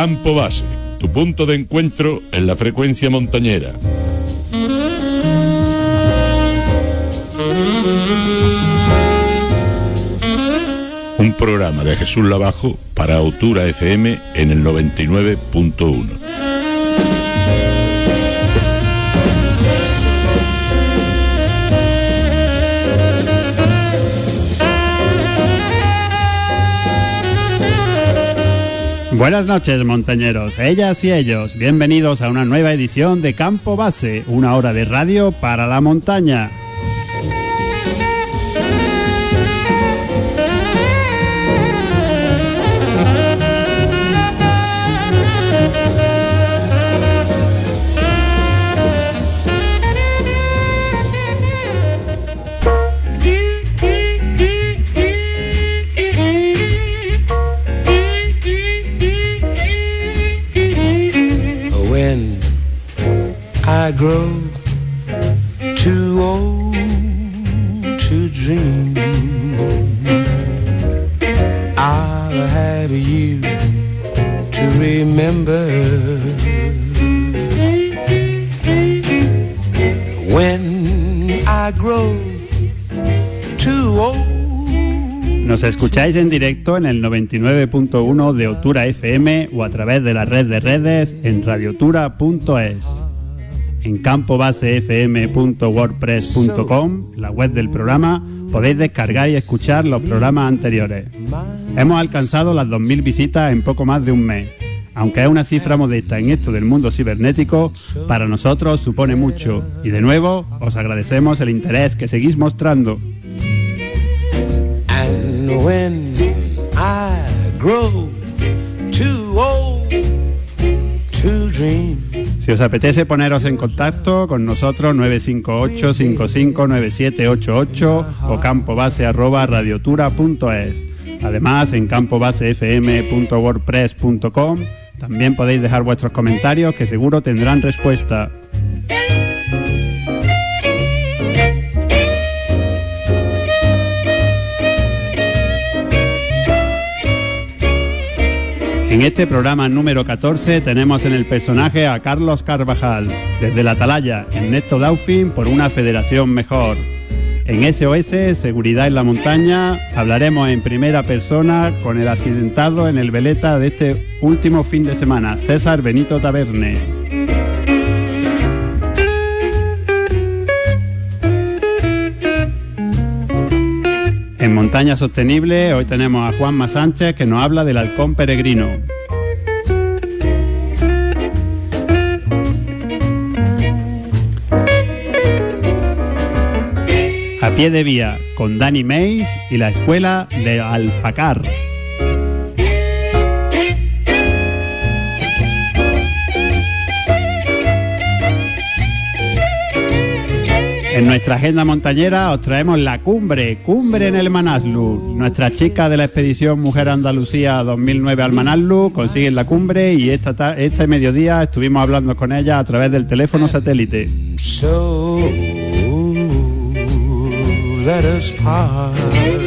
Campo Base, tu punto de encuentro en la frecuencia montañera. Un programa de Jesús Lavajo para Autura FM en el 99.1. Buenas noches, montañeros, ellas y ellos. Bienvenidos a una nueva edición de Campo Base, una hora de radio para la montaña. I grow too old to dream, I'll have you to remember. When I grow too old. Nos escucháis en directo en el 99.1 de Autura FM o a través de la red de redes en radiotura.es. En campobasefm.wordpress.com, la web del programa, podéis descargar y escuchar los programas anteriores. Hemos alcanzado las 2.000 visitas en poco más de un mes. Aunque es una cifra modesta en esto del mundo cibernético, para nosotros supone mucho. Y de nuevo, os agradecemos el interés que seguís mostrando. And when I grow too old to dream. Si os apetece poneros en contacto con nosotros, 958-559788 o campobase@radiotura.es. Además, en campobasefm.wordpress.com también podéis dejar vuestros comentarios que seguro tendrán respuesta. En este programa número 14 tenemos en el personaje a Carlos Carvajal, desde la Atalaya, Ernesto Dauphin por una federación mejor. En SOS, Seguridad en la Montaña, hablaremos en primera persona con el accidentado en el veleta de este último fin de semana, César Benito Taberne. En Montaña Sostenible, hoy tenemos a Juanma Sánchez que nos habla del halcón peregrino. A pie de vía, con Dani Meis y la escuela de Alfacar. En nuestra agenda montañera os traemos la cumbre en el Manaslu. Nuestras chicas de la expedición Mujer Andalucía 2009 al Manaslu consiguen la cumbre y este mediodía estuvimos hablando con ellas a través del teléfono satélite. So let us part.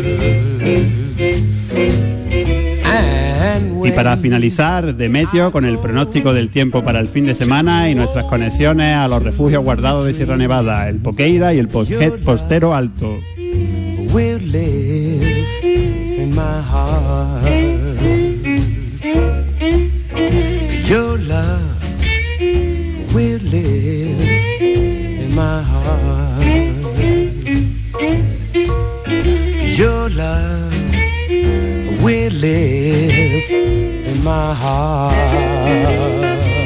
Y para finalizar, Demetrio con el pronóstico del tiempo para el fin de semana y nuestras conexiones a los refugios guardados de Sierra Nevada, el Poqueira y el Postero Alto. Will live in my heart. Your love will live in my heart. Your love will live in my heart.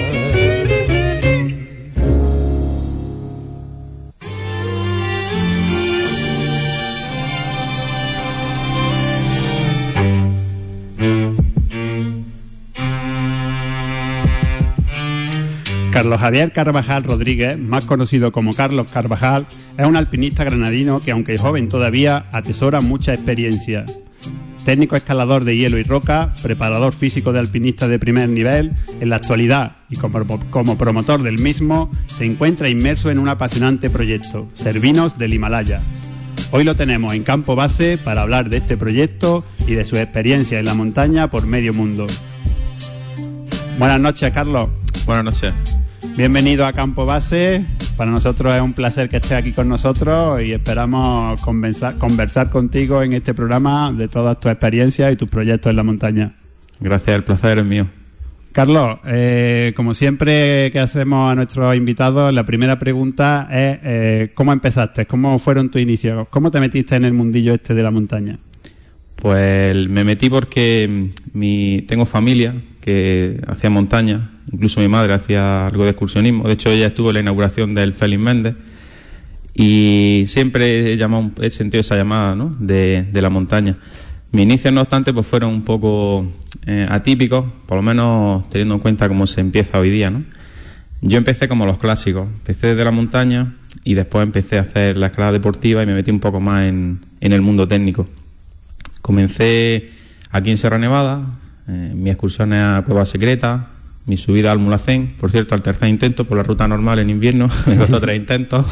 Carlos Javier Carvajal Rodríguez, más conocido como Carlos Carvajal, es un alpinista granadino que, aunque joven todavía, atesora mucha experiencia. Técnico escalador de hielo y roca, preparador físico de alpinistas de primer nivel, en la actualidad y como promotor del mismo, se encuentra inmerso en un apasionante proyecto, Servinos del Himalaya. Hoy lo tenemos en Campo Base para hablar de este proyecto y de su experiencia en la montaña por medio mundo. Buenas noches, Carlos. Buenas noches. Bienvenido a Campo Base. Para nosotros es un placer que estés aquí con nosotros y esperamos conversar contigo en este programa de todas tus experiencias y tus proyectos en la montaña. Gracias, el placer es mío. Carlos, como siempre que hacemos a nuestros invitados, la primera pregunta es ¿cómo empezaste? ¿Cómo fueron tus inicios? ¿Cómo te metiste en el mundillo este de la montaña? Pues me metí porque tengo familia que hacía montaña, incluso mi madre hacía algo de excursionismo. De hecho, ella estuvo en la inauguración del Félix Méndez y siempre he sentido esa llamada, ¿no?, de la montaña. Mis inicios, no obstante, pues fueron un poco atípicos, por lo menos teniendo en cuenta cómo se empieza hoy día, ¿no? Yo empecé como los clásicos, empecé desde la montaña y después empecé a hacer la escalada deportiva y me metí un poco más en el mundo técnico. Comencé aquí en Sierra Nevada, mis excursiones a Cueva Secreta, mi subida al Mulhacén, por cierto, al tercer intento por la ruta normal en invierno, me costó 3 intentos.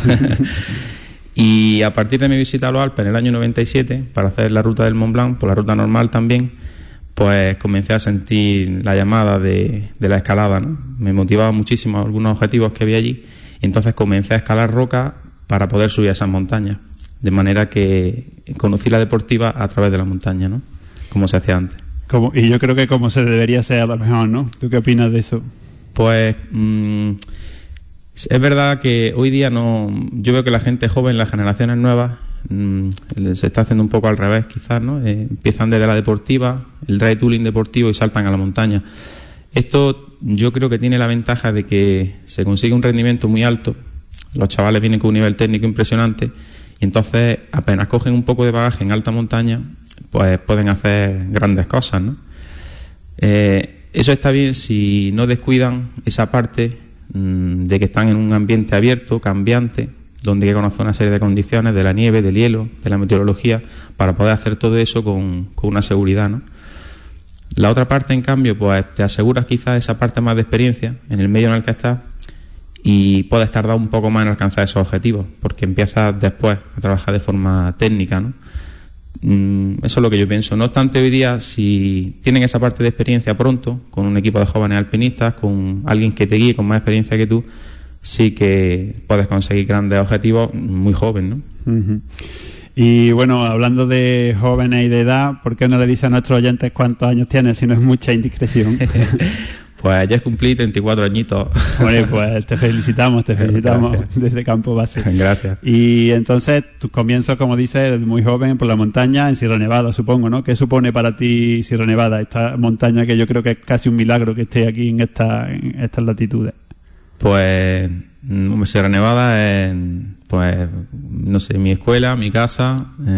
Y a partir de mi visita a los Alpes en el año 97, para hacer la ruta del Mont Blanc, por la ruta normal también, pues comencé a sentir la llamada de la escalada, ¿no? Me motivaba muchísimo algunos objetivos que había allí, y entonces comencé a escalar rocas para poder subir a esas montañas, de manera que conocí la deportiva a través de la montaña, ¿no?, como se hacía antes. Y yo creo que como se debería ser a lo mejor, ¿no? ¿Tú qué opinas de eso? Pues es verdad que hoy día yo veo que la gente joven, las generaciones nuevas, se está haciendo un poco al revés quizás, ¿no? Empiezan desde la deportiva, el dry tooling deportivo y saltan a la montaña. Esto yo creo que tiene la ventaja de que se consigue un rendimiento muy alto, los chavales vienen con un nivel técnico impresionante y entonces apenas cogen un poco de bagaje en alta montaña, pues pueden hacer grandes cosas, ¿no? Eso está bien si no descuidan esa parte de que están en un ambiente abierto, cambiante, donde hay que conocer una serie de condiciones de la nieve, del hielo, de la meteorología, para poder hacer todo eso con una seguridad, ¿no? La otra parte, en cambio, pues te aseguras quizás esa parte más de experiencia en el medio en el que estás y puedes tardar un poco más en alcanzar esos objetivos, porque empiezas después a trabajar de forma técnica, ¿no? Eso es lo que yo pienso. No obstante, hoy día, si tienen esa parte de experiencia pronto, con un equipo de jóvenes alpinistas, con alguien que te guíe con más experiencia que tú, sí que puedes conseguir grandes objetivos muy joven, ¿no? Uh-huh. Y bueno, hablando de jóvenes y de edad, ¿por qué no le dices a nuestros oyentes cuántos años tienes, si no es mucha indiscreción? Pues ya cumplí 34 añitos. Bueno, pues te felicitamos Gracias. Desde Campo Base. Gracias. Y entonces, tus comienzos, como dices, muy joven por la montaña, en Sierra Nevada, supongo, ¿no? ¿Qué supone para ti Sierra Nevada, esta montaña que yo creo que es casi un milagro que esté aquí en estas latitudes? Pues Sierra Nevada es, pues, no sé, mi escuela, mi casa.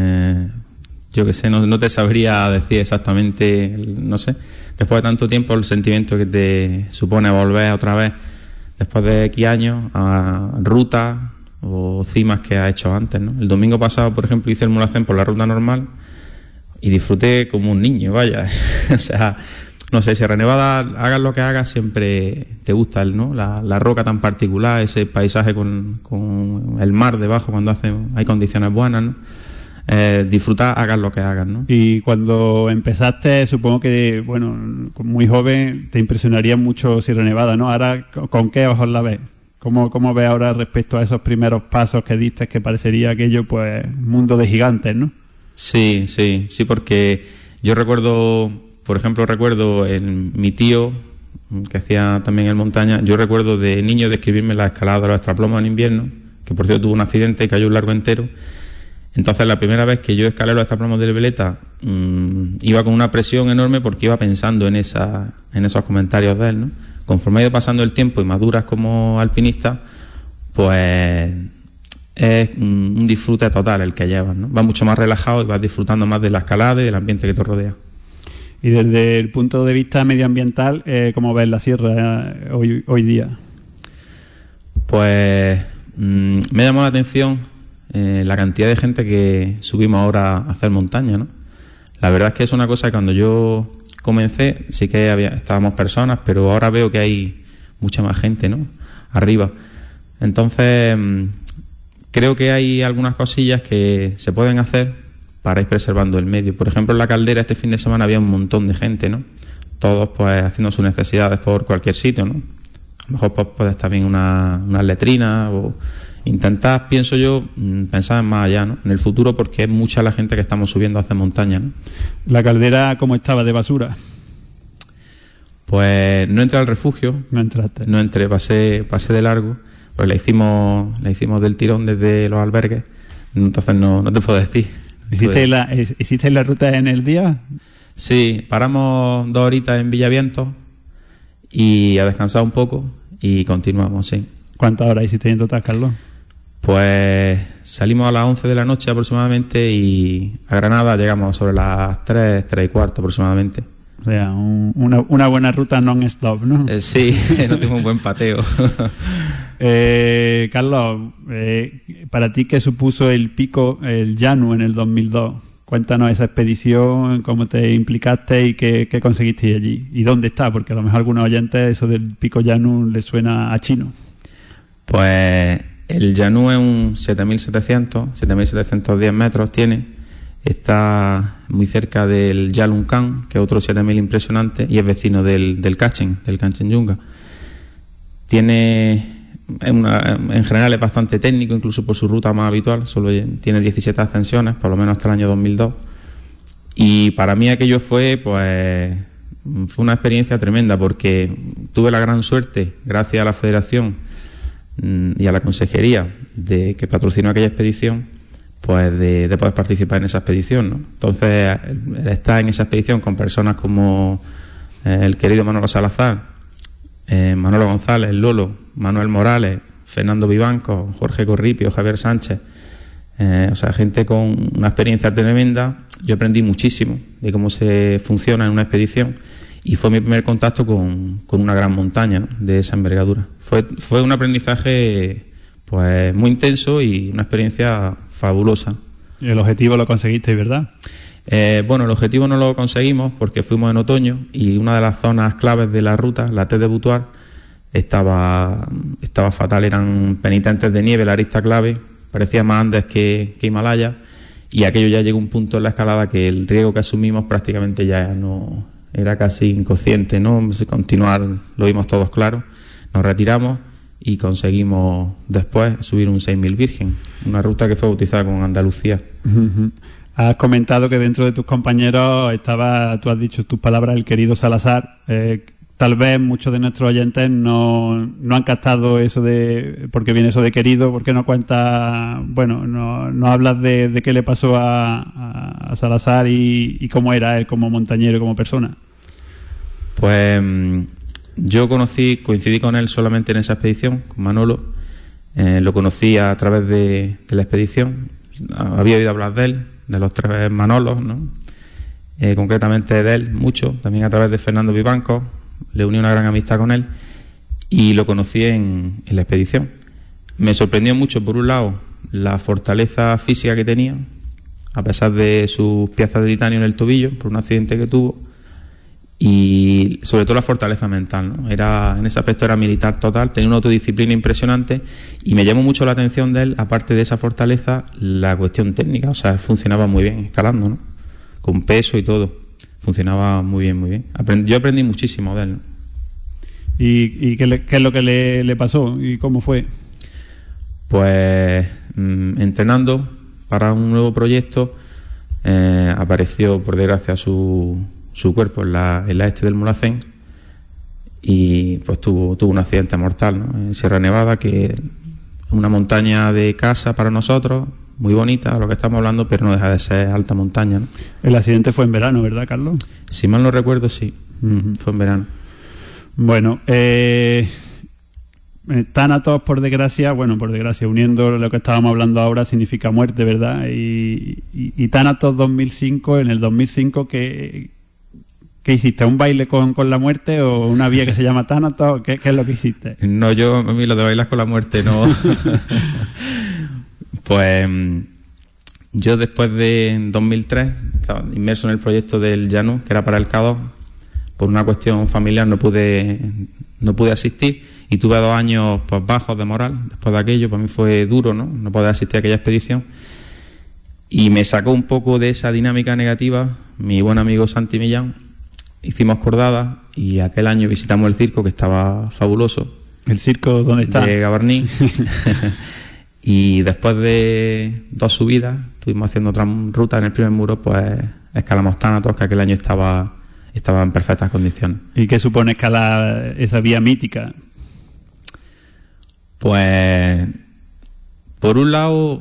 Yo qué sé, no te sabría decir exactamente, no sé, después de tanto tiempo, el sentimiento que te supone volver otra vez, después de X años, a rutas o cimas que has hecho antes, ¿no? El domingo pasado, por ejemplo, hice el Mulhacén por la ruta normal y disfruté como un niño, vaya. O sea, no sé, Sierra Nevada, hagas lo que hagas, siempre te gusta, ¿no? La roca tan particular, ese paisaje con el mar debajo cuando hay condiciones buenas, ¿no? Disfrutar, hagas lo que hagas, ¿no? Y cuando empezaste, supongo que, bueno, muy joven, te impresionaría mucho Sierra Nevada, ¿no? Ahora, ¿con qué ojos la ves? ¿Cómo ves ahora respecto a esos primeros pasos que diste, que parecería aquello, pues, mundo de gigantes, ¿no? Sí, porque yo recuerdo, por ejemplo, en mi tío, que hacía también en montaña, yo recuerdo de niño describirme la escalada de los extraplomos en invierno, que por cierto tuvo un accidente y cayó un largo entero. Entonces, la primera vez que yo escalé los extraplomos del Veleta, iba con una presión enorme porque iba pensando en esos comentarios de él, ¿no? Conforme ha ido pasando el tiempo y maduras como alpinista, pues es un disfrute total el que llevas, ¿no? Vas mucho más relajado y vas disfrutando más de la escalada y del ambiente que te rodea. Y desde el punto de vista medioambiental, ¿cómo ves la sierra hoy día? Pues me llamó la atención la cantidad de gente que subimos ahora a hacer montaña, ¿no? La verdad es que es una cosa que cuando yo comencé sí que estábamos personas, pero ahora veo que hay mucha más gente, ¿no? Arriba. Entonces creo que hay algunas cosillas que se pueden hacer para ir preservando el medio. Por ejemplo, en la caldera este fin de semana había un montón de gente, ¿no? todos pues haciendo sus necesidades por cualquier sitio, ¿no? A lo mejor pues, puede estar bien unas letrinas o intentar, pienso yo, pensar en más allá, ¿no? En el futuro, porque es mucha la gente que estamos subiendo a hacer montaña, ¿no? ¿La caldera cómo estaba de basura? Pues no entré al refugio. No entraste. No entré, pasé de largo, pues la hicimos del tirón desde los albergues, entonces no te puedo decir. ¿Hiciste la ruta en el día? Sí, paramos 2 horitas en Villaviento y a descansar un poco y continuamos, sí. ¿Cuántas horas hiciste en total, Carlos? Pues salimos a las 11 de la noche aproximadamente y a Granada llegamos sobre las 3 y cuarto aproximadamente. O sea, una buena ruta non-stop, ¿no? Sí, no tengo un buen pateo. Carlos, para ti, ¿qué supuso el pico, el Llanu, en el 2002? Cuéntanos esa expedición, cómo te implicaste y qué conseguiste allí. ¿Y dónde está? Porque a lo mejor a algunos oyentes eso del pico Llanu les suena a chino. Pues el Llanu es un 7.710 metros tiene. Está muy cerca del Yalunkan, que es otro 7.000 impresionante, y es vecino del Kachin, del Kanchenjunga. En general es bastante técnico, incluso por su ruta más habitual. Solo tiene 17 ascensiones, por lo menos hasta el año 2002. Y para mí aquello fue una experiencia tremenda, porque tuve la gran suerte, gracias a la Federación y a la Consejería de que patrocinó aquella expedición, pues de poder participar en esa expedición, ¿no? Entonces, estar en esa expedición con personas como el querido Manolo Salazar, Manolo González, Lolo, Manuel Morales, Fernando Vivanco, Jorge Corripio, Javier Sánchez, o sea, gente con una experiencia tremenda. Yo aprendí muchísimo de cómo se funciona en una expedición y fue mi primer contacto con una gran montaña, ¿no?, de esa envergadura. Fue un aprendizaje pues muy intenso y una experiencia fabulosa. ¿Y el objetivo lo conseguiste, verdad? Bueno, el objetivo no lo conseguimos porque fuimos en otoño y una de las zonas claves de la ruta, la T de Butuar, estaba fatal. Eran penitentes de nieve, la arista clave, parecía más Andes que Himalaya, y aquello ya llegó a un punto en la escalada que el riesgo que asumimos prácticamente ya no era casi inconsciente, ¿no? Continuar, lo vimos todos claro, nos retiramos y conseguimos después subir un 6.000 Virgen, una ruta que fue bautizada con Andalucía. Uh-huh. Has comentado que dentro de tus compañeros estaba, tú has dicho tus palabras, el querido Salazar. Tal vez muchos de nuestros oyentes no han captado eso de, porque viene eso de querido, porque no cuenta, bueno, no hablas de qué le pasó a Salazar y cómo era él como montañero y como persona. Pues yo coincidí con él solamente en esa expedición, con Manolo. Lo conocí a través de la expedición. Había oído hablar de él, de los 3 Manolos, ¿no? Concretamente de él, mucho. También a través de Fernando Vivanco. Le uní una gran amistad con él y lo conocí en la expedición. Me sorprendió mucho, por un lado, la fortaleza física que tenía, a pesar de sus piezas de titanio en el tobillo, por un accidente que tuvo. Y sobre todo la fortaleza mental, ¿no? En ese aspecto era militar total, tenía una autodisciplina impresionante y me llamó mucho la atención de él, aparte de esa fortaleza, la cuestión técnica. O sea, funcionaba muy bien escalando, ¿no? Con peso y todo, funcionaba muy bien, muy bien. Yo aprendí muchísimo de él, ¿no? ¿Y qué es lo que le pasó y cómo fue? Pues entrenando para un nuevo proyecto, apareció por desgracia su cuerpo en la este del Mulhacén y pues tuvo un accidente mortal, ¿no?, en Sierra Nevada, que es una montaña de casa para nosotros, muy bonita, lo que estamos hablando, pero no deja de ser alta montaña, ¿no? El accidente fue en verano, ¿verdad, Carlos? Si mal no recuerdo, sí. Fue en verano. Bueno, Tánatos, por desgracia, uniendo lo que estábamos hablando ahora, significa muerte, ¿verdad? Y Tánatos 2005, en el 2005, ¿qué hiciste? ¿Un baile con la muerte o una vía que se llama Tánatos? ¿Qué es lo que hiciste? No, a mí lo de bailar con la muerte no. Pues yo después de 2003 estaba inmerso en el proyecto del Llanu, que era para el K2. Por una cuestión familiar no pude asistir y tuve 2 años pues bajos de moral. Después de aquello, para mí fue duro, no poder asistir a aquella expedición. Y me sacó un poco de esa dinámica negativa mi buen amigo Santi Millán, hicimos cordadas y aquel año visitamos el circo, que estaba fabuloso. ¿El circo dónde está? De Gavarní. Y después de 2 subidas, estuvimos haciendo otra ruta en el primer muro, pues escalamos Tánatos, que aquel año estaba en perfectas condiciones. ¿Y qué supone escalar esa vía mítica? Pues, por un lado,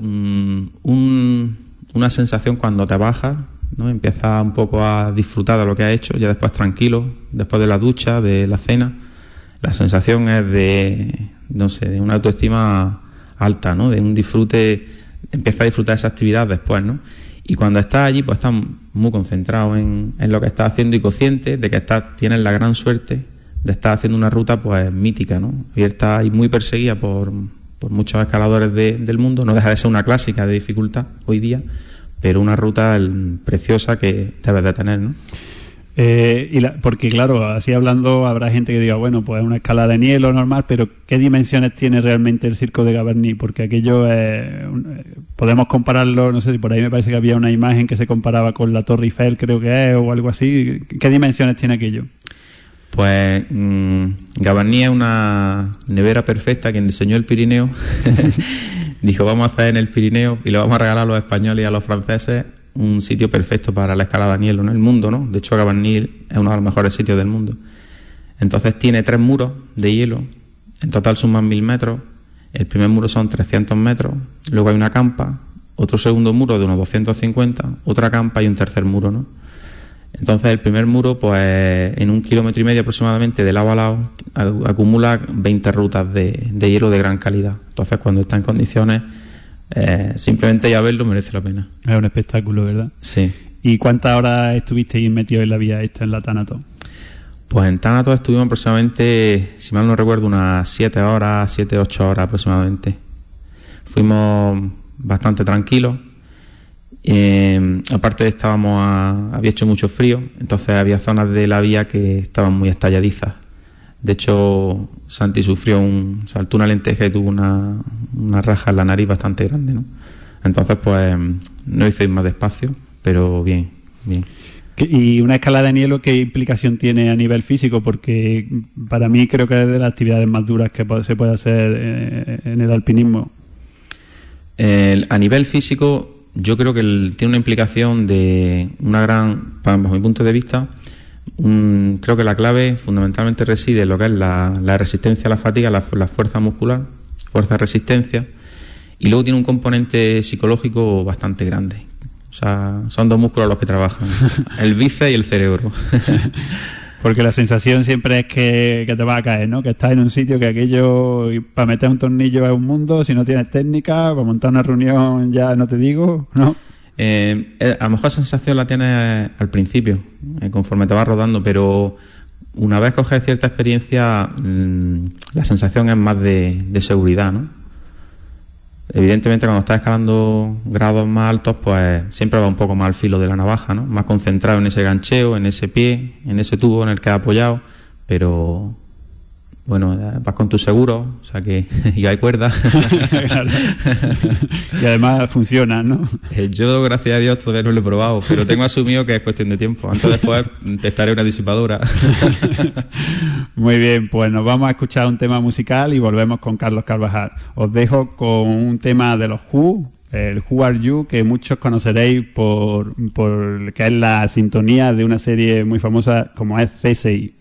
una sensación cuando te bajas, ¿no? Empiezas un poco a disfrutar de lo que has hecho, ya después tranquilo, después de la ducha, de la cena. La sensación es de una autoestima alta, ¿no? De un disfrute, empiezas a disfrutar de esa actividad después, ¿no? Y cuando estás allí, pues estás muy concentrado en lo que estás haciendo y consciente de que tienes la gran suerte de estar haciendo una ruta, pues, mítica, ¿no? Abierta y muy perseguida por muchos escaladores del mundo. No deja de ser una clásica de dificultad hoy día, pero una ruta preciosa que debes de tener, ¿no? Porque claro, así hablando habrá gente que diga, bueno, pues una escalada en hielo normal, pero ¿qué dimensiones tiene realmente el circo de Gavarní? Porque aquello podemos compararlo, no sé, por ahí me parece que había una imagen que se comparaba con la Torre Eiffel, creo que es, o algo así. ¿Qué dimensiones tiene aquello? Pues Gavarní es una nevera perfecta. Quien diseñó el Pirineo dijo, vamos a hacer en el Pirineo y le vamos a regalar a los españoles y a los franceses un sitio perfecto para la escalada en hielo en el mundo, ¿no? De hecho, Gavarní es uno de los mejores sitios del mundo. Entonces tiene 3 muros de hielo, en total suman 1000 metros. El primer muro son 300 metros, luego hay una campa, otro segundo muro de unos 250, otra campa y un tercer muro, ¿no? Entonces el primer muro, pues en 1,5 kilómetros aproximadamente de lado a lado, acumula 20 rutas de hielo de gran calidad. Entonces, cuando está en condiciones, simplemente ya verlo merece la pena. Es un espectáculo, ¿verdad? Sí. ¿Y cuántas horas estuvisteis metidos en la vía esta, en la Tánatos? Pues en Tánatos estuvimos aproximadamente, si mal no recuerdo, unas 7 horas, 7-8 horas aproximadamente. Fuimos bastante tranquilos. Aparte había hecho mucho frío, entonces había zonas de la vía que estaban muy estalladizas. De hecho, Santi saltó una lenteja y tuvo una raja en la nariz bastante grande, ¿no? Entonces, pues, no hice ir más despacio, pero bien. ¿Y una escalada en hielo qué implicación tiene a nivel físico? Porque para mí creo que es de las actividades más duras que se puede hacer en el alpinismo. A nivel físico, yo creo que tiene una implicación bajo mi punto de vista, creo que la clave fundamentalmente reside en lo que es la resistencia a la fatiga, la fuerza muscular, fuerza de resistencia, y luego tiene un componente psicológico bastante grande. O sea, son 2 músculos los que trabajan, el bíceps y el cerebro. Porque la sensación siempre es que te va a caer, ¿no? Que estás en un sitio que aquello, para meter un tornillo es un mundo, si no tienes técnica, para montar una reunión ya no te digo, ¿no? A lo mejor esa sensación la tienes al principio, conforme te vas rodando, pero una vez coges cierta experiencia, la sensación es más de seguridad, ¿no? Evidentemente, cuando estás escalando grados más altos, pues siempre va un poco más al filo de la navaja, ¿no? Más concentrado en ese gancheo, en ese pie, en ese tubo en el que has apoyado, pero bueno, vas con tu seguro, o sea que y hay cuerda. Y además funciona, ¿no? Yo, gracias a Dios, todavía no lo he probado, pero tengo asumido que es cuestión de tiempo. Antes o después testaré una disipadora. Muy bien, pues nos vamos a escuchar un tema musical y volvemos con Carlos Carvajal. Os dejo con un tema de los Who, el Who Are You, que muchos conoceréis por que es la sintonía de una serie muy famosa como es CSI.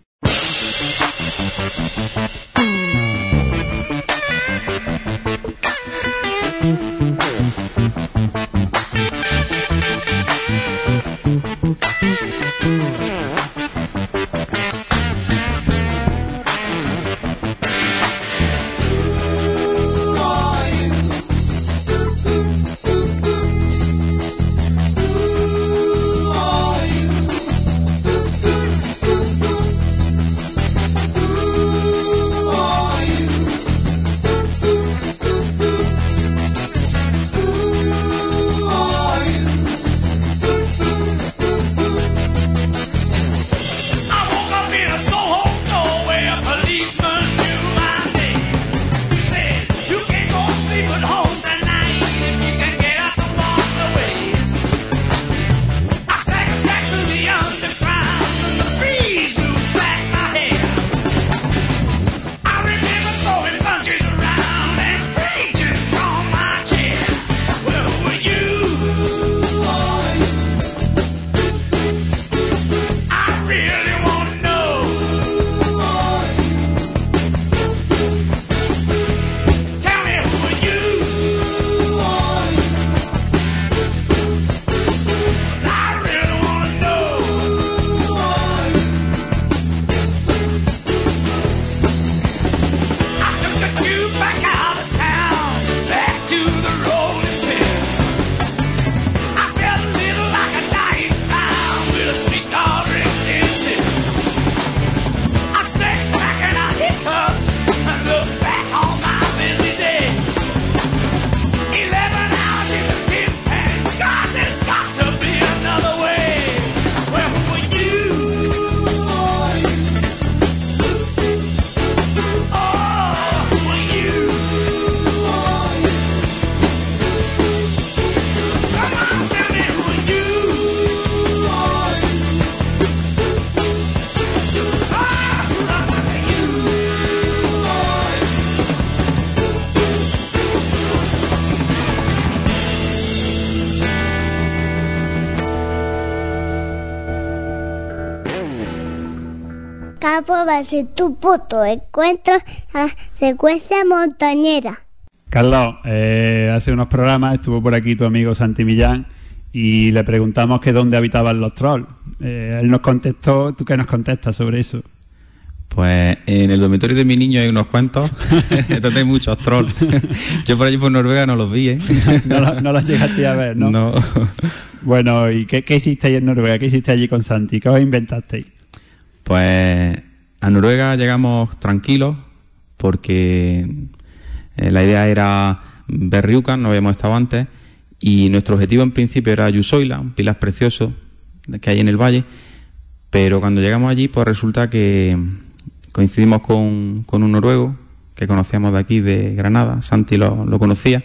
la prueba si tu puto encuentras la secuencia montañera. Carlos, hace unos programas estuvo por aquí tu amigo Santi Millán y le preguntamos que dónde habitaban los trolls. Él nos contestó. ¿Tú qué nos contestas sobre eso? Pues en el dormitorio de mi niño hay unos cuantos, entonces hay muchos trolls. Yo por allí por Noruega no los vi, ¿eh? No los llegaste a ver, ¿no? No. Bueno, ¿y qué hicisteis en Noruega? ¿Qué hiciste allí con Santi? ¿Qué os inventasteis? Pues a Noruega llegamos tranquilos porque la idea era ver Rjukan, no habíamos estado antes, y nuestro objetivo en principio era Usoila, un pilar precioso que hay en el valle, pero cuando llegamos allí pues resulta que coincidimos con un noruego que conocíamos de aquí, de Granada. Santi lo conocía,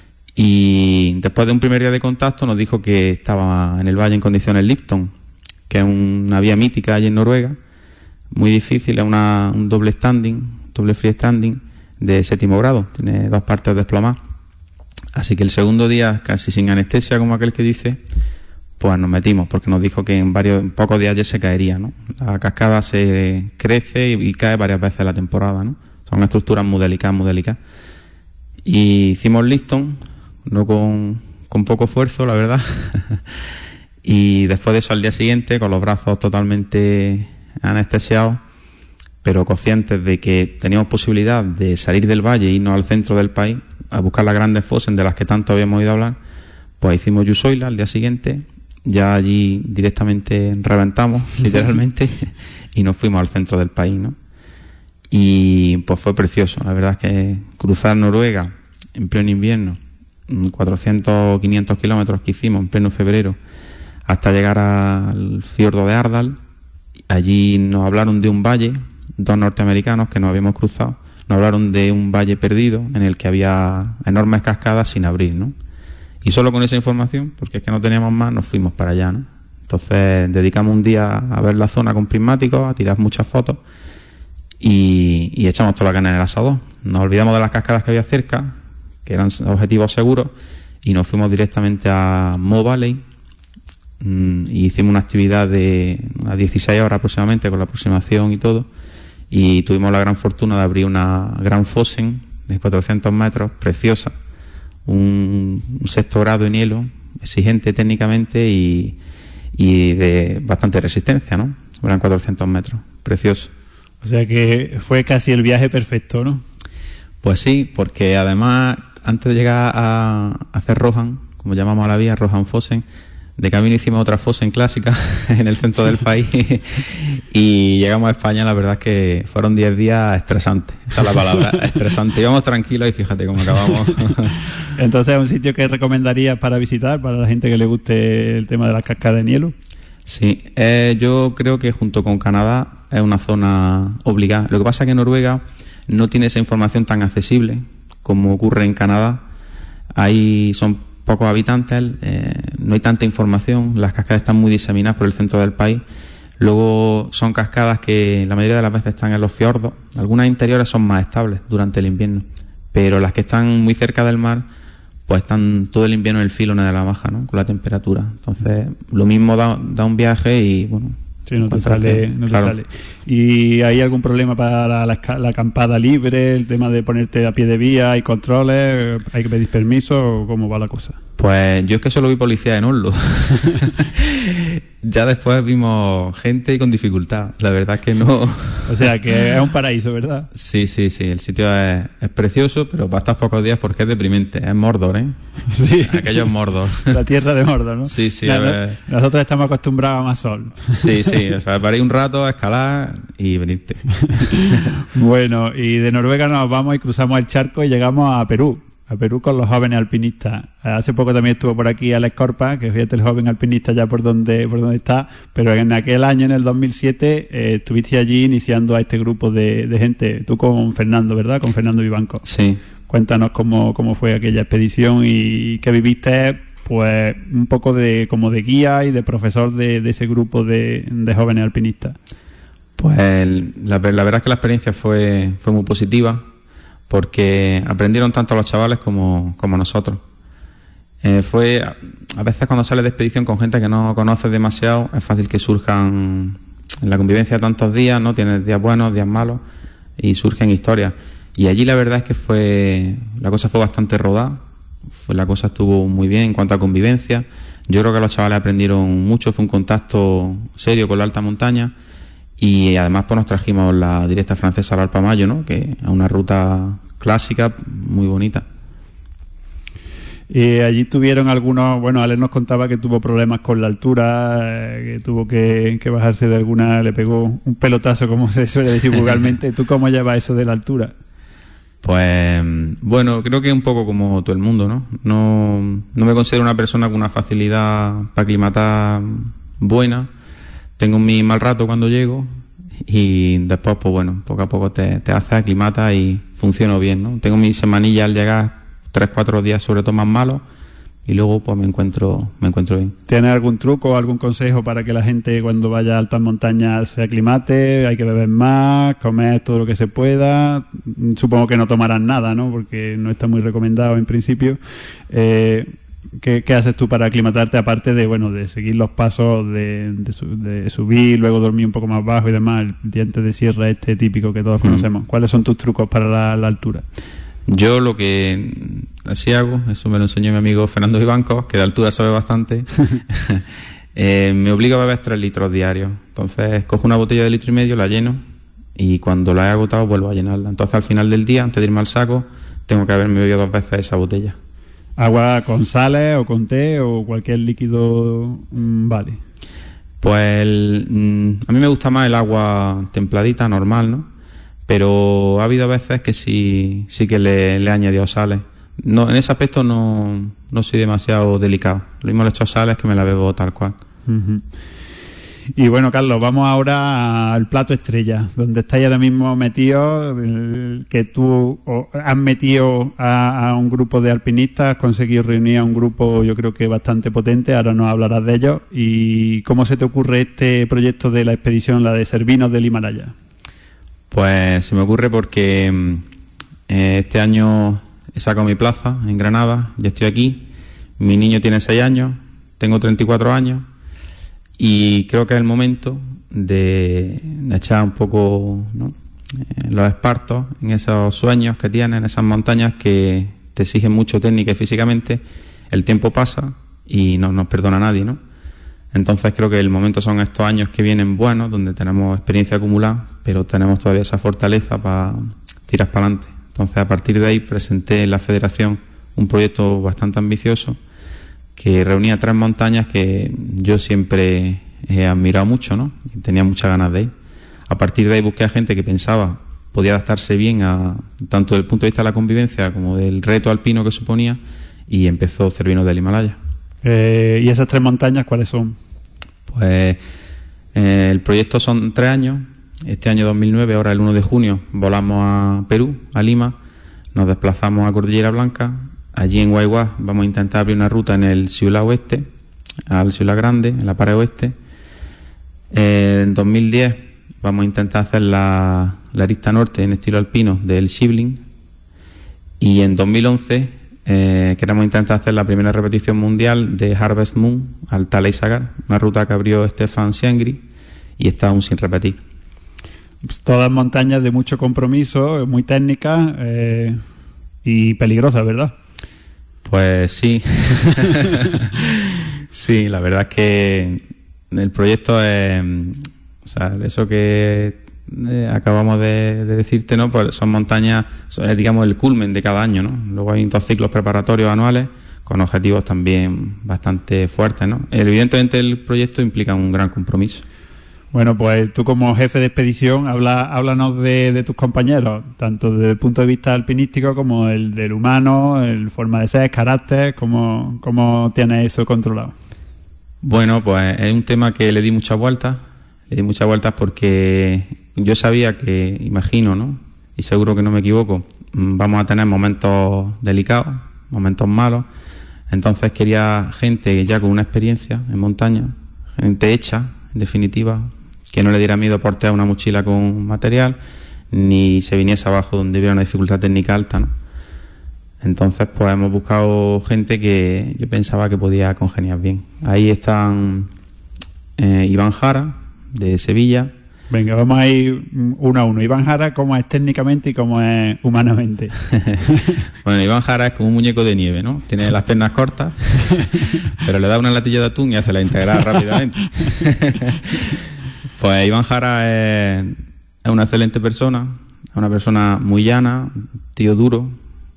y después de un primer día de contacto nos dijo que estaba en el valle en condiciones Lipton, que es una vía mítica allí en Noruega, muy difícil, es un doble freestanding de 7º grado, tiene 2 partes desplomadas. Así que el segundo día, casi sin anestesia, como aquel que dice, pues nos metimos, porque nos dijo que en pocos días ya se caería, ¿no? La cascada se crece y cae varias veces en la temporada, ¿no? Son estructuras muy delicadas. Y hicimos Liston, no con poco esfuerzo, la verdad. Y después de eso, al día siguiente, con los brazos totalmente anestesiados, pero conscientes de que teníamos posibilidad de salir del valle e irnos al centro del país a buscar las grandes fosas de las que tanto habíamos oído hablar, pues hicimos Usoila al día siguiente. Ya allí directamente reventamos, literalmente, y nos fuimos al centro del país, ¿no? Y pues fue precioso. La verdad es que cruzar Noruega en pleno invierno, 400 o 500 kilómetros que hicimos en pleno febrero, hasta llegar al fiordo de Ardal. Allí nos hablaron de un valle, 2 norteamericanos que nos habíamos cruzado, nos hablaron de un valle perdido en el que había enormes cascadas sin abrir, ¿no? Y solo con esa información, porque es que no teníamos más, nos fuimos para allá, ¿no? Entonces dedicamos un día a ver la zona con prismáticos, a tirar muchas fotos y echamos toda la carne en el asador. Nos olvidamos de las cascadas que había cerca, que eran objetivos seguros, y nos fuimos directamente a Mo Valley y hicimos una actividad de unas 16 horas aproximadamente con la aproximación y todo, y tuvimos la gran fortuna de abrir una gran fosen de 400 metros, preciosa, un 6º grado en hielo, exigente técnicamente y de bastante resistencia, ¿no? Eran 400 metros, precioso. O sea que fue casi el viaje perfecto, ¿no? Pues sí, porque además antes de llegar a hacer Rohan, como llamamos a la vía, Rohan Fosen, de camino hicimos otra Fosen clásica en el centro del país y llegamos a España. La verdad es que fueron 10 días estresantes, esa es la palabra, estresante. Íbamos tranquilos y fíjate cómo acabamos. Entonces, ¿es un sitio que recomendarías para visitar, para la gente que le guste el tema de las cascadas de hielo? Sí, yo creo que junto con Canadá es una zona obligada. Lo que pasa es que Noruega no tiene esa información tan accesible como ocurre en Canadá. Ahí son pocos habitantes, no hay tanta información, las cascadas están muy diseminadas por el centro del país. Luego son cascadas que la mayoría de las veces están en los fiordos. Algunas interiores son más estables durante el invierno, pero las que están muy cerca del mar pues están todo el invierno en el filo de la baja, ¿no? Con la temperatura. Entonces lo mismo da un viaje y bueno, sí, no te sale. ¿Y hay algún problema para la acampada libre, el tema de ponerte a pie de vía? ¿Hay controles? ¿Hay que pedir permiso? ¿Cómo va la cosa? Pues yo es que solo vi policía en Oslo. Ya después vimos gente y con dificultad. La verdad es que no. O sea, que es un paraíso, ¿verdad? Sí. El sitio es precioso, pero para estos pocos días porque es deprimente. Es Mordor, ¿eh? Sí. Aquello es Mordor. La tierra de Mordor, ¿no? Sí. Nosotros estamos acostumbrados a más sol. Sí. O sea, para ir un rato a escalar y venirte. Bueno, y de Noruega nos vamos y cruzamos el charco y llegamos a Perú con los jóvenes alpinistas. Hace poco también estuvo por aquí Alex Corpa, que fíjate el joven alpinista ya por donde está, pero en aquel año, en el 2007, estuviste allí iniciando a este grupo de gente, tú con Fernando, ¿verdad? Con Fernando Vivanco. Sí. Cuéntanos cómo fue aquella expedición y que viviste, pues, un poco como de guía y de profesor de ese grupo de jóvenes alpinistas. Pues la verdad es que la experiencia fue muy positiva, porque aprendieron tanto los chavales como nosotros. A veces cuando sales de expedición con gente que no conoces demasiado, es fácil que surjan en la convivencia de tantos días, ¿no? Tienes días buenos, días malos y surgen historias. Y allí la verdad es que la cosa fue bastante rodada, la cosa estuvo muy bien en cuanto a convivencia. Yo creo que los chavales aprendieron mucho, fue un contacto serio con la alta montaña y además pues nos trajimos la directa francesa al Alpamayo, ¿no? Que es una ruta clásica muy bonita. Allí tuvieron algunos, bueno, Alex nos contaba que tuvo problemas con la altura, que tuvo que bajarse de alguna, le pegó un pelotazo, como se suele decir vulgarmente. ¿Tú cómo llevas eso de la altura? Pues bueno, creo que es un poco como todo el mundo, ¿no? No me considero una persona con una facilidad para aclimatar buena. Tengo mi mal rato cuando llego y después, pues bueno, poco a poco te haces, aclimatas y funciona bien, ¿no? Tengo mi semanilla al llegar 3-4 días sobre todo más malos y luego pues me encuentro bien. ¿Tienes algún truco o algún consejo para que la gente cuando vaya a altas montañas se aclimate? ¿Hay que beber más, comer todo lo que se pueda? Supongo que no tomarán nada, ¿no? Porque no está muy recomendado en principio. ¿Qué haces tú para aclimatarte, aparte de, bueno, de seguir los pasos de subir, luego dormir un poco más bajo y demás, el diente de sierra este típico que todos conocemos? ¿Cuáles son tus trucos para la altura? Yo lo que así hago, eso me lo enseñó mi amigo Fernando Vivancos, que de altura sabe bastante, me obliga a beber 3 litros diarios. Entonces cojo una botella de 1,5 litros, la lleno y cuando la he agotado vuelvo a llenarla. Entonces al final del día, antes de irme al saco, tengo que haberme bebido 2 veces esa botella. ¿Agua con sales o con té o cualquier líquido vale? Pues a mí me gusta más el agua templadita, normal, ¿no? Pero ha habido veces que sí que le he añadido sales. No, en ese aspecto no soy demasiado delicado. Lo mismo le he hecho sales que me la bebo tal cual. Uh-huh. Y bueno, Carlos, vamos ahora al plato estrella, donde estáis ahora mismo metidos, que tú has metido a un grupo de alpinistas, has conseguido reunir a un grupo yo creo que bastante potente, ahora nos hablarás de ellos. ¿Y cómo se te ocurre este proyecto de la expedición, la de Servinos del Himalaya? Pues se me ocurre porque este año he sacado mi plaza en Granada, ya estoy aquí, mi niño tiene 6 años, tengo 34 años y creo que es el momento de echar un poco, ¿no?, los espartos en esos sueños que tienes, en esas montañas que te exigen mucho técnica y físicamente. El tiempo pasa y no nos perdona a nadie, ¿no? Entonces creo que el momento son estos años que vienen buenos, donde tenemos experiencia acumulada, pero tenemos todavía esa fortaleza para tirar para adelante. Entonces a partir de ahí presenté en la federación un proyecto bastante ambicioso que reunía 3 montañas que yo siempre he admirado mucho, ¿no? Y tenía muchas ganas de ir. A partir de ahí busqué a gente que pensaba podía adaptarse bien a tanto desde el punto de vista de la convivencia como del reto alpino que suponía y empezó Servinos del Himalaya. ¿Y esas 3 montañas cuáles son? Pues el proyecto son 3 años. Este año 2009, ahora el 1 de junio, volamos a Perú, a Lima, nos desplazamos a Cordillera Blanca. Allí en Guayguá vamos a intentar abrir una ruta en el Ciulá Oeste, al Ciulá Grande, en la pared oeste. En 2010 vamos a intentar hacer la arista norte en estilo alpino del Shibling. Y en 2011 queremos intentar hacer la primera repetición mundial de Harvest Moon al Talay Sagar, una ruta que abrió Stefan Siengri y está aún sin repetir. Pues todas montañas de mucho compromiso, muy técnicas y peligrosas, ¿verdad? Pues sí. Sí, la verdad es que el proyecto es, o sea, eso que acabamos de decirte, ¿no? Pues son montañas, es, digamos, el culmen de cada año, ¿no? Luego hay 2 ciclos preparatorios anuales con objetivos también bastante fuertes, ¿no? Evidentemente el proyecto implica un gran compromiso. Bueno, pues tú como jefe de expedición, háblanos de tus compañeros, tanto desde el punto de vista alpinístico como el del humano, el forma de ser, carácter, ¿cómo tienes eso controlado? Bueno, pues es un tema que le di muchas vueltas porque yo sabía que, imagino, ¿no?, y seguro que no me equivoco, vamos a tener momentos delicados, momentos malos. Entonces quería gente ya con una experiencia en montaña, gente hecha, en definitiva, que no le diera miedo portear una mochila con material, ni se viniese abajo donde hubiera una dificultad técnica alta, ¿no? Entonces, pues hemos buscado gente que yo pensaba que podía congeniar bien. Ahí están Iván Jara, de Sevilla. Venga, vamos a ir uno a uno. Iván Jara, ¿cómo es técnicamente y cómo es humanamente? Bueno, Iván Jara es como un muñeco de nieve, ¿no? Tiene las piernas cortas, pero le da una latilla de atún y hace la integral rápidamente. Pues Iván Jara es una excelente persona, es una persona muy llana, tío duro,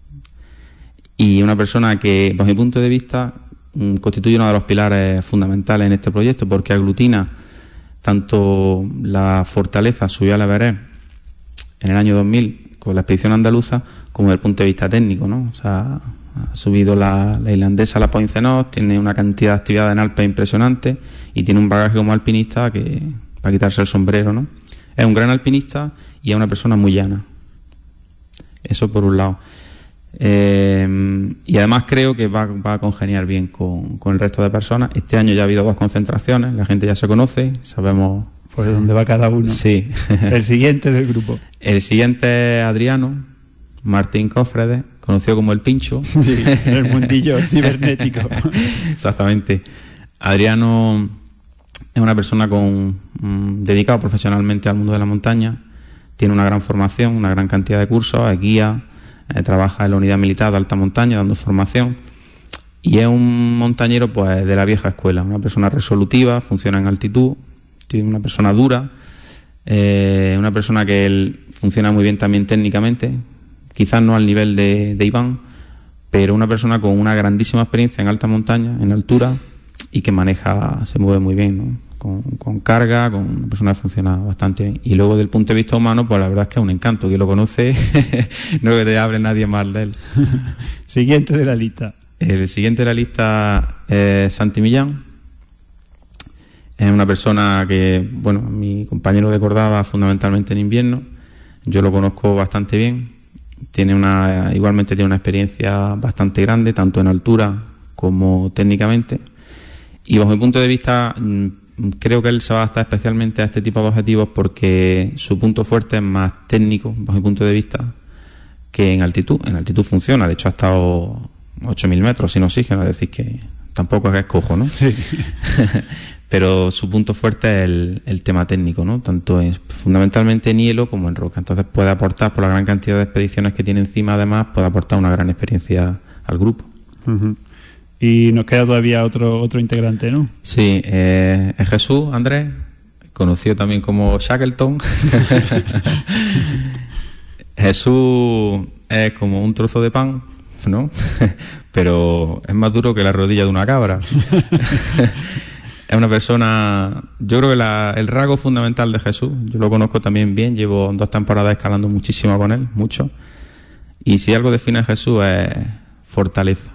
y una persona que, bajo mi punto de vista, constituye uno de los pilares fundamentales en este proyecto, porque aglutina tanto la fortaleza subió al Everest en el año 2000 con la expedición andaluza, como desde el punto de vista técnico, ¿no? O sea, ha subido la islandesa, la Poincenot, tiene una cantidad de actividad en Alpes impresionante y tiene un bagaje como alpinista que para quitarse el sombrero, ¿no? Es un gran alpinista y es una persona muy llana. Eso por un lado. Y además creo que va a congeniar bien con el resto de personas. Este año ya ha habido 2 concentraciones, la gente ya se conoce, sabemos por dónde va cada uno. Sí. El siguiente del grupo. El siguiente es Adriano Martín Cofrede, conocido como el Pincho. Sí, en el mundillo cibernético. Exactamente. Adriano es una persona dedicado profesionalmente al mundo de la montaña, tiene una gran formación, una gran cantidad de cursos, es guía, trabaja en la unidad militar de alta montaña dando formación y es un montañero pues de la vieja escuela, una persona resolutiva, funciona en altitud, tiene una persona dura, una persona que él funciona muy bien también técnicamente, quizás no al nivel de Iván, pero una persona con una grandísima experiencia en alta montaña, en altura, y que se mueve muy bien, ¿no? Con carga, con una persona que funciona bastante bien. Y luego, del punto de vista humano, pues la verdad es que es un encanto. Quien lo conoce, no que te hable nadie más de él. Siguiente de la lista. El siguiente de la lista es Santi Millán. Es una persona que, bueno, mi compañero de Córdoba fundamentalmente en invierno. Yo lo conozco bastante bien. Igualmente tiene una experiencia bastante grande, tanto en altura como técnicamente. Y bajo mi punto de vista, creo que él se va a adaptar especialmente a este tipo de objetivos porque su punto fuerte es más técnico, bajo mi punto de vista, que en altitud. En altitud funciona, de hecho ha estado 8.000 metros sin oxígeno, es decir, que tampoco es que es cojo, ¿no? Sí. Pero su punto fuerte es el tema técnico, ¿no? Tanto fundamentalmente en hielo como en roca. Entonces puede aportar, por la gran cantidad de expediciones que tiene encima, además, puede aportar una gran experiencia al grupo. Uh-huh. Y nos queda todavía otro integrante, ¿no? Sí, es Jesús Andrés, conocido también como Shackleton. Jesús es como un trozo de pan, ¿no? Pero es más duro que la rodilla de una cabra. Es una persona, yo creo que el rasgo fundamental de Jesús, yo lo conozco también bien, llevo 2 temporadas escalando muchísimo con él, mucho. Y si algo define a Jesús es fortaleza,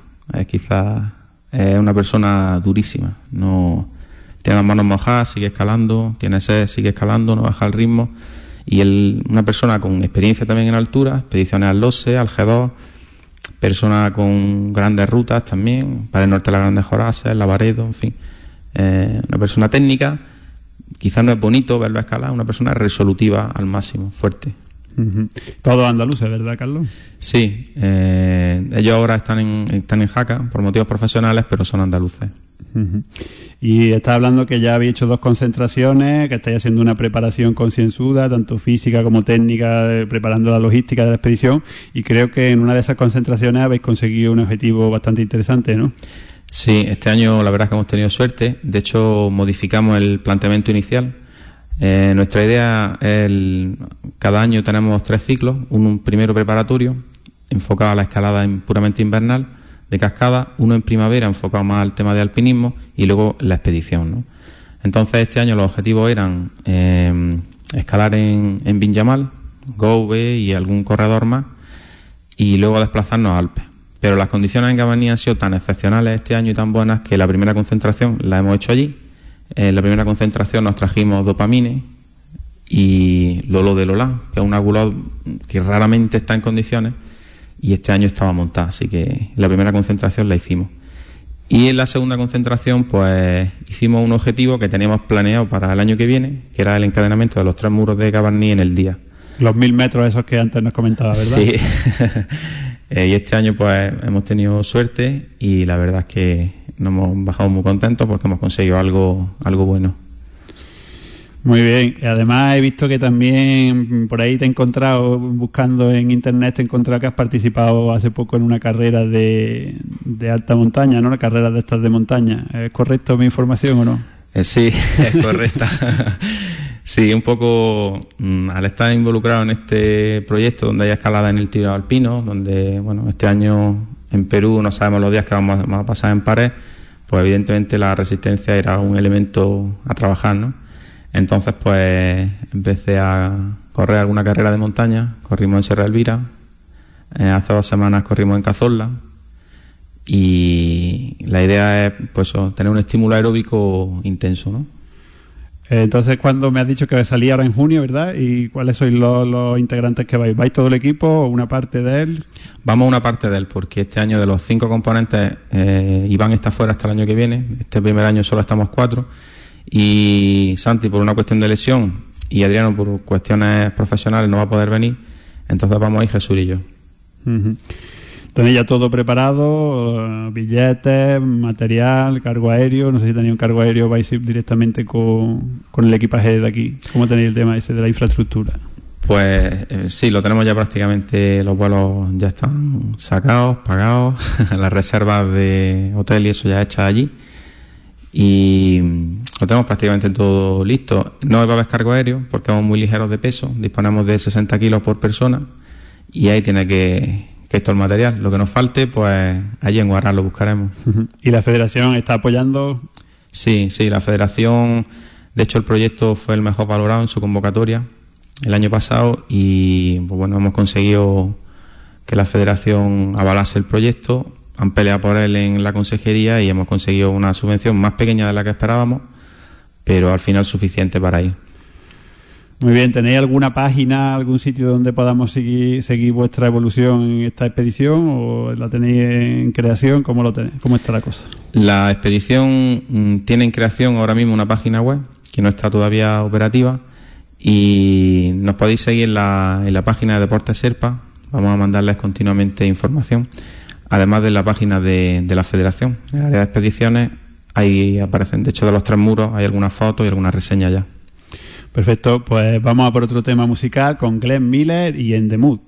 es una persona durísima, no tiene las manos mojadas, sigue escalando, tiene sed, sigue escalando, no baja el ritmo. Y una persona con experiencia también en altura, expediciones al LOSE, al G2, persona con grandes rutas también, para el norte de las Grandes Horaces, Lavaredo, en fin. Una persona técnica, quizás no es bonito verlo escalar, una persona resolutiva al máximo, fuerte. Uh-huh. Todos andaluces, ¿verdad, Carlos? Sí, ellos ahora están en Jaca por motivos profesionales, pero son andaluces. Uh-huh. Y estás hablando que ya habéis hecho 2 concentraciones, que estáis haciendo una preparación concienzuda, tanto física como técnica, preparando la logística de la expedición, y creo que en una de esas concentraciones habéis conseguido un objetivo bastante interesante, ¿no? Sí, este año la verdad es que hemos tenido suerte. De hecho, modificamos el planteamiento inicial. Nuestra idea es cada año tenemos 3 ciclos, un primero preparatorio enfocado a la escalada puramente invernal de cascada, uno en primavera enfocado más al tema de alpinismo y luego la expedición, ¿no? Entonces este año los objetivos eran escalar en Vinyamal, Gouve y algún corredor más y luego desplazarnos a Alpes. Pero las condiciones en Gavarnie han sido tan excepcionales este año y tan buenas que la primera concentración la hemos hecho allí. En la primera concentración nos trajimos Dopamine y Lolo de Lola, que es un agulot que raramente está en condiciones y este año estaba montada, así que la primera concentración la hicimos. Y en la segunda concentración pues hicimos un objetivo que teníamos planeado para el año que viene, que era el encadenamiento de los 3 muros de Gavarnie en el día. Los 1000 metros esos que antes nos comentaba, ¿verdad? Sí. Y este año pues hemos tenido suerte y la verdad es que nos hemos bajado muy contentos porque hemos conseguido algo bueno. Muy bien. Y además he visto que también por ahí te he encontrado, buscando en internet, te he encontrado que has participado hace poco en una carrera de alta montaña, ¿no? Una carrera de estas de montaña. ¿Es correcto mi información o no? Sí, es correcta. Sí, un poco al estar involucrado en este proyecto donde hay escalada en el tiro alpino, donde, bueno, este año en Perú no sabemos los días que vamos a pasar en pared, pues evidentemente la resistencia era un elemento a trabajar, ¿no? Entonces, pues empecé a correr alguna carrera de montaña. Corrimos en Sierra Elvira, hace 2 semanas corrimos en Cazorla, y la idea es, pues, tener un estímulo aeróbico intenso, ¿no? Entonces, cuando me has dicho que salía ahora en junio, ¿verdad? ¿Y cuáles sois los integrantes que vais? ¿Vais todo el equipo o una parte de él? Vamos una parte de él, porque este año de los 5 componentes, Iván está fuera hasta el año que viene. Este primer año solo estamos 4. Y Santi, por una cuestión de lesión, y Adriano, por cuestiones profesionales, no va a poder venir. Entonces vamos a ir Jesús y yo. Uh-huh. ¿Tenéis ya todo preparado? Billetes, material, cargo aéreo. No sé si tenéis un cargo aéreo o vais a ir directamente con el equipaje de aquí. ¿Cómo tenéis el tema ese de la infraestructura? Pues sí, lo tenemos ya prácticamente. Los vuelos ya están sacados, pagados, las reservas de hotel y eso ya hechas allí, y lo tenemos prácticamente todo listo. No va a haber cargo aéreo porque vamos muy ligeros de peso, disponemos de 60 kilos por persona, y ahí tiene que estar el material. Lo que nos falte, pues allí en Guarás lo buscaremos. ¿Y la federación está apoyando? Sí, la federación, de hecho el proyecto fue el mejor valorado en su convocatoria el año pasado, y pues bueno, hemos conseguido que la federación avalase el proyecto. Han peleado por él en la consejería y hemos conseguido una subvención más pequeña de la que esperábamos, pero al final suficiente para ir. Muy bien. ¿Tenéis alguna página, algún sitio donde podamos seguir vuestra evolución en esta expedición, o la tenéis en creación? ¿Cómo lo tenéis? ¿Cómo está la cosa? La expedición tiene en creación ahora mismo una página web que no está todavía operativa, y nos podéis seguir en la página de Deportes Serpa. Vamos a mandarles continuamente información, además de la página de la federación. En el área de expediciones ahí aparecen, de hecho, de los 3 muros hay algunas fotos y algunas reseñas ya. Perfecto, pues vamos a por otro tema musical con Glenn Miller y En The Mood.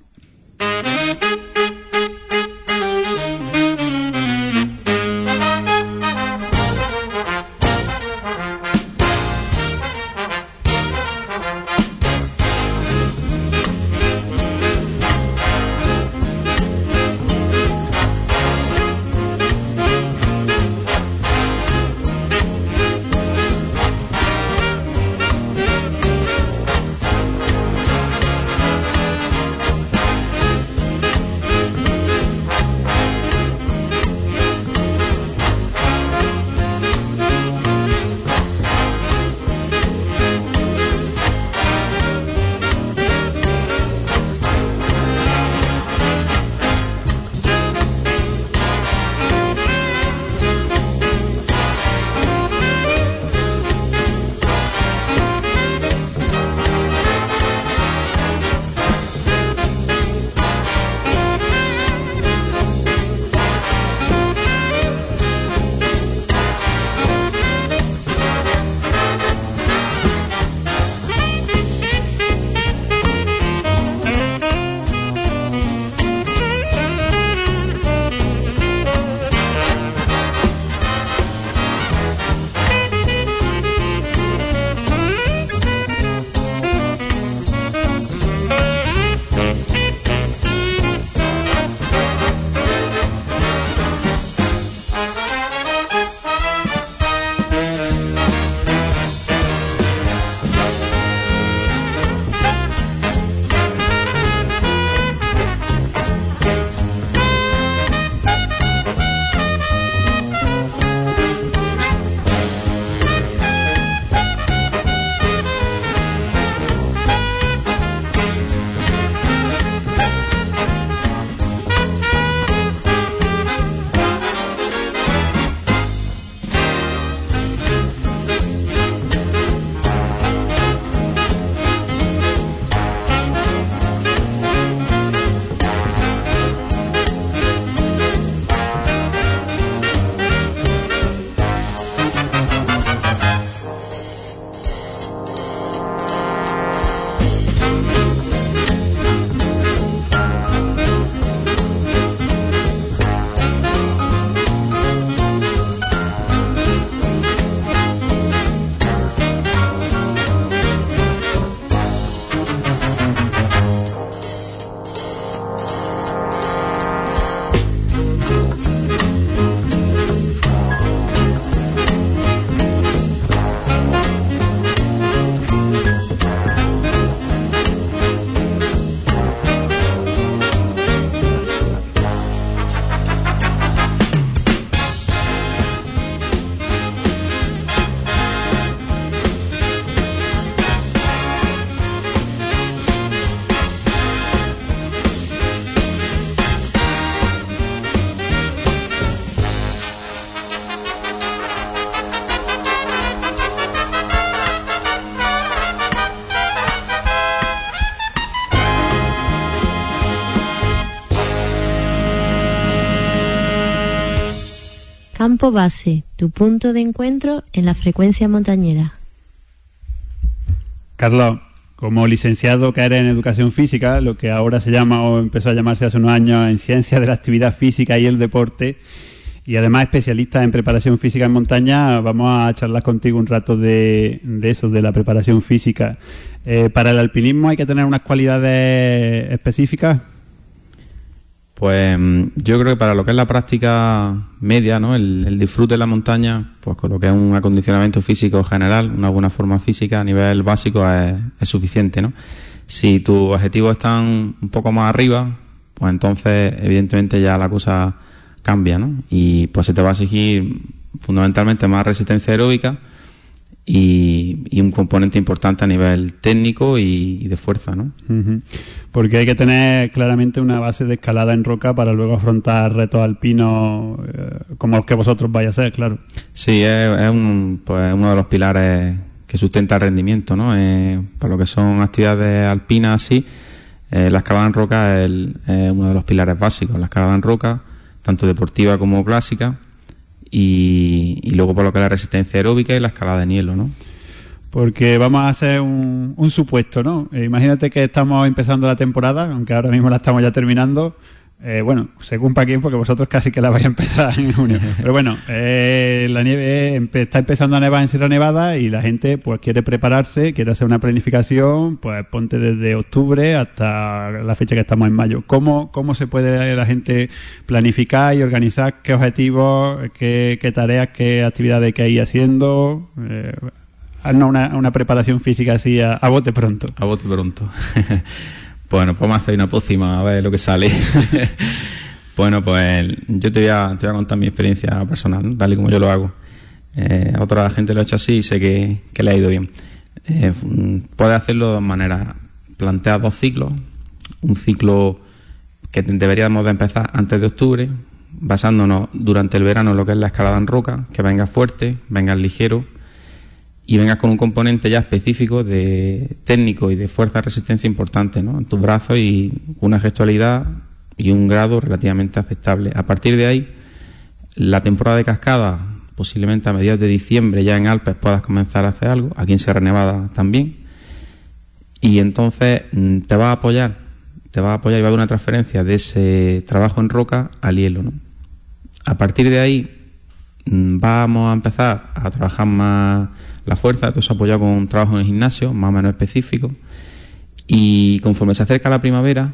Campo Base, tu punto de encuentro en la frecuencia montañera. Carlos, como licenciado que eres en Educación Física, lo que ahora se llama o empezó a llamarse hace unos años en Ciencias de la Actividad Física y el Deporte, y además especialista en preparación física en montaña, vamos a charlar contigo un rato de eso, de la preparación física. ¿Para el alpinismo hay que tener unas cualidades específicas? Pues yo creo que para lo que es la práctica media, ¿no? El disfrute de la montaña, pues con lo que es un acondicionamiento físico general, una buena forma física a nivel básico es suficiente, ¿no? Si tus objetivos están un poco más arriba, pues entonces evidentemente ya la cosa cambia, ¿no? Y pues se te va a exigir fundamentalmente más resistencia aeróbica y un componente importante a nivel técnico y de fuerza, ¿no? Uh-huh. Porque hay que tener claramente una base de escalada en roca para luego afrontar retos alpinos como los que vosotros vais a hacer, claro. Sí, es uno de los pilares que sustenta el rendimiento, ¿no? Para lo que son actividades alpinas así, la escalada en roca es uno de los pilares básicos. La escalada en roca, tanto deportiva como clásica, y luego por lo que es la resistencia aeróbica y la escalada en hielo, ¿no? Porque vamos a hacer un supuesto, ¿no? Imagínate que estamos empezando la temporada, aunque ahora mismo la estamos ya terminando. Bueno, según para quién, porque vosotros casi que la vais a empezar en junio. Pero bueno, la nieve está empezando a nevar en Sierra Nevada y la gente pues quiere prepararse, quiere hacer una planificación, pues ponte desde octubre hasta la fecha que estamos en mayo. ¿Cómo se puede la gente planificar y organizar qué objetivos, qué tareas, qué actividades hay que ir haciendo? Haznos una preparación física así a bote pronto. A bote pronto. Bueno, pues vamos a hacer una pócima a ver lo que sale. Bueno, pues yo te voy a contar mi experiencia personal, ¿no? Tal y como yo lo hago. A otra gente lo ha hecho así y sé que le ha ido bien. Puedes hacerlo de dos maneras. Plantear 2 ciclos. Un ciclo que deberíamos de empezar antes de octubre, basándonos durante el verano en lo que es la escalada en roca, que venga fuerte, venga ligero, y vengas con un componente ya específico de técnico y de fuerza de resistencia importante, ¿no? En tus brazos y una gestualidad y un grado relativamente aceptable. A partir de ahí, la temporada de cascada, posiblemente a mediados de diciembre ya en Alpes puedas comenzar a hacer algo, aquí en Sierra Nevada también, y entonces te va a apoyar y va a haber una transferencia de ese trabajo en roca al hielo, ¿no? A partir de ahí vamos a empezar a trabajar más la fuerza, todo eso apoyado con un trabajo en el gimnasio, más o menos específico, y conforme se acerca la primavera,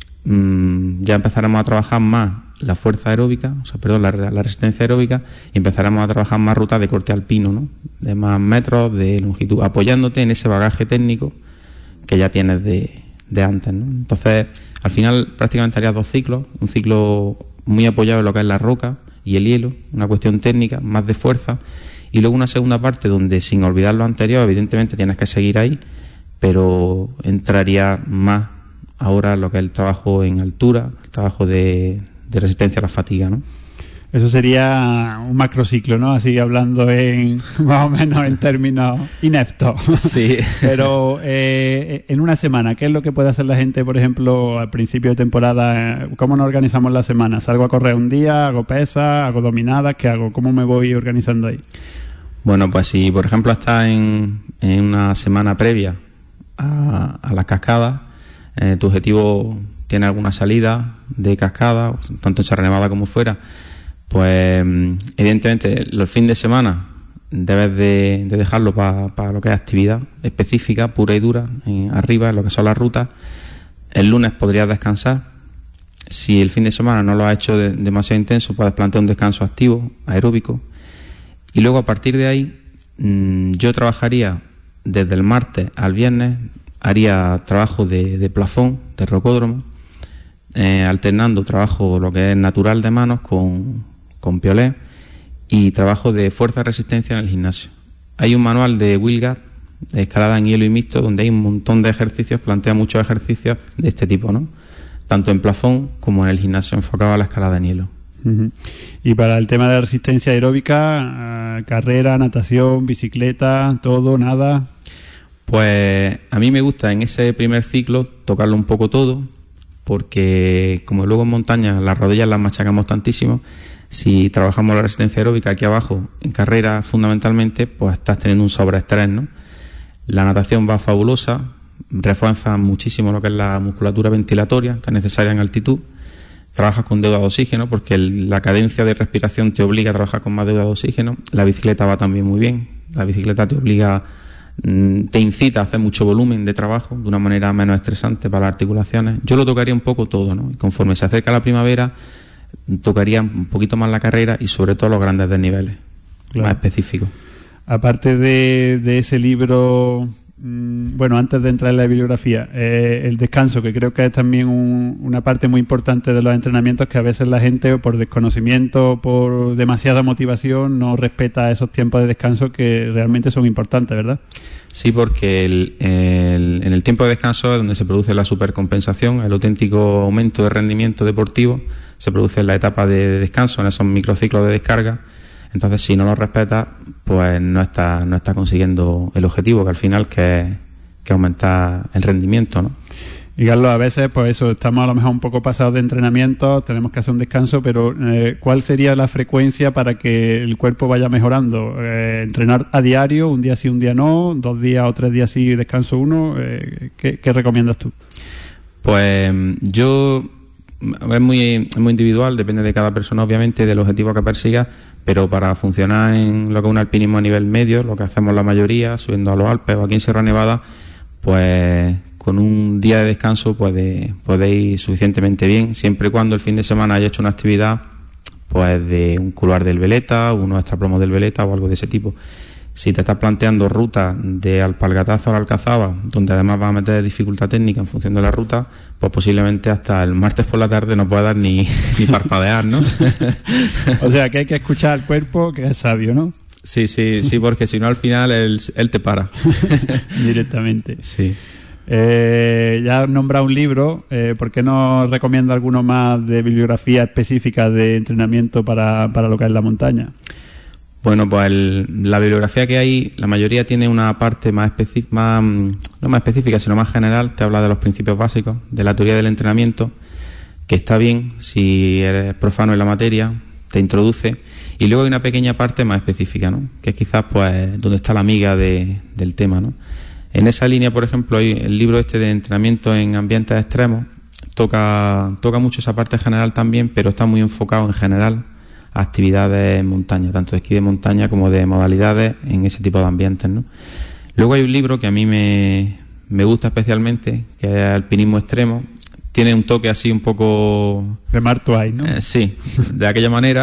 ya empezaremos a trabajar más la fuerza aeróbica, la resistencia aeróbica, y empezaremos a trabajar más rutas de corte alpino, ¿no? De más metros, de longitud, apoyándote en ese bagaje técnico que ya tienes de antes, ¿no? Entonces, al final prácticamente harías 2 ciclos, un ciclo muy apoyado en lo que es la roca y el hielo, una cuestión técnica, más de fuerza, y luego una segunda parte donde, sin olvidar lo anterior, evidentemente tienes que seguir ahí, pero entraría más ahora lo que es el trabajo en altura, el trabajo de resistencia a la fatiga, ¿no? Eso sería un macrociclo, ¿no? Así hablando más o menos en términos ineptos. Sí. Pero en una semana, ¿qué es lo que puede hacer la gente, por ejemplo, al principio de temporada? ¿Cómo nos organizamos la semana? ¿Salgo a correr un día, hago pesas, hago dominadas? ¿Qué hago? ¿Cómo me voy organizando ahí? Bueno, pues si por ejemplo estás en una semana previa a las cascadas, tu objetivo tiene alguna salida de cascada, tanto en Sierra Nevada como fuera, pues evidentemente los fines de semana debes de dejarlo para lo que es actividad específica, pura y dura, arriba, en lo que son las rutas. El lunes podrías descansar. Si el fin de semana no lo has hecho demasiado intenso, puedes plantear un descanso activo, aeróbico. Y luego a partir de ahí, yo trabajaría desde el martes al viernes, haría trabajo de plafón, de rocódromo, alternando trabajo lo que es natural de manos con piolé y trabajo de fuerza y resistencia en el gimnasio. Hay un manual de Wilgard, de escalada en hielo y mixto, donde hay un montón de ejercicios, plantea muchos ejercicios de este tipo, ¿no? Tanto en plafón como en el gimnasio, enfocado a la escalada en hielo. Uh-huh. Y para el tema de resistencia aeróbica, carrera, natación, bicicleta, todo, nada. Pues a mí me gusta en ese primer ciclo tocarlo un poco todo, porque como luego en montaña las rodillas las machacamos tantísimo, si trabajamos la resistencia aeróbica aquí abajo, en carrera fundamentalmente, pues estás teniendo un sobreestrés, ¿no? La natación va fabulosa, refuerza muchísimo lo que es la musculatura ventilatoria, tan necesaria en altitud. Trabajas con deuda de oxígeno porque la cadencia de respiración te obliga a trabajar con más deuda de oxígeno. La bicicleta va también muy bien. La bicicleta te obliga, te incita a hacer mucho volumen de trabajo de una manera menos estresante para las articulaciones. Yo lo tocaría un poco todo, ¿no? Y conforme se acerca la primavera, tocaría un poquito más la carrera y sobre todo los grandes desniveles, claro, más específicos. Aparte de ese libro, bueno, antes de entrar en la bibliografía, el descanso, que creo que es también una parte muy importante de los entrenamientos, que a veces la gente, por desconocimiento, por demasiada motivación, no respeta esos tiempos de descanso que realmente son importantes, ¿verdad? Sí, porque en el tiempo de descanso es donde se produce la supercompensación, el auténtico aumento de rendimiento deportivo se produce en la etapa de descanso, en esos microciclos de descarga. Entonces, si no lo respetas, pues no está consiguiendo el objetivo, que al final que aumentar el rendimiento, ¿no? Y Carlos, a veces, pues eso, estamos a lo mejor un poco pasados de entrenamiento, tenemos que hacer un descanso, pero ¿cuál sería la frecuencia para que el cuerpo vaya mejorando? ¿Entrenar a diario, un día sí, un día no, 2 días o 3 días sí, descanso uno? ¿Qué recomiendas tú? Pues es muy individual, depende de cada persona, obviamente, del objetivo que persiga, pero para funcionar en lo que es un alpinismo a nivel medio, lo que hacemos la mayoría, subiendo a los Alpes o aquí en Sierra Nevada, pues con un día de descanso podéis ir suficientemente bien, siempre y cuando el fin de semana haya hecho una actividad pues de un couloir del Veleta, unos extraplomos del Veleta o algo de ese tipo. Si te estás planteando rutas de Alpargataza o la Alcazaba, donde además vas a meter dificultad técnica en función de la ruta, pues posiblemente hasta el martes por la tarde no puedas ni parpadear, ¿no? O sea, que hay que escuchar al cuerpo, que es sabio, ¿no? Sí, porque si no al final él te para. Directamente. Sí. Ya has nombrado un libro, ¿por qué no recomienda alguno más de bibliografía específica de entrenamiento para lo que es la montaña? Bueno, pues la bibliografía que hay, la mayoría tiene una parte no más específica, sino más general. Te habla de los principios básicos, de la teoría del entrenamiento, que está bien si eres profano en la materia, te introduce. Y luego hay una pequeña parte más específica, ¿no? Que es quizás pues donde está la miga del tema, ¿no? En esa línea, por ejemplo, hay el libro este de entrenamiento en ambientes extremos, toca mucho esa parte general también, pero está muy enfocado en general a actividades en montaña, tanto de esquí de montaña como de modalidades en ese tipo de ambientes, ¿no? Luego hay un libro que a mí me gusta especialmente, que es Alpinismo Extremo. Tiene un toque así un poco... de Mark Twain, ¿no? Sí, de aquella manera.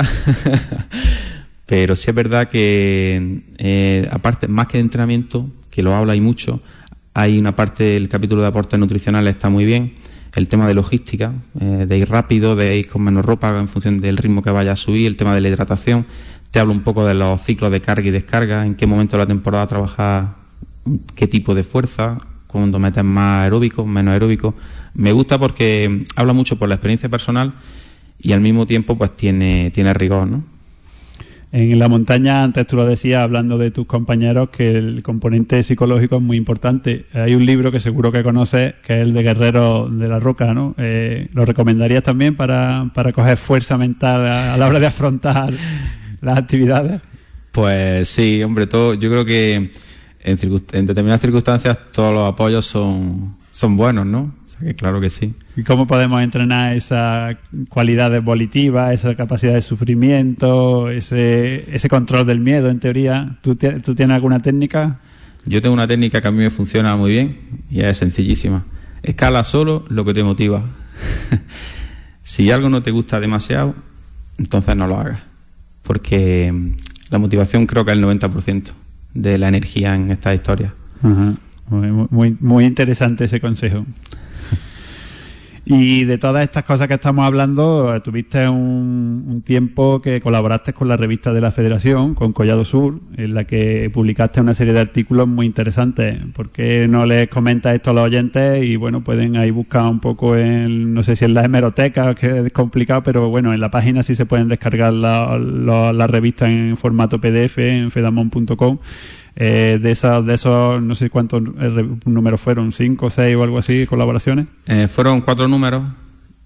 Pero sí es verdad que, aparte, más que de entrenamiento, que lo habla y mucho, hay una parte, el capítulo de aportes nutricionales está muy bien. El tema de logística, de ir rápido, de ir con menos ropa en función del ritmo que vaya a subir, el tema de la hidratación. Te hablo un poco de los ciclos de carga y descarga, en qué momento de la temporada trabajas, qué tipo de fuerza, cuando metes más aeróbico, menos aeróbico. Me gusta porque habla mucho por la experiencia personal y al mismo tiempo pues tiene rigor, ¿no? En la montaña, antes tú lo decías, hablando de tus compañeros, que el componente psicológico es muy importante. Hay un libro que seguro que conoces, que es el de Guerrero de la Roca, ¿no? ¿Lo recomendarías también para coger fuerza mental a la hora de afrontar las actividades? Pues sí, hombre, yo creo que en determinadas circunstancias todos los apoyos son buenos, ¿no? O sea que claro que sí. ¿Y cómo podemos entrenar esas cualidades volitivas, esa capacidad de sufrimiento, ese control del miedo, en teoría? ¿Tú tienes alguna técnica? Yo tengo una técnica que a mí me funciona muy bien y es sencillísima. Escala solo lo que te motiva. Si algo no te gusta demasiado, entonces no lo hagas. Porque la motivación creo que es el 90% de la energía en esta historia. Uh-huh. Muy interesante ese consejo. Y de todas estas cosas que estamos hablando, tuviste un tiempo que colaboraste con la revista de la Federación, con Collado Sur, en la que publicaste una serie de artículos muy interesantes. ¿Por qué no les comentas esto a los oyentes? Y bueno, pueden ahí buscar un poco no sé si en la hemeroteca, que es complicado, pero bueno, en la página sí se pueden descargar la revista en formato PDF en fedamon.com. De esos, no sé cuántos números fueron, 5, 6 o algo así, colaboraciones. Fueron 4 números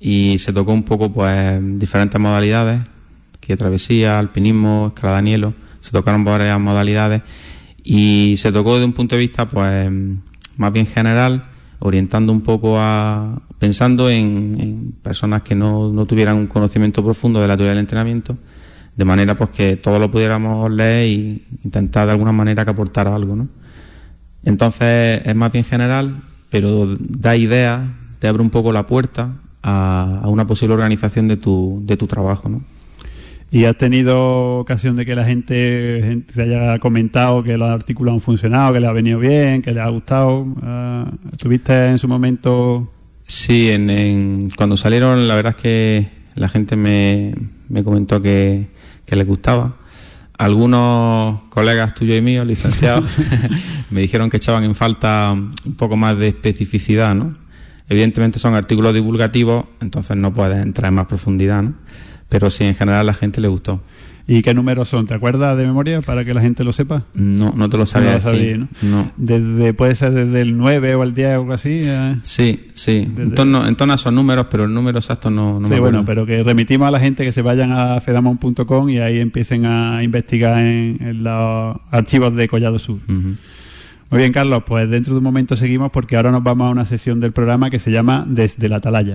y se tocó un poco pues diferentes modalidades, que travesía, alpinismo, escalada en hielo, se tocaron varias modalidades y se tocó desde un punto de vista pues más bien general, orientando un poco pensando en personas que no tuvieran un conocimiento profundo de la teoría del entrenamiento, de manera pues que todos lo pudiéramos leer y intentar de alguna manera que aportara algo, ¿no? Entonces es más bien general, pero da ideas, te abre un poco la puerta a una posible organización de tu trabajo, ¿no? ¿Y has tenido ocasión de que la gente te haya comentado que los artículos han funcionado, que les ha venido bien, que les ha gustado? ¿Tuviste en su momento...? Sí, cuando salieron, la verdad es que la gente me comentó que les gustaba. Algunos colegas tuyos y míos, licenciados, me dijeron que echaban en falta un poco más de especificidad, ¿no? Evidentemente son artículos divulgativos, entonces no puedes entrar en más profundidad, ¿no? Pero sí, en general a la gente le gustó. ¿Y qué números son? ¿Te acuerdas de memoria para que la gente lo sepa? No te lo sabía decir. ¿No? ¿Puede ser desde el 9 o el 10 o algo así? Sí. En torno a esos números, pero el número exacto no me acuerdo. Bueno, pero que remitimos a la gente que se vayan a fedamon.com y ahí empiecen a investigar en los archivos de Collado Sur. Uh-huh. Muy bien, Carlos, pues dentro de un momento seguimos porque ahora nos vamos a una sesión del programa que se llama Desde la Atalaya.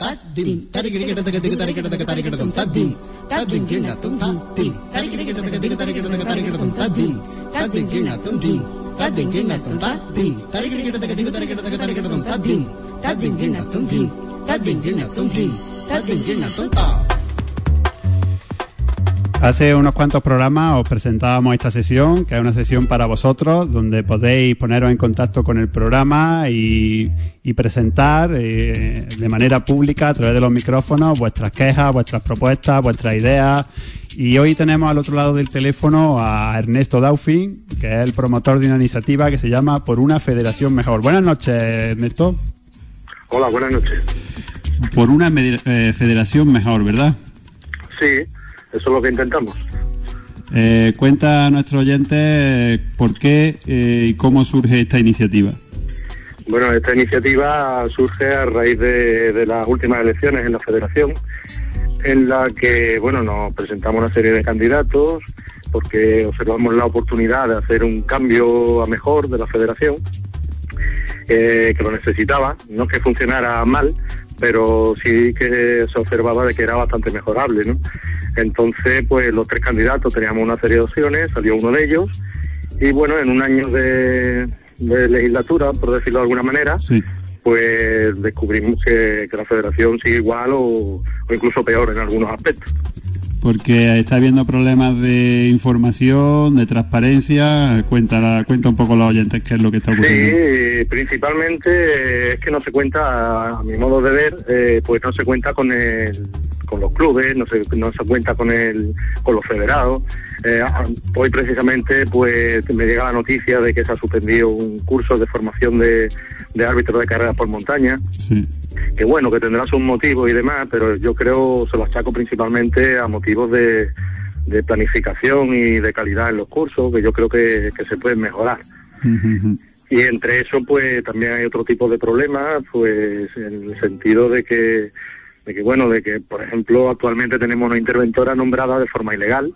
Hace unos cuantos programas os presentábamos esta sesión, que es una sesión para vosotros, donde podéis poneros en contacto con el programa y presentar de manera pública, a través de los micrófonos, vuestras quejas, vuestras propuestas, vuestras ideas. Y hoy tenemos al otro lado del teléfono a Ernesto Daufin, que es el promotor de una iniciativa que se llama Por una Federación Mejor. Buenas noches, Ernesto. Hola, buenas noches. Por una federación mejor, ¿verdad? Sí. Eso es lo que intentamos. Cuenta a nuestros oyentes por qué y cómo surge esta iniciativa. Bueno, esta iniciativa surge a raíz de las últimas elecciones en la Federación, en la que, bueno, nos presentamos una serie de candidatos porque observamos la oportunidad de hacer un cambio a mejor de la Federación, que lo necesitaba, no que funcionara mal, pero sí que se observaba de que era bastante mejorable, ¿no? Entonces, pues los tres candidatos teníamos una serie de opciones, salió uno de ellos, y bueno, en un año de legislatura, por decirlo de alguna manera, sí, pues descubrimos que la Federación sigue igual o incluso peor en algunos aspectos. Porque está habiendo problemas de información, de transparencia. Cuenta un poco a los oyentes qué es lo que está ocurriendo. Sí, principalmente es que no se cuenta, a mi modo de ver, pues no se cuenta con los clubes, no se cuenta con los federados. Hoy precisamente pues me llega la noticia de que se ha suspendido un curso de formación de árbitros de carreras por montaña. Sí. Que bueno, que tendrá sus motivos y demás, pero yo creo, se lo achaco principalmente a motivos de planificación y de calidad en los cursos, que yo creo que se pueden mejorar. Uh-huh. Y entre eso, pues también hay otro tipo de problemas, pues en el sentido de que por ejemplo, actualmente tenemos una interventora nombrada de forma ilegal,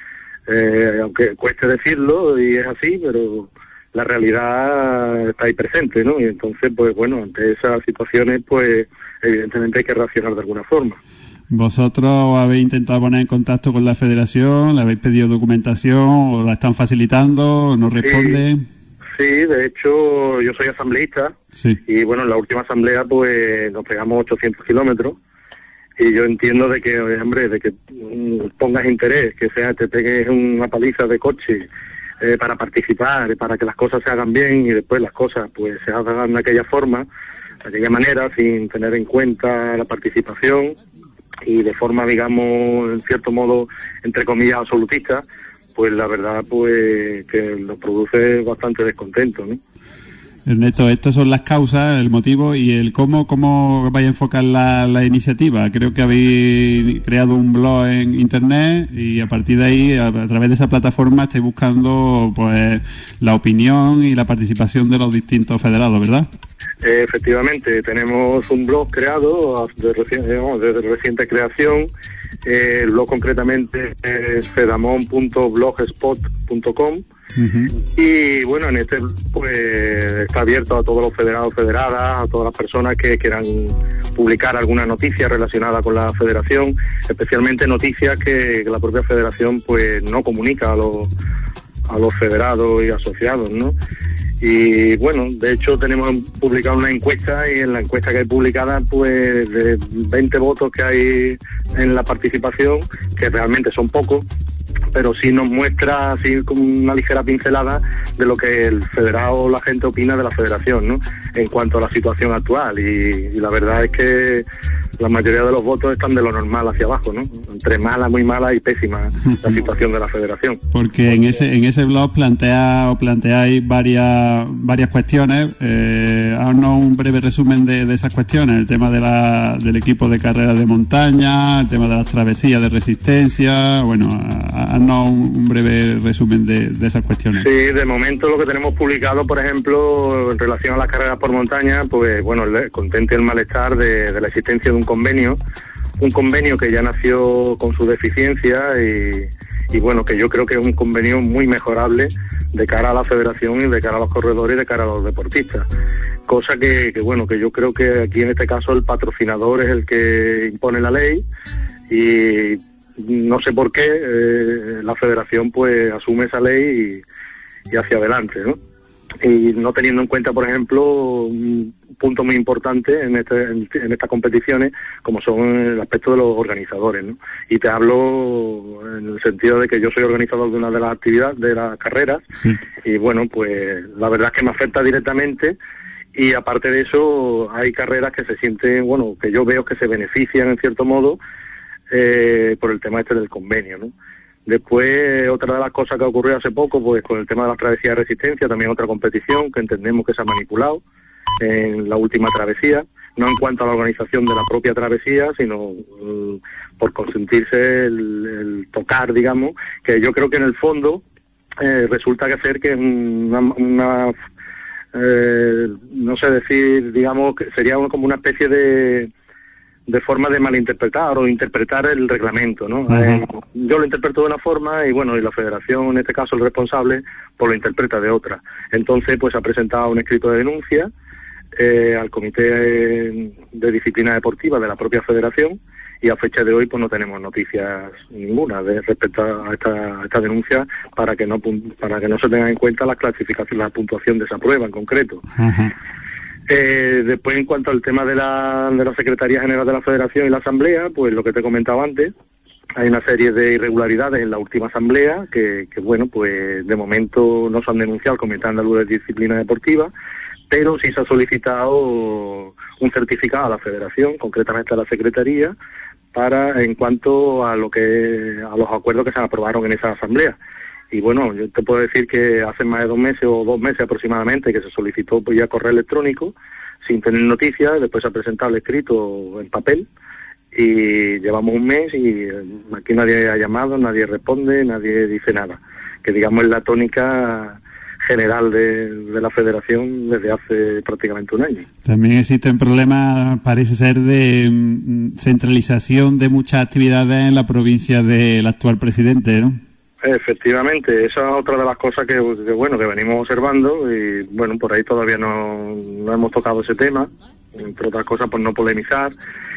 aunque cueste decirlo, y es así, pero la realidad está ahí presente, ¿no? Y entonces, pues bueno, ante esas situaciones, pues evidentemente hay que reaccionar de alguna forma. ¿Vosotros habéis intentado poner en contacto con la Federación? ¿Le habéis pedido documentación o la están facilitando o no responde? Sí, de hecho yo soy asambleísta, sí, y bueno, en la última asamblea pues nos pegamos 800 kilómetros y yo entiendo de que, hombre, de que pongas interés, que te pegues una paliza de coche para participar, para que las cosas se hagan bien y después las cosas pues se hagan de aquella forma, de aquella manera, sin tener en cuenta la participación y de forma, digamos, en cierto modo, entre comillas, absolutista, pues la verdad pues que nos produce bastante descontento, ¿no? Ernesto, estas son las causas, el motivo y el cómo vais a enfocar la iniciativa. Creo que habéis creado un blog en internet y a partir de ahí, a través de esa plataforma, estáis buscando pues la opinión y la participación de los distintos federados, ¿verdad? Efectivamente, tenemos un blog creado de reciente creación. El blog concretamente es fedamon.blogspot.com. Y bueno, en este pues está abierto a todos los federados, federadas, a todas las personas que quieran publicar alguna noticia relacionada con la federación, especialmente noticias que la propia federación pues no comunica a los federados y asociados, ¿no? Y bueno, de hecho tenemos publicado una encuesta, y en la encuesta que hay publicada, pues de 20 votos que hay en la participación, que realmente son pocos, pero sí nos muestra así como una ligera pincelada de lo que el federado o la gente opina de la federación, ¿no? En cuanto a la situación actual, y la verdad es que la mayoría de los votos están de lo normal hacia abajo, ¿no? Entre mala, muy mala y pésima la situación de la federación. Porque en ese blog planteáis varias cuestiones. Haznos un breve resumen de esas cuestiones: el tema del equipo de carreras de montaña, el tema de las travesías de resistencia. Bueno, haznos un breve resumen de esas cuestiones. Sí, de momento lo que tenemos publicado, por ejemplo, en relación a las carreras por montaña, pues bueno, el contento y el malestar de la existencia de un convenio que ya nació con su deficiencia, y bueno, que yo creo que es un convenio muy mejorable de cara a la federación y de cara a los corredores y de cara a los deportistas, cosa que bueno, que yo creo que aquí en este caso el patrocinador es el que impone la ley, y no sé por qué la federación pues asume esa ley y hacia adelante, ¿no? Y no teniendo en cuenta, por ejemplo, un punto muy importante en estas competiciones, como son el aspecto de los organizadores, ¿no? Y te hablo en el sentido de que yo soy organizador de una de las actividades, de las carreras, sí. Y bueno, pues la verdad es que me afecta directamente, y aparte de eso hay carreras que se sienten, bueno, que yo veo que se benefician en cierto modo por el tema del convenio, ¿no? Después, otra de las cosas que ocurrió hace poco, pues con el tema de las travesías de resistencia, también otra competición que entendemos que se ha manipulado en la última travesía, no en cuanto a la organización de la propia travesía, sino por consentirse el tocar, digamos, que yo creo que en el fondo resulta que hacer que es no sé decir, digamos, que sería como una especie de forma de malinterpretar o interpretar el reglamento, ¿no? Yo lo interpreto de una forma, y bueno, y la federación, en este caso el responsable, pues lo interpreta de otra. Entonces, pues ha presentado un escrito de denuncia al Comité de Disciplina Deportiva de la propia federación, y a fecha de hoy pues no tenemos noticias ninguna respecto a esta denuncia, para que no se tenga en cuenta la clasificación, la puntuación de esa prueba en concreto. Después, en cuanto al tema de la Secretaría General de la Federación y la Asamblea, pues lo que te comentaba antes, hay una serie de irregularidades en la última Asamblea que bueno, pues de momento no se han denunciado al Comité Andaluz de Disciplina Deportiva, pero sí se ha solicitado un certificado a la Federación, concretamente a la Secretaría, en cuanto a los acuerdos que se aprobaron en esa Asamblea. Y bueno, yo te puedo decir que hace más de 2 meses o 2 meses aproximadamente que se solicitó pues ya correo electrónico sin tener noticias. Después se ha presentado el escrito en papel, y llevamos un mes y aquí nadie ha llamado, nadie responde, nadie dice nada, que digamos es la tónica general de la federación desde hace prácticamente un año. También existen problemas, parece ser, de centralización de muchas actividades en la provincia del actual presidente, ¿no? Efectivamente, esa es otra de las cosas que venimos observando, y bueno, por ahí todavía no hemos tocado ese tema, entre otras cosas por no polemizar.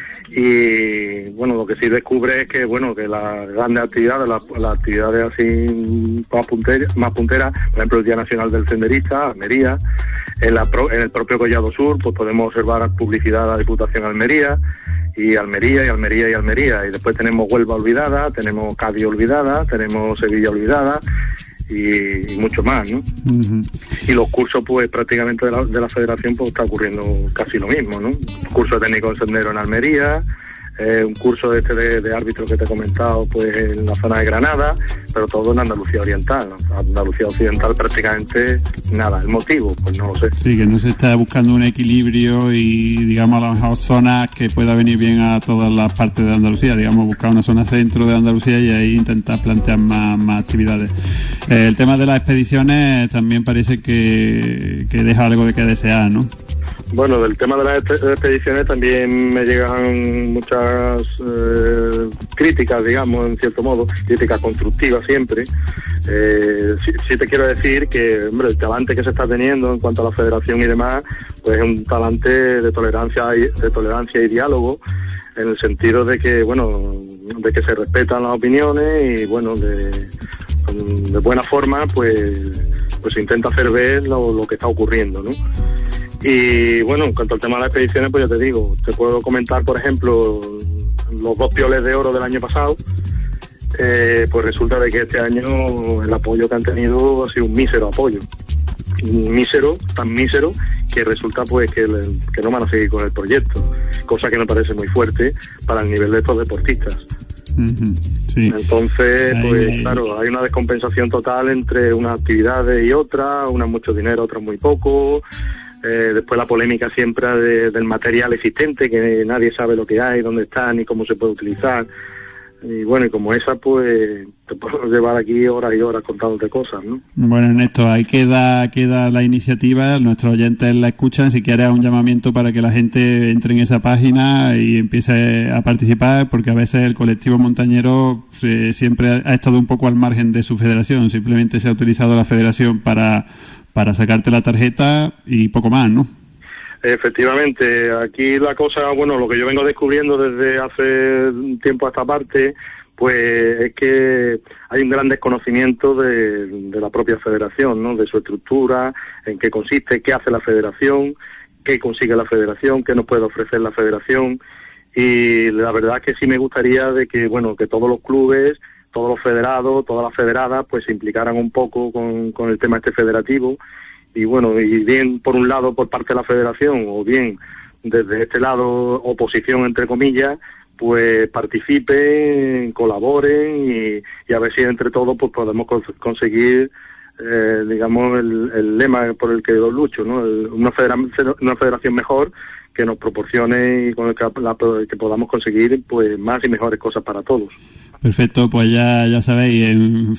Y bueno, lo que sí descubre es que bueno, que las grandes actividades, las actividades así más punteras, por ejemplo el Día Nacional del Senderista, Almería, en el propio Collado Sur, pues podemos observar publicidad de la Diputación de Almería, y Almería, y después tenemos Huelva olvidada, tenemos Cádiz olvidada, tenemos Sevilla olvidada, y mucho más, ¿no? Y los cursos, pues prácticamente de la federación, pues está ocurriendo casi lo mismo, ¿no? Curso de técnico en sendero en Almería, un curso de árbitro que te he comentado, pues en la zona de Granada, pero todo en Andalucía Oriental, ¿no? Andalucía Occidental prácticamente nada. ¿El motivo? Pues no lo sé. Sí, que no se está buscando un equilibrio y, digamos, a lo mejor zonas que pueda venir bien a todas las partes de Andalucía, digamos, buscar una zona centro de Andalucía y ahí intentar plantear más actividades. El tema de las expediciones también parece que deja algo de que desear, ¿no? Bueno, del tema de las expediciones también me llegan muchas críticas, digamos, en cierto modo, críticas constructivas siempre. Sí te quiero decir que, hombre, el talante que se está teniendo en cuanto a la federación y demás, pues es un talante de tolerancia y diálogo, en el sentido de que, bueno, de que se respetan las opiniones y, bueno, de buena forma, pues se intenta hacer ver lo que está ocurriendo, ¿no? Y bueno, en cuanto al tema de las expediciones, pues ya te digo, te puedo comentar, por ejemplo, los 2 pioles de oro del año pasado. Pues resulta de que este año el apoyo que han tenido ha sido un mísero apoyo. Tan mísero, que resulta pues que no van a seguir con el proyecto, cosa que me parece muy fuerte para el nivel de estos deportistas. Sí. Entonces, pues claro, hay una descompensación total entre unas actividades y otras, unas mucho dinero, otras muy poco. Después la polémica siempre del material existente, que nadie sabe lo que hay, dónde está, ni cómo se puede utilizar. Y bueno, y como esa, pues te puedo llevar aquí horas y horas contándote cosas, ¿no? Bueno, Ernesto, ahí queda la iniciativa, nuestros oyentes la escuchan, si quieres un llamamiento para que la gente entre en esa página y empiece a participar, porque a veces el colectivo montañero siempre ha estado un poco al margen de su federación, simplemente se ha utilizado la federación para sacarte la tarjeta y poco más, ¿no? Efectivamente, aquí la cosa, bueno, lo que yo vengo descubriendo desde hace un tiempo a esta parte, pues es que hay un gran desconocimiento de la propia federación, ¿no? De su estructura, en qué consiste, qué hace la federación, qué consigue la federación, qué nos puede ofrecer la federación. Y la verdad es que sí me gustaría de que, bueno, que todos los clubes, todos los federados, todas las federadas, pues se implicaran un poco con el tema este federativo. Y bueno, y bien por un lado por parte de la federación o bien desde este lado oposición entre comillas, pues participen, colaboren y a ver si entre todos pues podemos conseguir digamos el lema por el que yo lucho, ¿no? Una federación mejor que nos proporcione y con el que podamos conseguir pues más y mejores cosas para todos. Perfecto, pues ya sabéis, en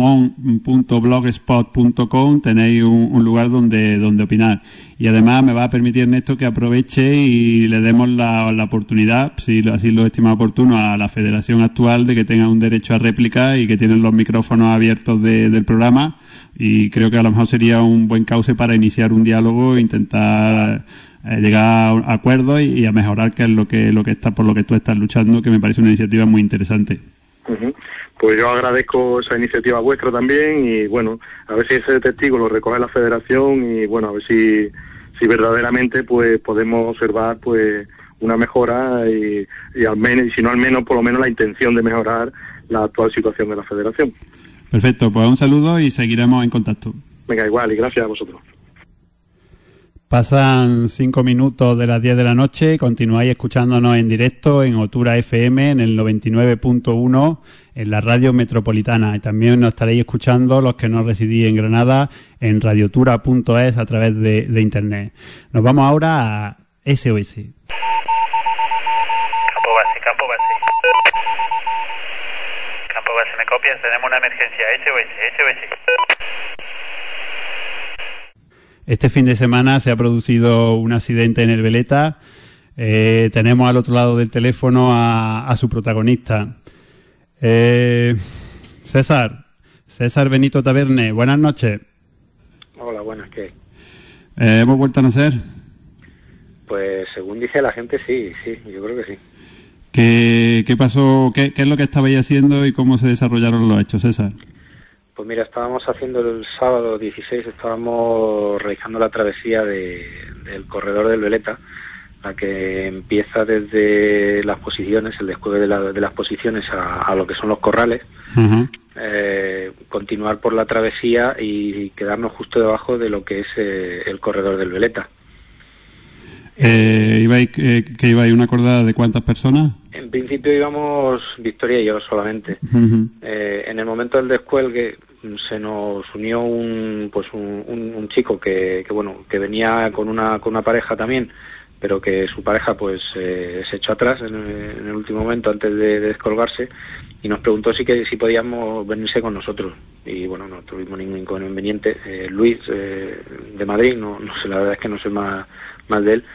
fedamon.blogspot.com tenéis un lugar donde opinar. Y además me va a permitir, Ernesto, que aproveche y le demos la oportunidad, si así lo estima oportuno, a la federación actual de que tenga un derecho a réplica y que tienen los micrófonos abiertos del programa. Y creo que a lo mejor sería un buen cauce para iniciar un diálogo e intentar llegar a acuerdos y a mejorar, que es lo que está por lo que tú estás luchando, que me parece una iniciativa muy interesante. Pues yo agradezco esa iniciativa vuestra también y bueno, a ver si ese testigo lo recoge la federación y bueno, a ver si verdaderamente pues podemos observar pues una mejora y al menos, y si no al menos, por lo menos la intención de mejorar la actual situación de la federación. Perfecto, pues un saludo y seguiremos en contacto. Venga, igual, y gracias a vosotros. Pasan 5 minutos de las 10 de la noche, continuáis escuchándonos en directo en Otura FM en el 99.1 en la radio metropolitana, y también nos estaréis escuchando los que no residís en Granada en radiotura.es a través de internet. Nos vamos ahora a SOS. Campo base. Campo base, ¿me copias? Tenemos una emergencia. SOS. Este fin de semana se ha producido un accidente en el Veleta. Tenemos al otro lado del teléfono a su protagonista. César Benito Taberne, buenas noches. Hola, buenas, ¿qué? ¿Hemos vuelto a nacer? Pues según dice la gente, sí, yo creo que sí. ¿Qué pasó? ¿Qué es lo que estabais haciendo y cómo se desarrollaron los hechos, César? Pues mira, estábamos haciendo el sábado 16, estábamos realizando la travesía del corredor del Veleta, la que empieza desde las posiciones, el descuelgue de las posiciones a lo que son los corrales, continuar por la travesía y quedarnos justo debajo de lo que es el corredor del Veleta. ¿Ibais una cordada de cuántas personas? En principio íbamos Victoria y yo solamente. En el momento del descuelgue se nos unió un chico que venía con una pareja también, pero que su pareja pues se echó atrás en el último momento antes de descolgarse y nos preguntó si podíamos venirse con nosotros, y bueno, no tuvimos ningún inconveniente. Luis de Madrid, no sé, la verdad es que no sé más de él.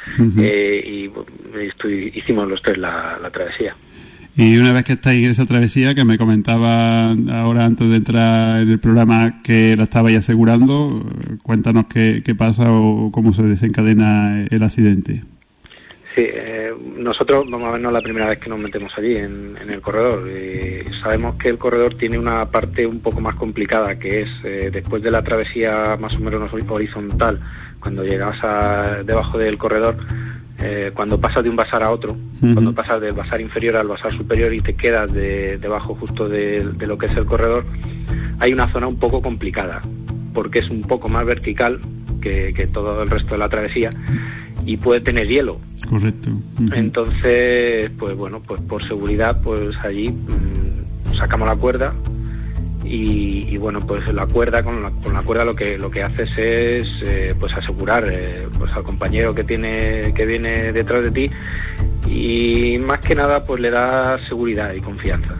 Hicimos los tres la travesía. Y una vez que estáis en esa travesía, que me comentaba ahora antes de entrar en el programa que la estabais asegurando, cuéntanos qué pasa o cómo se desencadena el accidente. Sí, nosotros vamos a vernos la primera vez que nos metemos allí en el corredor. Sabemos que el corredor tiene una parte un poco más complicada, que es después de la travesía más o menos horizontal, cuando llegas debajo del corredor, cuando pasas de un basar a otro, cuando pasas del basar inferior al basar superior y te quedas debajo justo de lo que es el corredor, hay una zona un poco complicada, porque es un poco más vertical que todo el resto de la travesía y puede tener hielo. Correcto. Entonces, pues bueno, pues por seguridad, pues allí sacamos la cuerda y bueno, pues la cuerda con la cuerda lo que haces es pues asegurar pues al compañero que viene detrás de ti, y más que nada pues le da seguridad y confianza.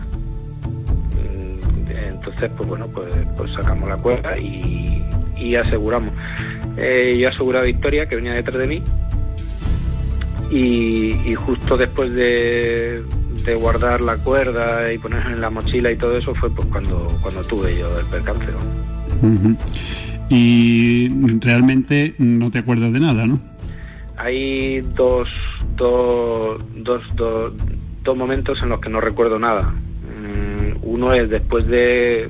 Entonces, pues bueno, pues sacamos la cuerda y aseguramos. Yo aseguré a Victoria, que venía detrás de mí, y justo después de guardar la cuerda y ponerla en la mochila y todo eso fue pues cuando tuve yo el percance, ¿no? Y realmente no te acuerdas de nada, ¿no? Hay dos momentos en los que no recuerdo nada. Uno es después de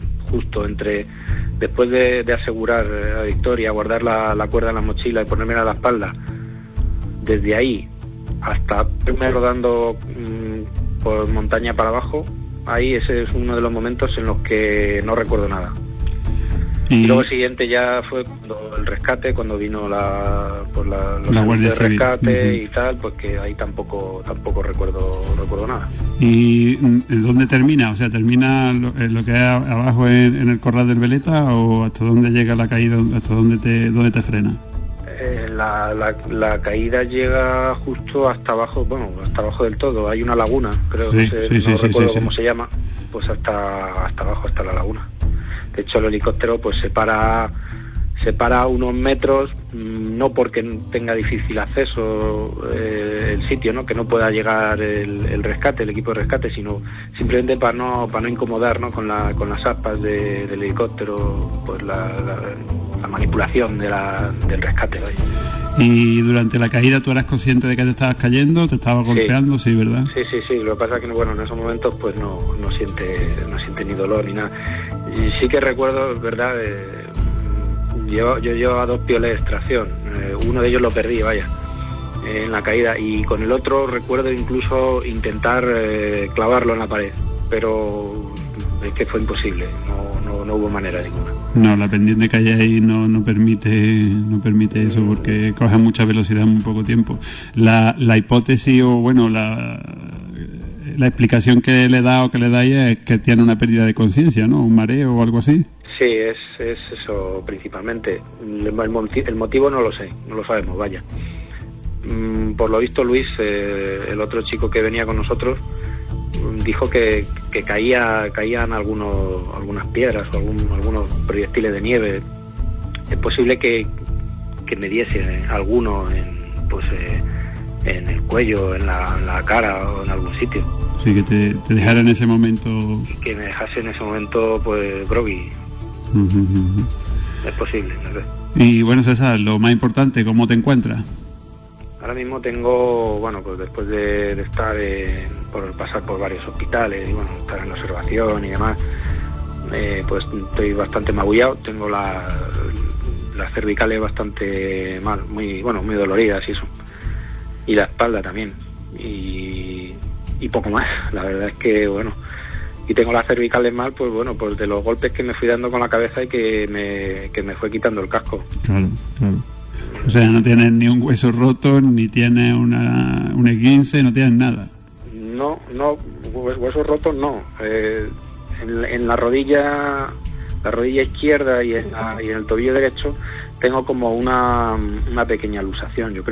asegurar a Victoria, guardar la cuerda en la mochila y ponerme a la espalda. Desde ahí hasta irme rodando por montaña para abajo, ahí ese es uno de los momentos en los que no recuerdo nada. Y luego el siguiente ya fue el rescate, cuando vino los agentes de rescate y tal, pues que ahí tampoco recuerdo nada. ¿Y dónde termina? O sea, ¿termina lo que hay abajo en el corral del Veleta, o hasta dónde llega la caída, hasta dónde te frena? La caída llega justo hasta abajo, bueno, hasta abajo del todo. Hay una laguna, creo, no recuerdo cómo se llama, pues hasta abajo, hasta la laguna. De hecho, el helicóptero pues se para unos metros, no porque tenga difícil acceso el sitio, ¿no? Que no pueda llegar el rescate, el equipo de rescate, sino simplemente para no incomodar, ¿no? Con las aspas del helicóptero, pues la manipulación del rescate, ¿vale? Y durante la caída, ¿tú eras consciente de que te estabas cayendo? ¿Te estabas golpeando? Sí, ¿verdad? Sí. Lo que pasa es que, bueno, en esos momentos pues no siente ni dolor ni nada. Y sí que recuerdo, ¿verdad? Yo llevaba 2 pioles de extracción. Uno de ellos lo perdí, en la caída. Y con el otro recuerdo incluso intentar clavarlo en la pared. Pero es que fue imposible. No hubo manera ninguna. No, la pendiente que hay ahí no permite eso, porque coge mucha velocidad en muy poco tiempo. La hipótesis, o bueno, la explicación que le dais es que tiene una pérdida de conciencia, ¿no? Un mareo o algo así. Sí, es eso principalmente. El motivo no lo sé, no lo sabemos, vaya. Por lo visto Luis, el otro chico que venía con nosotros, dijo que caían algunas piedras o algunos proyectiles de nieve. Es posible que me diese alguno en el cuello, en la cara o en algún sitio. Sí, que te dejara en ese momento. Y que me dejase en ese momento, pues, groggy. Es posible, no sé. Y bueno, César, lo más importante, ¿cómo te encuentras? Ahora mismo tengo, bueno, pues después de estar por pasar por varios hospitales y bueno, estar en observación y demás, pues estoy bastante magullado. Tengo las cervicales bastante mal, muy doloridas y eso. Y la espalda también. Y poco más. La verdad es que, bueno, y tengo las cervicales mal, pues bueno, pues de los golpes que me fui dando con la cabeza y que me fue quitando el casco. Claro. O sea, no tienes ni un hueso roto, ni tienes un esguince, no tienes nada. No, huesos rotos no. En la rodilla izquierda y en el tobillo derecho tengo como una pequeña luxación, yo creo.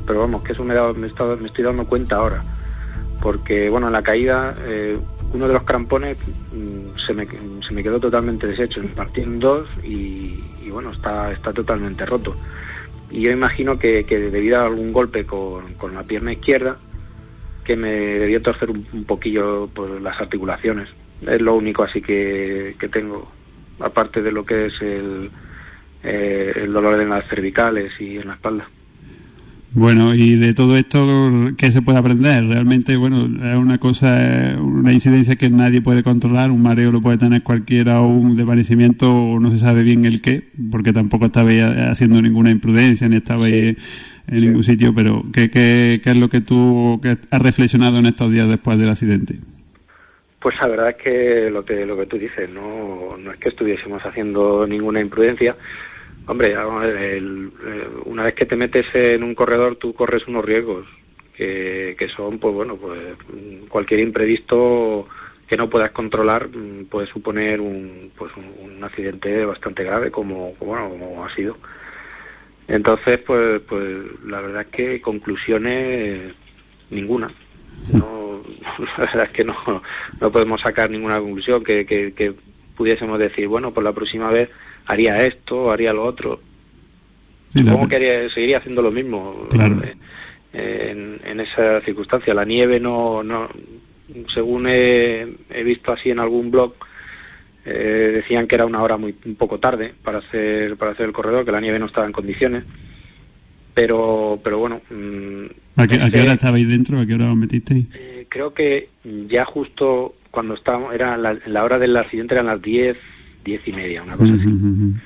pero vamos, que eso me estoy dando cuenta ahora, porque bueno, en la caída uno de los crampones se me quedó totalmente deshecho, me partí en dos y bueno, está totalmente roto. Y yo imagino que debido a algún golpe con la pierna izquierda, que me debió torcer un poquillo por las articulaciones. Es lo único así que tengo, aparte de lo que es el dolor en las cervicales y en la espalda. Bueno, y de todo esto, ¿qué se puede aprender? Realmente, bueno, es una incidencia que nadie puede controlar, un mareo lo puede tener cualquiera, o un desvanecimiento, o no se sabe bien el qué, porque tampoco estabais haciendo ninguna imprudencia, ni estabais en ningún sitio, pero ¿qué es lo que tú has reflexionado en estos días después del accidente? Pues la verdad es que lo que tú dices, no es que estuviésemos haciendo ninguna imprudencia. Hombre, una vez que te metes en un corredor, tú corres unos riesgos que son, pues bueno, pues cualquier imprevisto que no puedas controlar puede suponer un accidente bastante grave, como ha sido. Entonces, pues la verdad es que conclusiones ninguna. No, la verdad es que no podemos sacar ninguna conclusión que pudiésemos decir, bueno, pues la próxima vez haría esto, haría lo otro. Supongo que seguiría haciendo lo mismo. Claro. En esa circunstancia. La nieve no según he visto así en algún blog, decían que era una hora un poco tarde para hacer el corredor, que la nieve no estaba en condiciones. Pero bueno. ¿A qué hora estabais dentro? ¿A qué hora os metisteis? Creo que ya justo cuando estábamos, era la hora del accidente, eran las 10:10:30, una cosa así.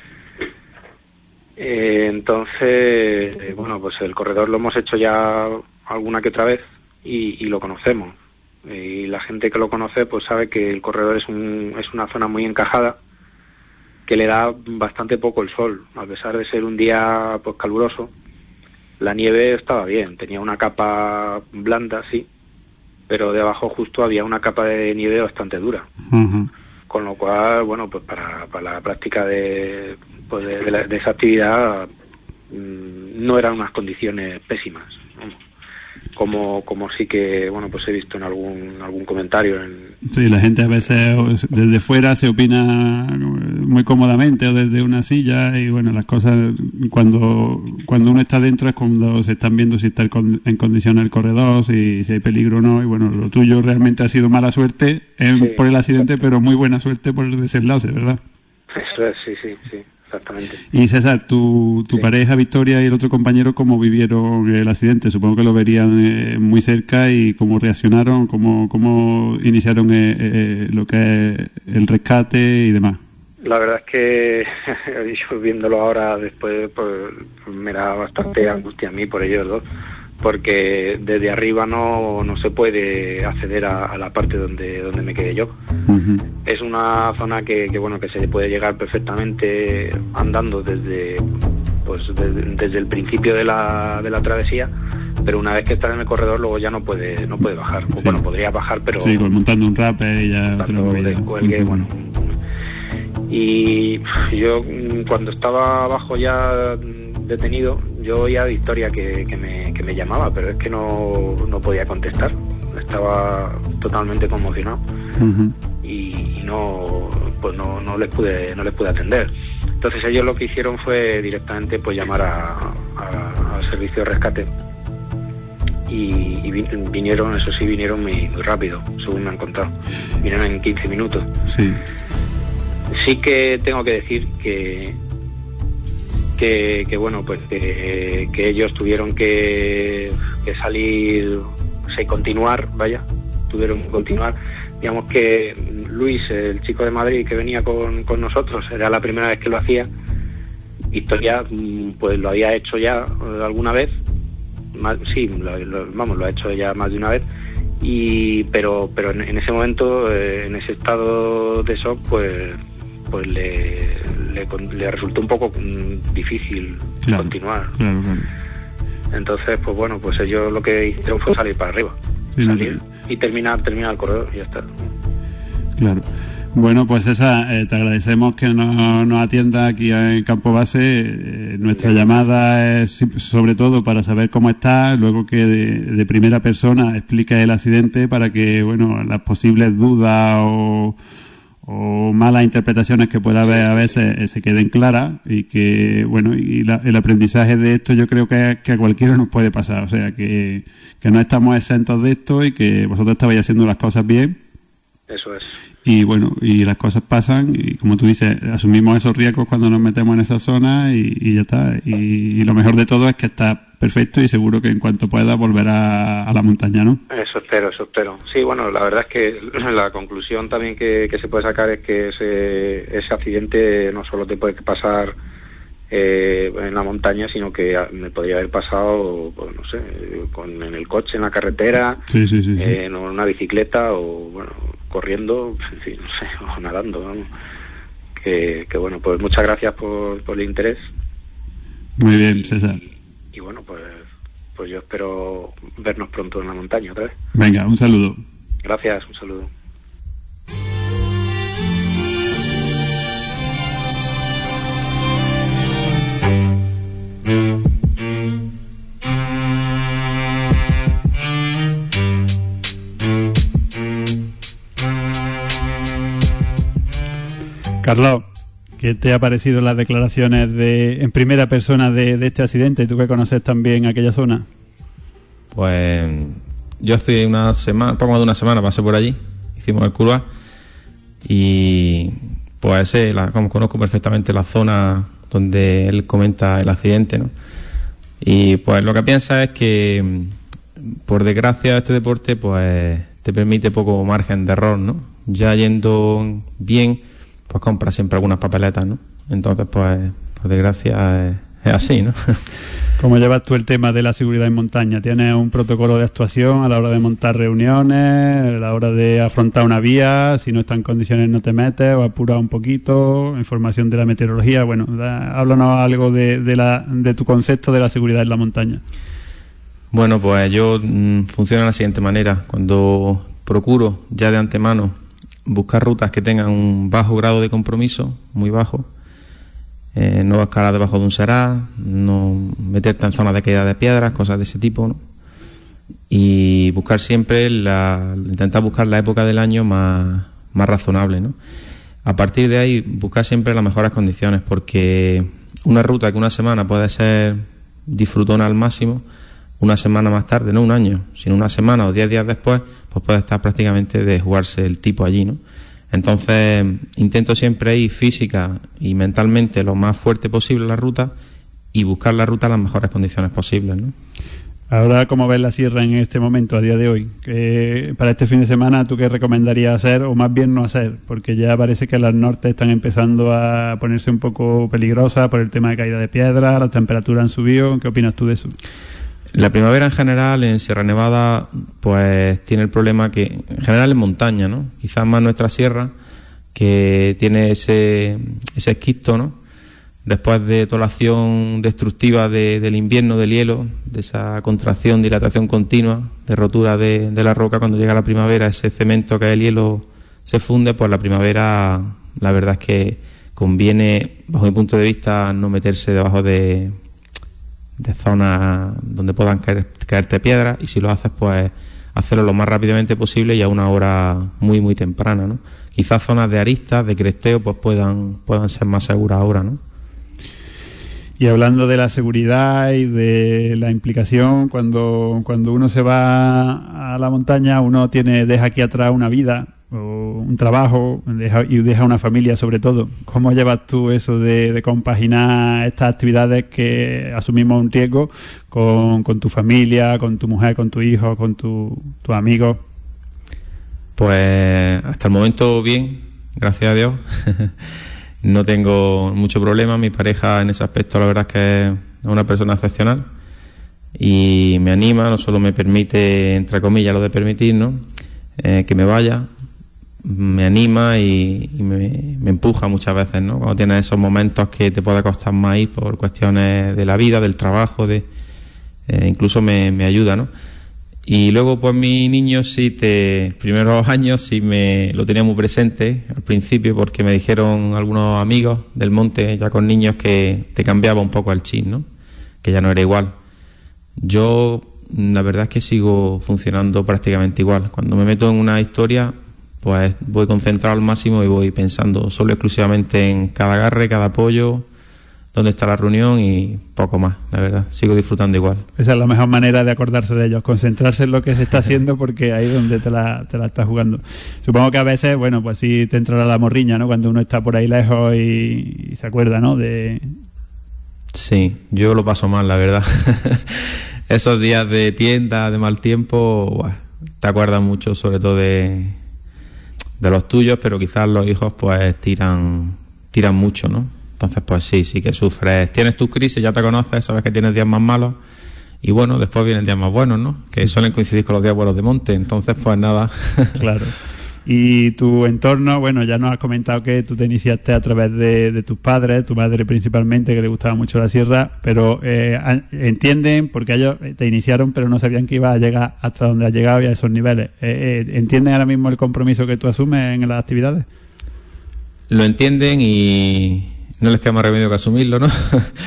Entonces, bueno, pues el corredor lo hemos hecho ya alguna que otra vez y lo conocemos. Y la gente que lo conoce pues sabe que el corredor es una zona muy encajada, que le da bastante poco el sol, a pesar de ser un día pues caluroso. La nieve estaba bien, tenía una capa blanda, sí, pero debajo justo había una capa de nieve bastante dura. Con lo cual, bueno, pues para la práctica de esa actividad no eran unas condiciones pésimas, ¿no? Como sí que, bueno, pues he visto en algún comentario. Sí, la gente a veces desde fuera se opina muy cómodamente o desde una silla, y bueno, las cosas cuando uno está dentro es cuando se están viendo si está en condiciones el corredor, si hay peligro o no, y bueno, lo tuyo realmente ha sido mala suerte por el accidente, pero muy buena suerte por el desenlace, ¿verdad? Eso es, sí. Exactamente. Y César, tu pareja Victoria y el otro compañero, ¿cómo vivieron el accidente? Supongo que lo verían muy cerca, y cómo reaccionaron, cómo iniciaron lo que es el rescate y demás. La verdad es que yo viéndolo ahora después, pues me da bastante angustia a mí por ellos dos, porque desde arriba no se puede acceder a la parte donde me quedé yo. Es una zona que se puede llegar perfectamente andando desde el principio de la travesía, pero una vez que estás en el corredor luego ya no puede bajar. Sí. Bueno, podría bajar, pero sí, montando un rappel y ya cuelgue, bueno. Y yo cuando estaba abajo ya detenido, yo oía a Victoria que me llamaba, pero es que no podía contestar, estaba totalmente conmocionado. Y no les pude atender. Entonces ellos lo que hicieron fue directamente pues llamar al servicio de rescate, y vinieron muy rápido, según me han contado. Vinieron en 15 minutos. Sí que tengo que decir que bueno, pues que ellos tuvieron que salir, tuvieron que continuar. Digamos que Luis, el chico de Madrid que venía con nosotros, era la primera vez que lo hacía. Victoria pues lo había hecho ya alguna vez, lo ha hecho ya más de una vez, pero en ese momento, en ese estado de shock, pues le resultó un poco difícil continuar. Claro. Entonces, pues bueno, pues ellos lo que hicieron fue salir para arriba, y terminar el corredor y ya está. Claro. Bueno, pues César, te agradecemos que nos atienda aquí en Campo Base. Nuestra llamada es sobre todo para saber cómo está, luego que de primera persona explique el accidente para que, bueno, las posibles dudas o malas interpretaciones que pueda haber a veces se queden claras y que, bueno, y el aprendizaje de esto yo creo que a cualquiera nos puede pasar. O sea, que no estamos exentos de esto y que vosotros estabais haciendo las cosas bien. Eso es. Y bueno, y las cosas pasan y como tú dices, asumimos esos riesgos cuando nos metemos en esa zona y ya está. Y lo mejor de todo es que está perfecto y seguro que en cuanto pueda volverá a la montaña, ¿no? Eso espero. Sí, bueno, la verdad es que la conclusión también que se puede sacar es que ese accidente no solo te puede pasar en la montaña, sino que me podría haber pasado, pues, no sé, en el coche, en la carretera, sí. En una bicicleta o, bueno, corriendo, en fin, no sé, o nadando, vamos. Que bueno, pues muchas gracias por el interés. Muy bien, César. Y bueno, pues yo espero vernos pronto en la montaña otra vez. Venga, un saludo. Gracias, un saludo. Carlos, ¿qué te ha parecido las declaraciones en primera persona de este accidente? ¿Tú que conoces también aquella zona? Pues yo hace poco más de una semana pasé por allí, hicimos el curva y pues como conozco perfectamente la zona donde él comenta el accidente, ¿no? Y pues lo que piensa es que, por desgracia, este deporte pues te permite poco margen de error, ¿no? Ya yendo bien, pues compras siempre algunas papeletas, ¿no? Entonces, pues, por desgracia, es así, ¿no? ¿Cómo llevas tú el tema de la seguridad en montaña? ¿Tienes un protocolo de actuación a la hora de montar reuniones, a la hora de afrontar una vía? Si no está en condiciones no te metes, o apuras un poquito, información de la meteorología. Bueno, háblanos algo de tu concepto de la seguridad en la montaña. Bueno, pues yo funciona de la siguiente manera. Cuando procuro ya de antemano buscar rutas que tengan un bajo grado de compromiso, muy bajo, no escalar debajo de un será, no meterte en zonas de caída de piedras, cosas de ese tipo, ¿no? Y buscar siempre intentar buscar la época del año más razonable, ¿no? A partir de ahí buscar siempre las mejores condiciones, porque una ruta que una semana puede ser disfrutona al máximo, una semana más tarde, no un año, sino una semana o 10 días después, pues puede estar prácticamente de jugarse el tipo allí, ¿no? Entonces intento siempre ir física y mentalmente lo más fuerte posible la ruta y buscar la ruta en las mejores condiciones posibles, ¿no? Ahora, ¿cómo ves la sierra en este momento, a día de hoy? Para este fin de semana, ¿tú qué recomendarías hacer o más bien no hacer? Porque ya parece que las nortes están empezando a ponerse un poco peligrosas por el tema de caída de piedra, las temperaturas han subido. ¿Qué opinas tú de eso? La primavera en general en Sierra Nevada pues tiene el problema que en general en montaña, ¿no? Quizás más nuestra sierra, que tiene ese esquisto, ¿no? Después de toda la acción destructiva del invierno, del hielo, de esa contracción, dilatación continua, de rotura de la roca, cuando llega la primavera, ese cemento que es el hielo se funde, pues la primavera la verdad es que conviene, bajo mi punto de vista, no meterse debajo de zonas donde puedan caerte piedras, y si lo haces, pues hacerlo lo más rápidamente posible y a una hora muy muy temprana, ¿no? Quizás zonas de aristas, de cresteo, pues puedan ser más seguras ahora, ¿no? Y hablando de la seguridad y de la implicación, cuando uno se va a la montaña, uno deja aquí atrás una vida o un trabajo y deja una familia sobre todo. ¿Cómo llevas tú eso de compaginar estas actividades que asumimos un riesgo con tu familia, con tu mujer, con tu hijo, con tus amigos? Pues hasta el momento bien, gracias a Dios. No tengo mucho problema. Mi pareja en ese aspecto la verdad es que es una persona excepcional y me anima, no solo me permite, entre comillas, lo de permitir, ¿no? Que me vaya, me anima y me empuja muchas veces, ¿no? Cuando tienes esos momentos que te puede costar más ir por cuestiones de la vida, del trabajo, incluso me ayuda, ¿no? Y luego, pues mi niño primeros años sí me lo tenía muy presente al principio, porque me dijeron algunos amigos del monte, ya con niños, que te cambiaba un poco el chip, ¿no? Que ya no era igual. Yo, la verdad es que sigo funcionando prácticamente igual. Cuando me meto en una historia, pues voy concentrado al máximo y voy pensando solo exclusivamente en cada agarre, cada apoyo, dónde está la reunión y poco más, la verdad. Sigo disfrutando igual. Esa es la mejor manera de acordarse de ellos, concentrarse en lo que se está haciendo, porque ahí es donde te la estás jugando. Supongo que a veces, bueno, pues sí te entrará la morriña, ¿no? Cuando uno está por ahí lejos y se acuerda, ¿no? Sí, yo lo paso mal, la verdad. Esos días de tienda, de mal tiempo, te acuerdas mucho, sobre todo de los tuyos, pero quizás los hijos pues tiran mucho, ¿no? Entonces, pues sí que sufres. Tienes tus crisis, ya te conoces, sabes que tienes días más malos y bueno, después vienen días más buenos, ¿no? Que suelen coincidir con los días buenos de monte. Entonces, pues nada. Claro. Y tu entorno, bueno, ya nos has comentado que tú te iniciaste a través de tus padres, tu madre principalmente, que le gustaba mucho la sierra, pero entienden, porque ellos te iniciaron, pero no sabían que ibas a llegar hasta donde has llegado y a esos niveles. ¿Entienden ahora mismo el compromiso que tú asumes en las actividades? Lo entienden y no les queda más remedio que asumirlo, ¿no?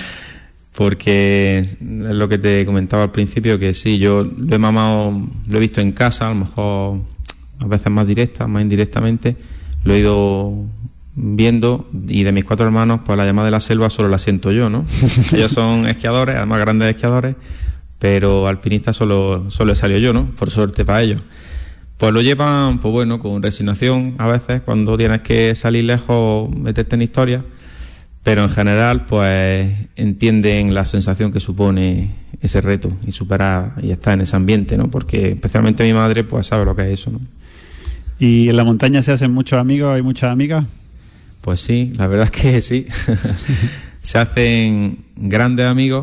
Porque es lo que te comentaba al principio, que sí, yo lo he mamado, lo he visto en casa, a lo mejor a veces más directa, más indirectamente, lo he ido viendo, y de mis 4 hermanos, pues la llamada de la selva solo la siento yo, ¿no? Ellos son esquiadores, además grandes esquiadores, pero alpinista solo he salido yo, ¿no? Por suerte para ellos. Pues lo llevan, pues bueno, con resignación a veces, cuando tienes que salir lejos, meterte en historia, pero en general, pues entienden la sensación que supone ese reto y superar y estar en ese ambiente, ¿no? Porque especialmente mi madre, pues sabe lo que es eso, ¿no? ¿Y en la montaña se hacen muchos amigos y muchas amigas? Pues sí, la verdad es que sí. Se hacen grandes amigos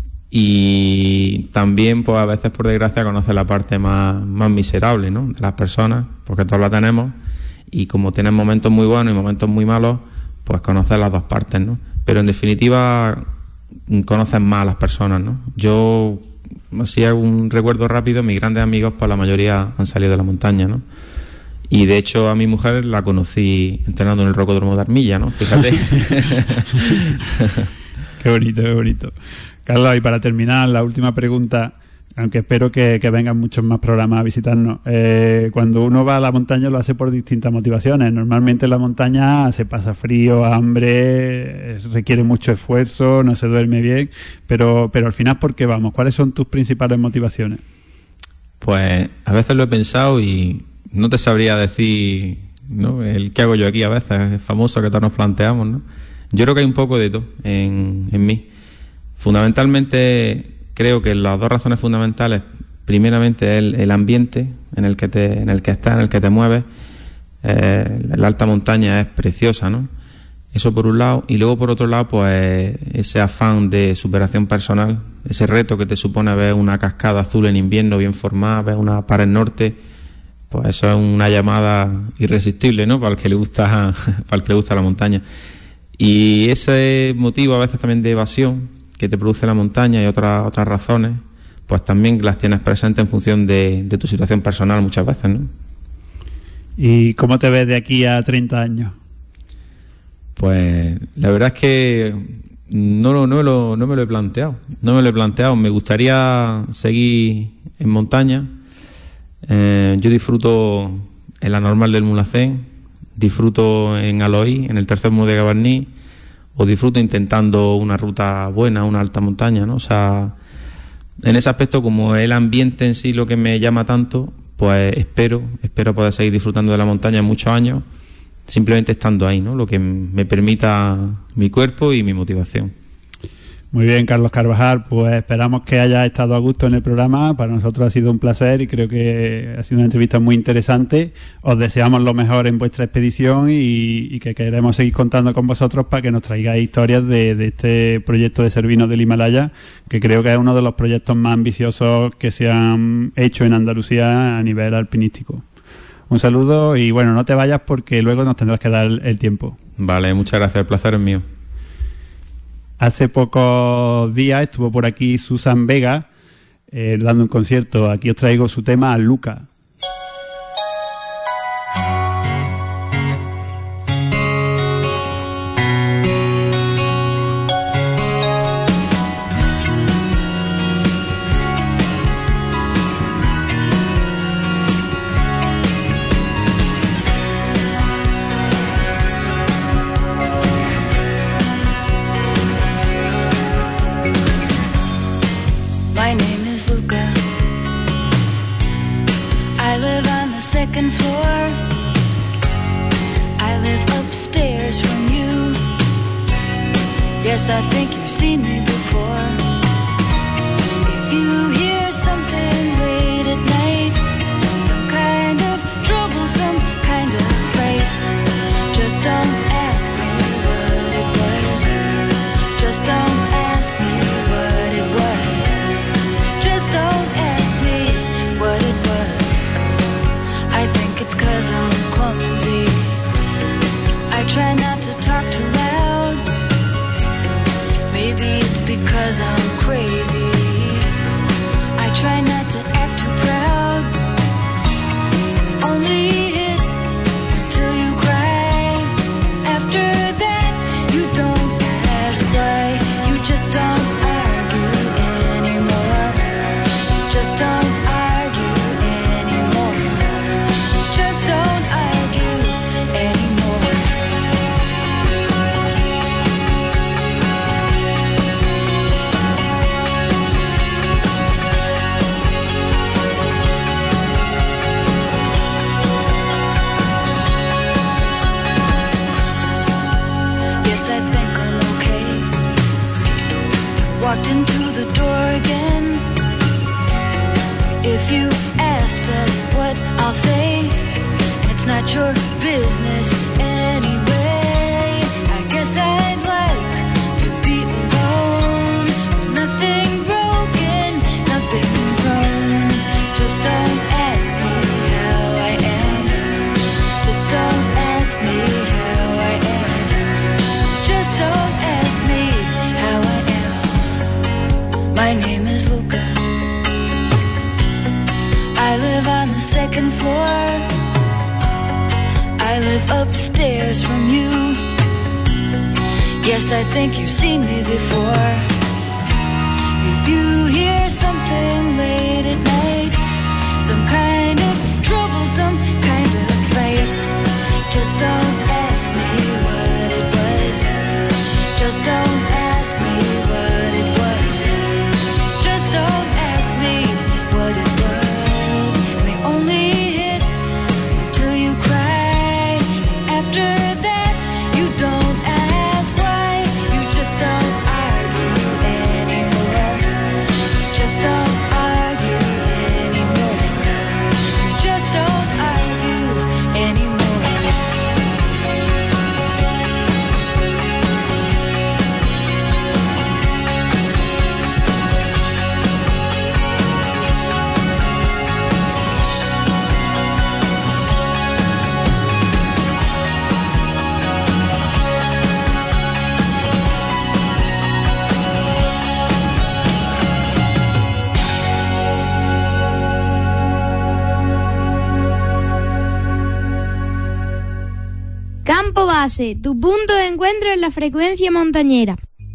y también, pues a veces, por desgracia, conoces la parte más miserable, ¿no? De las personas, porque todos la tenemos, y como tienes momentos muy buenos y momentos muy malos, pues conoces las dos partes, ¿no? Pero en definitiva conoces más a las personas, ¿no? Yo, así hago un recuerdo rápido, mis grandes amigos, pues la mayoría han salido de la montaña, ¿no? Y de hecho a mi mujer la conocí entrenando en el Rocódromo de Armilla, ¿no? Fíjate. Qué bonito, qué bonito. Carlos, y para terminar, la última pregunta, aunque espero que vengan muchos más programas a visitarnos. Cuando uno va a la montaña lo hace por distintas motivaciones. Normalmente en la montaña se pasa frío, hambre, requiere mucho esfuerzo, no se duerme bien, pero al final, ¿por qué vamos? ¿Cuáles son tus principales motivaciones? Pues a veces lo he pensado y no te sabría decir, ¿no? El qué hago yo aquí a veces, es famoso que todos nos planteamos, ¿no? Yo creo que hay un poco de todo en mí. Fundamentalmente, creo que las dos razones fundamentales, primeramente el ambiente en el que estás, en el que te mueves. La alta montaña es preciosa, ¿no? Eso por un lado, y luego por otro lado, pues ese afán de superación personal, ese reto que te supone ver una cascada azul en invierno bien formada, ver una pared norte, pues eso es una llamada irresistible, ¿no? Para el que le gusta la montaña. Y ese motivo a veces también de evasión que te produce la montaña y otras razones, pues también las tienes presentes en función de tu situación personal muchas veces, ¿no? ¿Y cómo te ves de aquí a 30 años? Pues la verdad es que no me lo he planteado. No me lo he planteado. Me gustaría seguir en montaña. Yo disfruto en la normal del Mulhacén, disfruto en Aloí, en el tercer muro de Gavarní, o disfruto intentando una ruta buena, una alta montaña, ¿no? O sea, en ese aspecto, como el ambiente en sí lo que me llama tanto, pues espero poder seguir disfrutando de la montaña muchos años, simplemente estando ahí, ¿no? Lo que me permita mi cuerpo y mi motivación. Muy bien, Carlos Carvajal, pues esperamos que hayas estado a gusto en el programa. Para nosotros ha sido un placer y creo que ha sido una entrevista muy interesante. Os deseamos lo mejor en vuestra expedición y que queremos seguir contando con vosotros para que nos traigáis historias de este proyecto de Servinos del Himalaya, que creo que es uno de los proyectos más ambiciosos que se han hecho en Andalucía a nivel alpinístico. Un saludo y bueno, no te vayas porque luego nos tendrás que dar el tiempo. Vale, muchas gracias, el placer es mío. Hace pocos días estuvo por aquí Susan Vega, dando un concierto. Aquí os traigo su tema, Luca. Yes, I think you've seen me before. If you hear something late at night, some kind of trouble, some kind of fight, just don't ask me what it was. Just don't ask me what it was. Just don't ask me what it was. I think it's 'cause I'm clumsy. I try not to talk too loud. Maybe it's because I'm crazy. I try not to act too proud. Only hit until you cry. After that, you don't ask why. You just don't argue anymore. Just don't argue anymore. Just don't argue anymore. I think I'm okay. Walked into the door again. If you ask, that's what I'll say. It's not your business anyway. I guess I'd like to be alone. Nothing broken, nothing wrong. Just don't ask me how I am. Just don't ask me how I am. Just don't ask me how I am. My name is Luca. I live on the second floor. I live upstairs from you. Yes, I think you've seen me before. If you hear something late at night, some kind of trouble, some kind of fight, just don't ask me what it was. Just don't ask me what it was. Just don't ask me what it was. They only hit until you cry. After that, you don't ask why. You just don't argue anymore. Just don't argue anymore. You just don't argue anymore. Campo Base, tu punto de encuentro en la frecuencia montañera.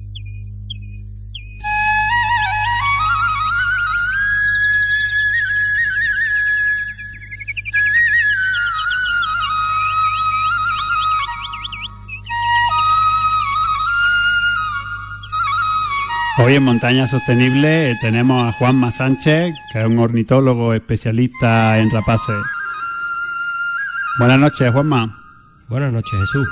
Hoy en Montaña Sostenible tenemos a Juanma Sánchez, que es un ornitólogo especialista en rapaces. Buenas noches, Juanma. Buenas noches, Jesús.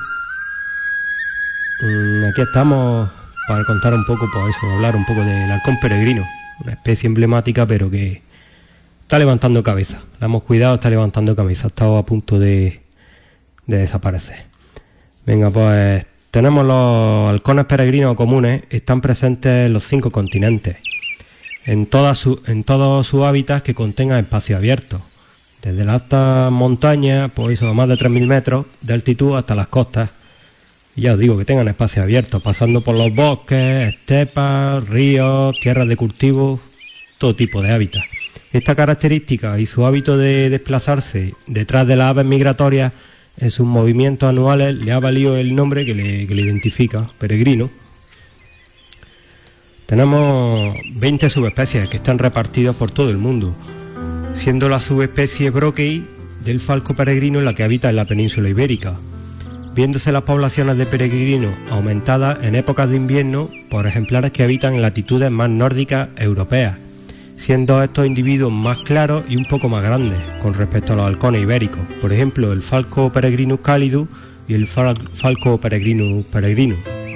Aquí estamos para contar un poco, pues eso, hablar un poco del halcón peregrino, una especie emblemática, pero que está levantando cabeza. La hemos cuidado, está levantando cabeza, ha estado a punto de desaparecer. Venga, pues tenemos los halcones peregrinos comunes, están presentes en los 5 continentes, en todos sus hábitats que contengan espacios abiertos. Desde las altas montañas, pues eso, a más de 3.000 metros de altitud hasta las costas. Y ya os digo, que tengan espacios abiertos, pasando por los bosques, estepas, ríos, tierras de cultivo. todo tipo de hábitat. Esta característica y su hábito de desplazarse detrás de las aves migratorias en sus movimientos anuales le ha valido el nombre que le identifica, peregrino. Tenemos 20 subespecies que están repartidas por todo el mundo, siendo la subespecie Brockhei del falco peregrino la que habita en la península ibérica, viéndose las poblaciones de peregrinos aumentadas en épocas de invierno por ejemplares que habitan en latitudes más nórdicas europeas, siendo estos individuos más claros y un poco más grandes con respecto a los halcones ibéricos, por ejemplo el falco peregrinus cálidus y el falco peregrinus peregrinus.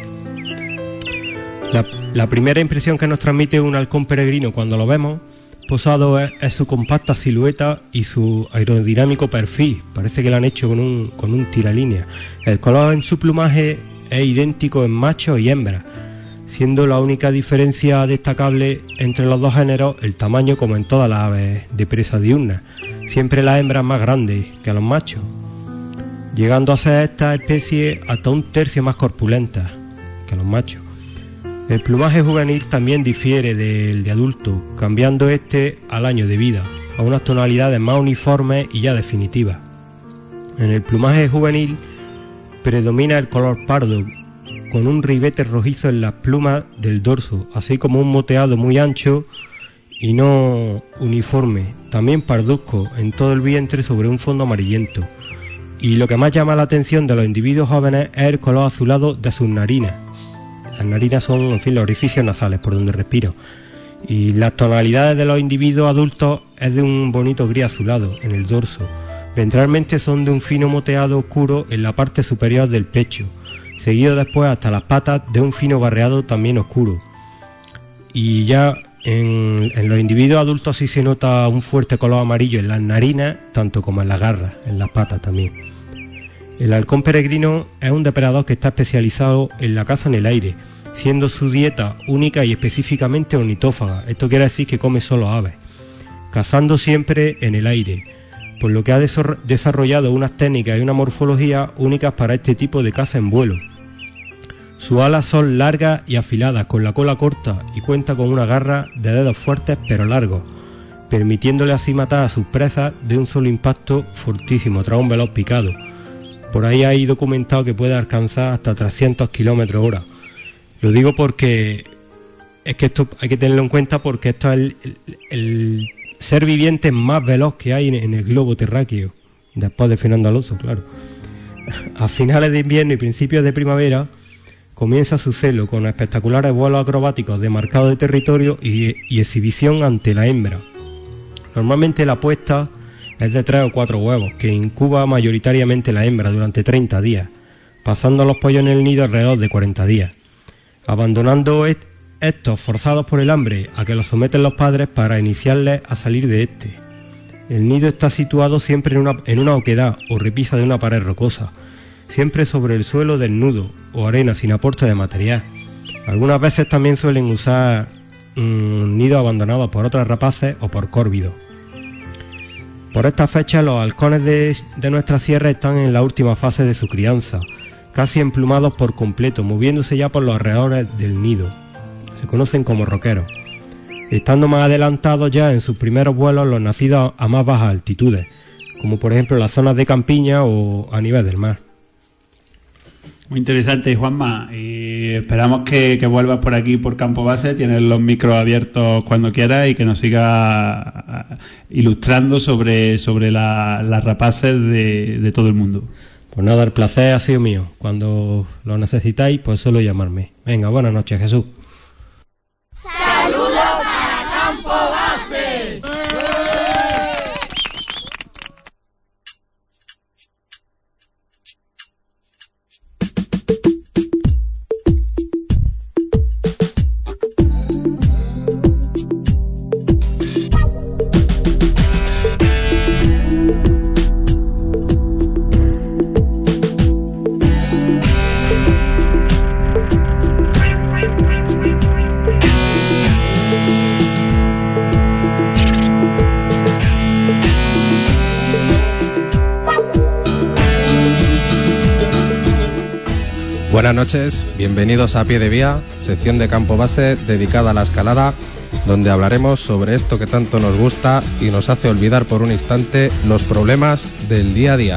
La primera impresión que nos transmite un halcón peregrino cuando lo vemos posado es su compacta silueta y su aerodinámico perfil. Parece que lo han hecho con un tiralínea. El color en su plumaje es idéntico en machos y hembras, siendo la única diferencia destacable entre los dos géneros el tamaño, como en todas las aves de presa diurna. Siempre la hembra es más grande que los machos, llegando a ser esta especie hasta un tercio más corpulenta que los machos. El plumaje juvenil también difiere del de adulto, cambiando este al año de vida, a unas tonalidades más uniformes y ya definitivas. En el plumaje juvenil predomina el color pardo, con un ribete rojizo en las plumas del dorso, así como un moteado muy ancho y no uniforme, también parduzco en todo el vientre sobre un fondo amarillento. Y lo que más llama la atención de los individuos jóvenes es el color azulado de sus narinas. Las narinas son, en fin, los orificios nasales por donde respiro. Y las tonalidades de los individuos adultos es de un bonito gris azulado en el dorso. Ventralmente son de un fino moteado oscuro en la parte superior del pecho, seguido después hasta las patas de un fino barreado también oscuro. Y ya en los individuos adultos sí se nota un fuerte color amarillo en las narinas, tanto como en las garras, en las patas también. El halcón peregrino es un depredador que está especializado en la caza en el aire, siendo su dieta única y específicamente ornitófaga. Esto quiere decir que come solo aves, cazando siempre en el aire, por lo que ha desarrollado unas técnicas y una morfología únicas para este tipo de caza en vuelo. Sus alas son largas y afiladas, con la cola corta, y cuenta con una garra de dedos fuertes pero largos, permitiéndole así matar a sus presas de un solo impacto fortísimo tras un veloz picado. Por ahí hay documentado que puede alcanzar hasta 300 km/h. Lo digo porque es que esto hay que tenerlo en cuenta, porque esto es el ser viviente más veloz que hay en el globo terráqueo, después de Fernando Alonso, claro. A finales de invierno y principios de primavera comienza su celo con espectaculares vuelos acrobáticos de marcado de territorio y exhibición ante la hembra. Normalmente la puesta es de 3 o 4 huevos, que incuba mayoritariamente la hembra durante 30 días, pasando los pollos en el nido alrededor de 40 días, abandonando estos forzados por el hambre a que los someten los padres para iniciarles a salir de este. El nido está situado siempre en una oquedad o repisa de una pared rocosa, siempre sobre el suelo desnudo o arena sin aporte de material. Algunas veces también suelen usar nidos abandonados por otras rapaces o por córvidos. Por estas fechas los halcones de nuestra sierra están en la última fase de su crianza, casi emplumados por completo, moviéndose ya por los alrededores del nido. Se conocen como roqueros, estando más adelantados ya en sus primeros vuelos los nacidos a más bajas altitudes, como por ejemplo las zonas de campiña o a nivel del mar. Muy interesante, Juanma, y esperamos que vuelvas por aquí, por Campo Base. Tienes los micros abiertos cuando quieras y que nos sigas ilustrando sobre las rapaces de todo el mundo. Pues nada, el placer ha sido mío. Cuando lo necesitáis, pues solo llamarme. Venga, buenas noches, Jesús. ¡Saludos para Campo Base! Buenas noches, bienvenidos a Pie de Vía, sección de Campo Base dedicada a la escalada donde hablaremos sobre esto que tanto nos gusta y nos hace olvidar por un instante los problemas del día a día.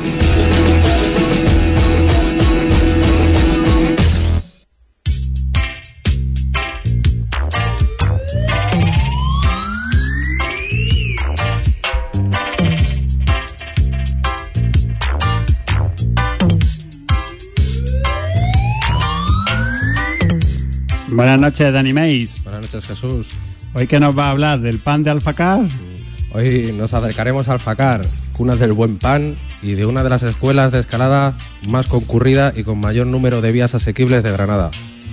Buenas noches, Dani Meis. Buenas noches, Jesús. ¿Hoy qué nos va a hablar? ¿Del pan de Alfacar? Hoy nos acercaremos a Alfacar, cuna del buen pan y de una de las escuelas de escalada más concurrida y con mayor número de vías asequibles de Granada.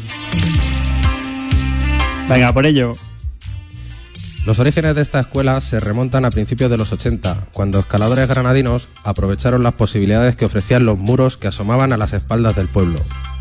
Venga, por ello. Los orígenes de esta escuela se remontan a principios de los 80, cuando escaladores granadinos aprovecharon las posibilidades que ofrecían los muros que asomaban a las espaldas del pueblo.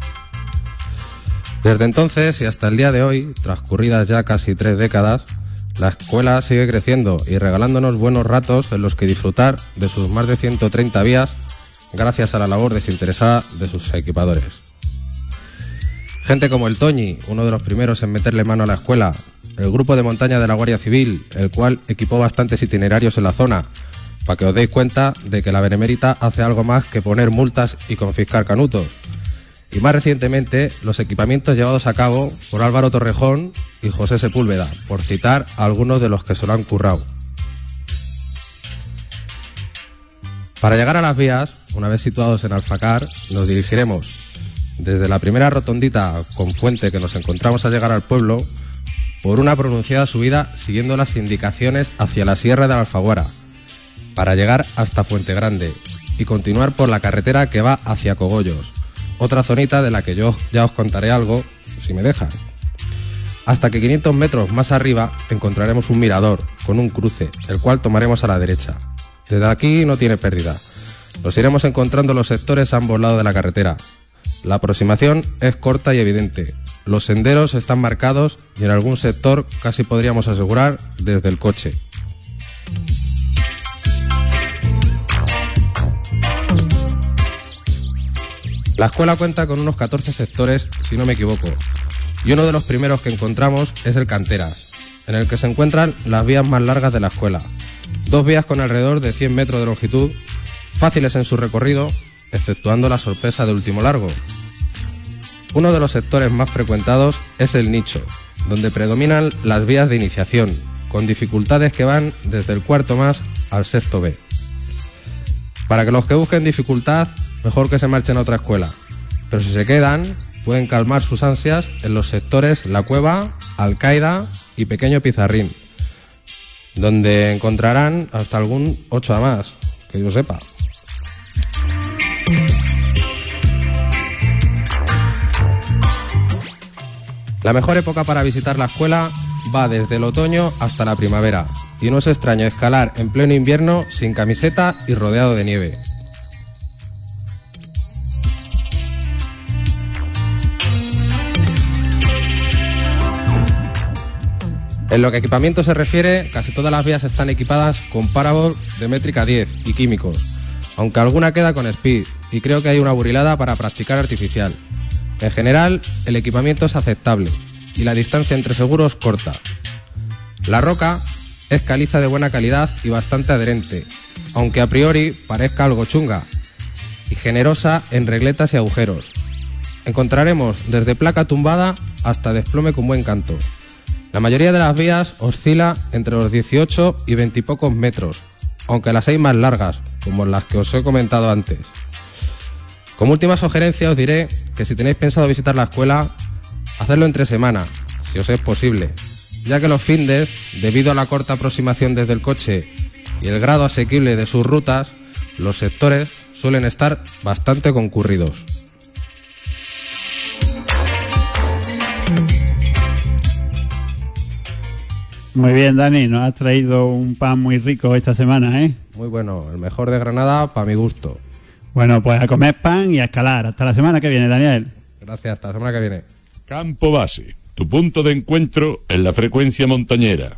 Desde entonces y hasta el día de hoy, transcurridas ya casi 3 décadas, la escuela sigue creciendo y regalándonos buenos ratos en los que disfrutar de sus más de 130 vías gracias a la labor desinteresada de sus equipadores. Gente como el Toñi, uno de los primeros en meterle mano a la escuela, el grupo de montaña de la Guardia Civil, el cual equipó bastantes itinerarios en la zona, para que os deis cuenta de que la Benemérita hace algo más que poner multas y confiscar canutos. Y más recientemente, los equipamientos llevados a cabo por Álvaro Torrejón y José Sepúlveda, por citar a algunos de los que se lo han currado. Para llegar a las vías, una vez situados en Alfacar, nos dirigiremos desde la primera rotondita con fuente que nos encontramos al llegar al pueblo, por una pronunciada subida siguiendo las indicaciones hacia la Sierra de la Alfaguara, para llegar hasta Fuente Grande y continuar por la carretera que va hacia Cogollos, otra zonita de la que yo ya os contaré algo, si me dejan. Hasta que 500 metros más arriba encontraremos un mirador con un cruce, el cual tomaremos a la derecha. Desde aquí no tiene pérdida. Nos iremos encontrando los sectores a ambos lados de la carretera. La aproximación es corta y evidente. Los senderos están marcados y en algún sector casi podríamos asegurar desde el coche. La escuela cuenta con unos 14 sectores, si no me equivoco, y uno de los primeros que encontramos es el Canteras, en el que se encuentran las vías más largas de la escuela. 2 vías con alrededor de 100 metros de longitud, fáciles en su recorrido, exceptuando la sorpresa de último largo. Uno de los sectores más frecuentados es el nicho, donde predominan las vías de iniciación, con dificultades que van desde el cuarto más al sexto B. Para que los que busquen dificultad, mejor que se marchen a otra escuela, pero si se quedan, pueden calmar sus ansias en los sectores La Cueva, Alcaida y Pequeño Pizarrín, donde encontrarán hasta algún 8 a más, que yo sepa. La mejor época para visitar la escuela va desde el otoño hasta la primavera, y no es extraño escalar en pleno invierno sin camiseta y rodeado de nieve. En lo que a equipamiento se refiere, casi todas las vías están equipadas con Parabol de métrica 10 y químicos, aunque alguna queda con speed, y creo que hay una burilada para practicar artificial. En general, el equipamiento es aceptable, y la distancia entre seguros corta. La roca es caliza de buena calidad y bastante adherente, aunque a priori parezca algo chunga, y generosa en regletas y agujeros. Encontraremos desde placa tumbada hasta desplome con buen canto. La mayoría de las vías oscila entre los 18 y 20 y pocos metros, aunque las hay más largas, como las que os he comentado antes. Como última sugerencia os diré que si tenéis pensado visitar la escuela, hacedlo entre semana, si os es posible, ya que los findes, debido a la corta aproximación desde el coche y el grado asequible de sus rutas, los sectores suelen estar bastante concurridos. Muy bien, Dani, nos has traído un pan muy rico esta semana, ¿eh? Muy bueno, el mejor de Granada para mi gusto. Bueno, pues a comer pan y a escalar. Hasta la semana que viene, Daniel. Gracias, hasta la semana que viene. Campo Base, tu punto de encuentro en la frecuencia montañera.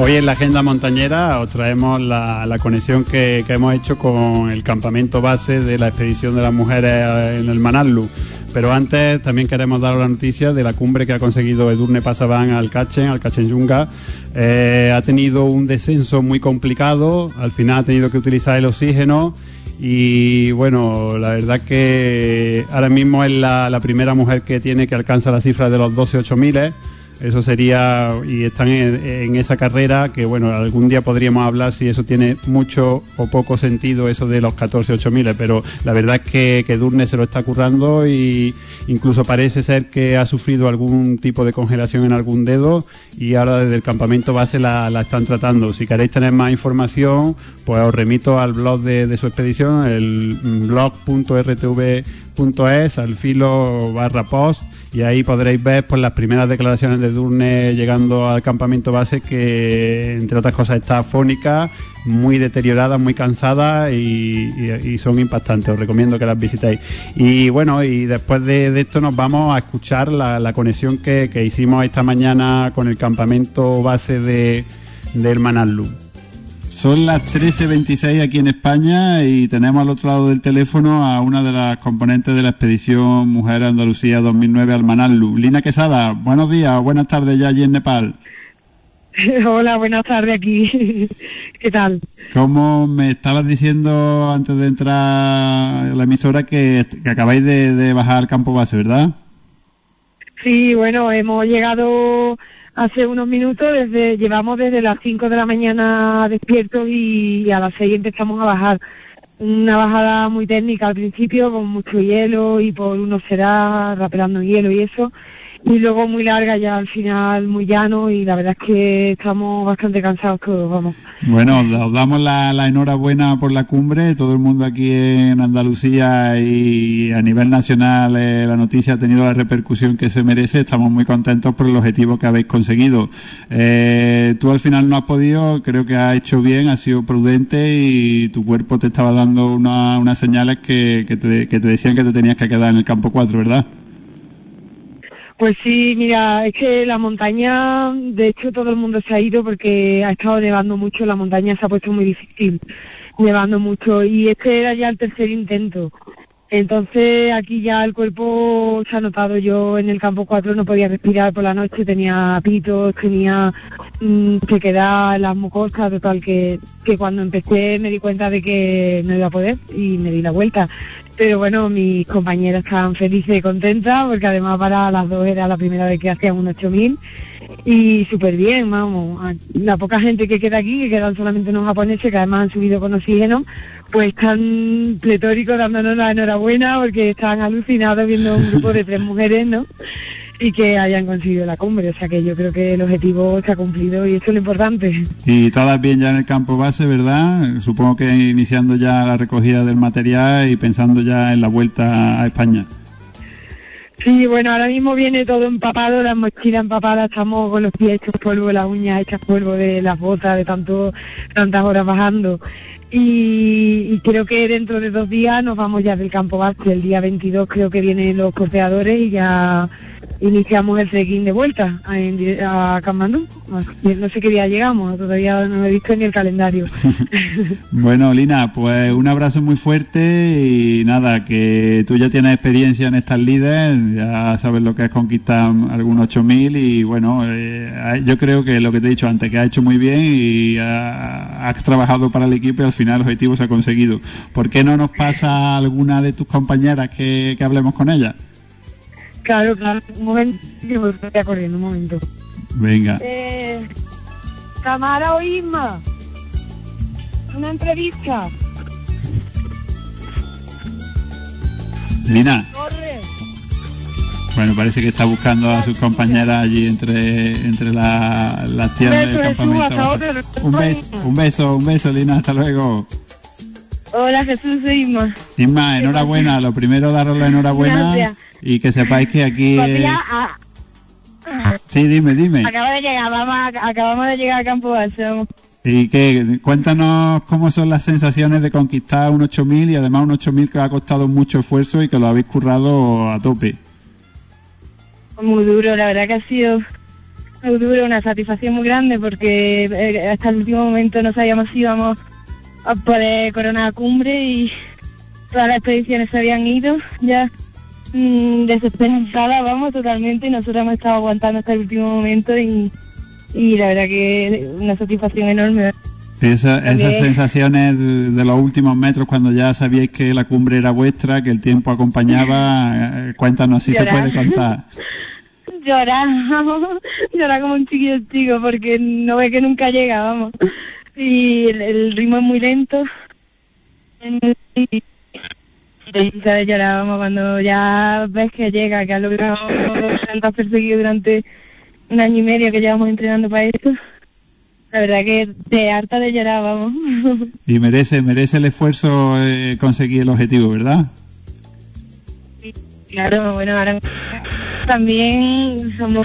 Hoy en la agenda montañera os traemos la conexión que hemos hecho con el campamento base de la expedición de las mujeres en el Manaslu. Pero antes también queremos dar la noticia de la cumbre que ha conseguido Edurne Pasaban al Cachenyunga. Ha tenido un descenso muy complicado, al final ha tenido que utilizar el oxígeno y bueno, la verdad que ahora mismo es la primera mujer que alcanza la cifra de los 12.8000. Eso sería, y están en esa carrera que bueno, algún día podríamos hablar si eso tiene mucho o poco sentido, eso de los 14.8000, pero la verdad es que Edurne se lo está currando y incluso parece ser que ha sufrido algún tipo de congelación en algún dedo y ahora desde el campamento base la están tratando. Si queréis tener más información, pues os remito al blog de su expedición, el blog.rtv.es, al filo/post, y ahí podréis ver pues las primeras declaraciones de Edurne llegando al campamento base, que entre otras cosas está afónica, muy deteriorada, muy cansada y son impactantes. Os recomiendo que las visitéis. Y bueno, y después de esto nos vamos a escuchar la conexión que hicimos esta mañana con el campamento base del Manaslu. Son las 13:26 aquí en España y tenemos al otro lado del teléfono a una de las componentes de la expedición Mujer Andalucía 2009 al Manaslu. Lina Quesada, buenos días, buenas tardes ya allí en Nepal. Hola, buenas tardes aquí. ¿Qué tal? Como me estabas diciendo antes de entrar a la emisora que acabáis de bajar al campo base, ¿verdad? Sí, bueno, hemos llegado hace unos minutos, llevamos desde las 5 de la mañana despiertos y a las 6 empezamos a bajar. Una bajada muy técnica al principio, con mucho hielo y por unos será rapelando hielo y eso. Y luego muy larga ya al final, muy llano, y la verdad es que estamos bastante cansados todos, vamos. Bueno, os damos la enhorabuena por la cumbre. Todo el mundo aquí en Andalucía y a nivel nacional la noticia ha tenido la repercusión que se merece. Estamos muy contentos por el objetivo que habéis conseguido. Tú al final no has podido, creo que has hecho bien, has sido prudente y tu cuerpo te estaba dando unas señales que te decían que te tenías que quedar en el campo 4, ¿verdad? Pues sí, mira, es que la montaña, de hecho todo el mundo se ha ido porque ha estado nevando mucho, la montaña se ha puesto muy difícil, nevando mucho, y este era ya el tercer intento. Entonces aquí ya el cuerpo se ha notado. Yo en el campo 4 no podía respirar por la noche, tenía pitos, tenía sequedad en las mucosas, total que cuando empecé me di cuenta de que no iba a poder y me di la vuelta. Pero bueno, mis compañeras estaban felices y contentas porque además para las dos era la primera vez que hacían un 8000 y súper bien, vamos. La poca gente que queda aquí, que quedan solamente unos japoneses que además han subido con oxígeno, pues están pletóricos dándonos la enhorabuena porque están alucinados viendo un grupo de 3 mujeres, ¿no? Y que hayan conseguido la cumbre, o sea que yo creo que el objetivo se ha cumplido y eso es lo importante. Y todas bien ya en el campo base, ¿verdad? Supongo que iniciando ya la recogida del material y pensando ya en la vuelta a España. Sí, bueno, ahora mismo viene todo empapado, las mochilas empapadas, estamos con los pies hechos polvo, las uñas hechas polvo de las botas, de tantas horas bajando. Y creo que dentro de 2 días nos vamos ya del campo base. El día 22 creo que vienen los costeadores y ya iniciamos el trekking de vuelta a Katmandú. No sé qué día llegamos, todavía no he visto ni el calendario. Bueno, Lina, pues un abrazo muy fuerte y nada, que tú ya tienes experiencia en estas líderes, ya sabes lo que es conquistar algunos 8000 y bueno, yo creo que lo que te he dicho antes, que has hecho muy bien y has trabajado para el equipo y al final el objetivo se ha conseguido. ¿Por qué no nos pasa alguna de tus compañeras que hablemos con ella? Claro, un momento, que me estoy corriendo, un momento. Venga. Tamara o Isma, una entrevista. Lina. Corre. Bueno, parece que está buscando a sus compañeras allí entre las tiendas del campamento. Un beso, Lina, hasta luego. Hola, Jesús, soy Isma. Isma, enhorabuena. Lo primero, daros la enhorabuena. Gracias. Y que sepáis que aquí... Sí, dime. Acabamos de llegar al campo base. ¿Y qué? Cuéntanos cómo son las sensaciones de conquistar un 8000 y además un 8000 que ha costado mucho esfuerzo y que lo habéis currado a tope. Muy duro, la verdad que ha sido muy duro, una satisfacción muy grande porque hasta el último momento no sabíamos si íbamos a poder coronar la cumbre y todas las expediciones se habían ido ya desesperanzadas, vamos, totalmente, y nosotros hemos estado aguantando hasta el último momento y la verdad que una satisfacción enorme. Esas sensaciones de los últimos metros cuando ya sabíais que la cumbre era vuestra, que el tiempo acompañaba, cuéntanos si se puede contar. Llorar como un chico porque no ve que nunca llega, vamos. Y el ritmo es muy lento y sabes llorar, vamos, cuando ya ves que llega, que has logrado tanto perseguido durante 1 año y medio que llevamos entrenando para esto. La verdad que te harta de llorar, vamos. Y merece el esfuerzo conseguir el objetivo, ¿verdad? Sí, claro, bueno, ahora también somos...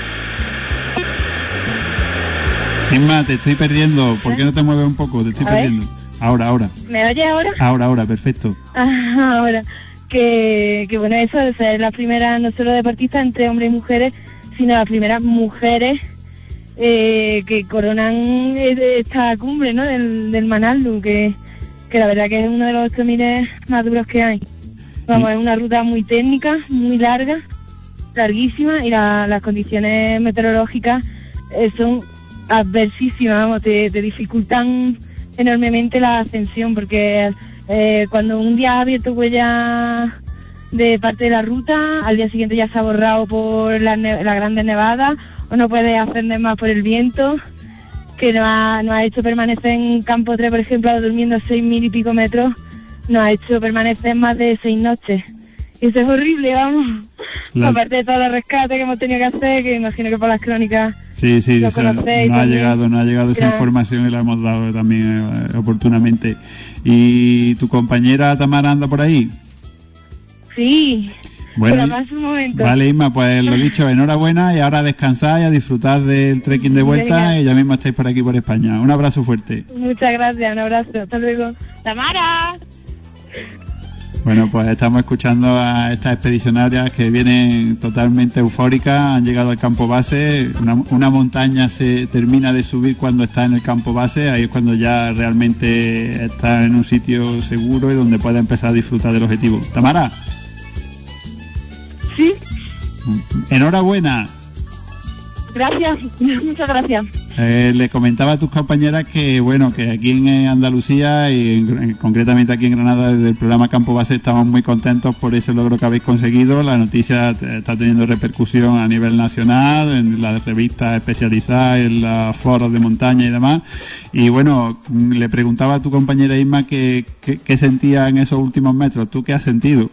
Isma, te estoy perdiendo. ¿Por qué no te mueves un poco? Te estoy perdiendo. Ahora. ¿Me oyes ahora? Ahora, perfecto. Ahora. Que bueno, eso, o sea, es la primera, no solo deportista entre hombres y mujeres, sino las primeras mujeres que coronan esta cumbre, ¿no? Del Manaslu, que la verdad que es uno de los 8000 más duros que hay. Vamos, es una ruta muy técnica, muy larga, larguísima, y las condiciones meteorológicas son adversísimas, vamos, te dificultan enormemente la ascensión, porque cuando un día has abierto huella de parte de la ruta, al día siguiente ya se ha borrado por las grandes nevadas, o no puedes ascender más por el viento, que nos ha hecho permanecer en Campo 3, por ejemplo, durmiendo 6.000 y pico metros, nos ha hecho permanecer más de 6 noches. Y eso es horrible, vamos. Aparte de todo el rescate que hemos tenido que hacer, que imagino que por las crónicas sí, lo o sea, conocéis. no ha llegado esa información y la hemos dado también oportunamente. ¿Y tu compañera Tamara anda por ahí? Sí. Bueno, más un momento. Vale, Isma, pues lo dicho, enhorabuena, y ahora a descansar y a disfrutar del trekking de vuelta. Venga. Y ya mismo estáis por aquí por España. Un abrazo fuerte. Muchas gracias, un abrazo, hasta luego. ¡Tamara! Bueno, pues estamos escuchando a estas expedicionarias que vienen totalmente eufóricas, han llegado al campo base, una montaña se termina de subir cuando está en el campo base, ahí es cuando ya realmente está en un sitio seguro y donde puede empezar a disfrutar del objetivo. Tamara. Sí. Enhorabuena. Gracias, muchas gracias. Le comentaba a tus compañeras que bueno, que aquí en Andalucía y concretamente aquí en Granada, desde el programa Campo Base, estamos muy contentos por ese logro que habéis conseguido. La noticia está teniendo repercusión a nivel nacional, en las revistas especializadas, en los foros de montaña y demás. Y bueno, le preguntaba a tu compañera Isma qué sentía en esos últimos metros. ¿Tú qué has sentido?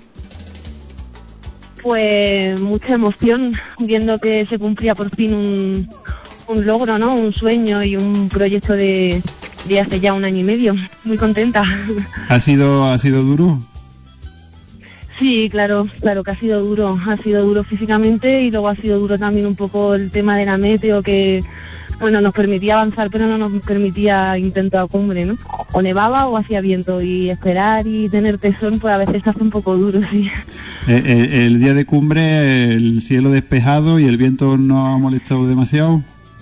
Pues mucha emoción, viendo que se cumplía por fin un logro, ¿no? Un sueño y un proyecto de hace ya 1 año y medio. Muy contenta. ¿Ha sido duro? Sí, claro que ha sido duro físicamente, y luego ha sido duro también un poco el tema de la meteo, que bueno, nos permitía avanzar pero no nos permitía intentar cumbre, ¿no? O nevaba o hacía viento, y esperar y tener tesón pues a veces hace un poco duro, sí. El día de cumbre, el cielo despejado y el viento no ha molestado demasiado.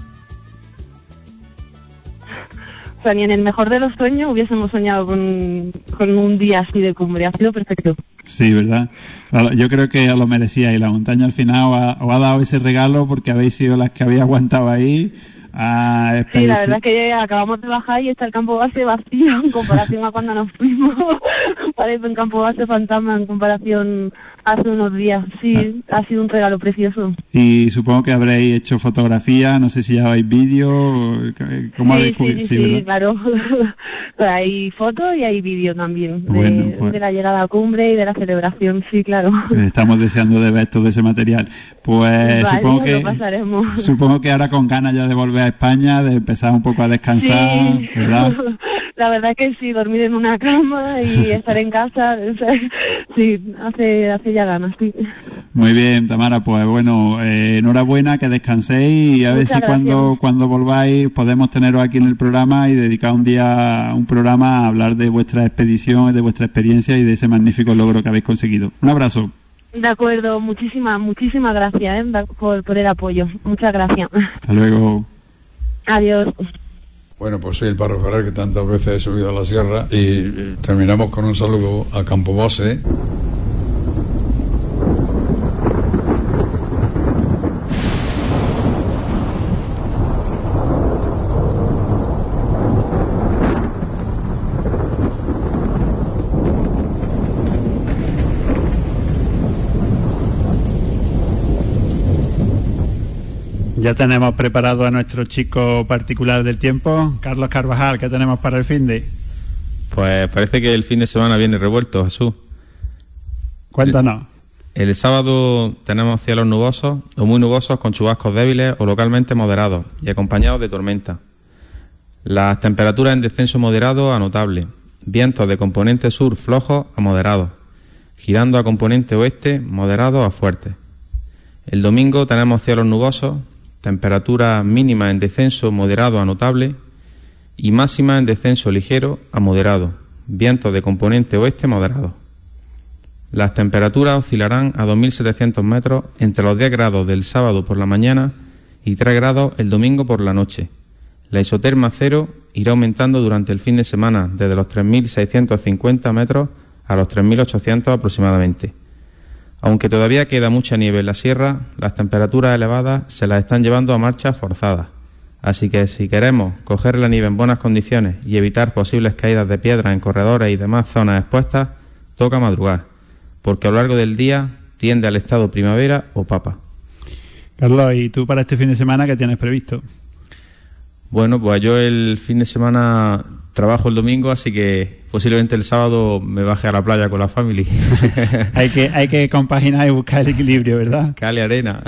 O sea, ni en el mejor de los sueños hubiésemos soñado con un día así de cumbre. Ha sido perfecto. Sí, ¿verdad? Yo creo que lo merecía, y la montaña al final os ha dado ese regalo, porque habéis sido las que habéis aguantado ahí. Sí, la verdad es que acabamos de bajar y está el campo base vacío en comparación a cuando nos fuimos. Parece un campo base fantasma en comparación hace unos días. Sí, ha sido un regalo precioso. Y supongo que habréis hecho fotografías, no sé si ya veis vídeo. ¿Cómo habéis cubierto? Sí, claro. Hay fotos y hay vídeo también de la llegada a cumbre y de la celebración, sí, claro. Estamos deseando de ver todo ese material. Pues vale, supongo que ahora con ganas ya de volver a España, de empezar un poco a descansar, sí. ¿verdad? La verdad es que sí, dormir en una cama y estar en casa, sí, hace ya ganas, sí. Muy bien, Tamara, pues bueno, enhorabuena, que descanséis, y a ver si cuando volváis podemos teneros aquí en el programa y dedicar un programa a hablar de vuestra expedición, de vuestra experiencia y de ese magnífico logro que habéis conseguido. Un abrazo. De acuerdo, muchísimas gracias por el apoyo. Muchas gracias. Hasta luego. Adiós. Bueno, pues soy el párroco Ferrer, que tantas veces he subido a la sierra, y terminamos con un saludo a Campobase. Ya tenemos preparado a nuestro chico particular del tiempo, Carlos Carvajal. ¿Qué tenemos para el finde? Pues parece que el fin de semana viene revuelto, Jesús. Cuéntanos. El sábado tenemos cielos nubosos o muy nubosos con chubascos débiles o localmente moderados y acompañados de tormenta. Las temperaturas en descenso moderado a notable. Vientos de componente sur flojos a moderados, girando a componente oeste moderados a fuertes. El domingo tenemos cielos nubosos, temperatura mínima en descenso moderado a notable y máxima en descenso ligero a moderado, vientos de componente oeste moderado. Las temperaturas oscilarán a 2.700 metros entre los 10 grados del sábado por la mañana y 3 grados el domingo por la noche. La isoterma cero irá aumentando durante el fin de semana desde los 3.650 metros a los 3.800 aproximadamente. Aunque todavía queda mucha nieve en la sierra, las temperaturas elevadas se las están llevando a marchas forzadas. Así que si queremos coger la nieve en buenas condiciones y evitar posibles caídas de piedra en corredores y demás zonas expuestas, toca madrugar, porque a lo largo del día tiende al estado primavera o papa. Carlos, ¿y tú para este fin de semana qué tienes previsto? Bueno, pues yo el fin de semana trabajo el domingo, así que posiblemente el sábado me baje a la playa con la familia. hay que compaginar y buscar el equilibrio, ¿verdad? Cali arena.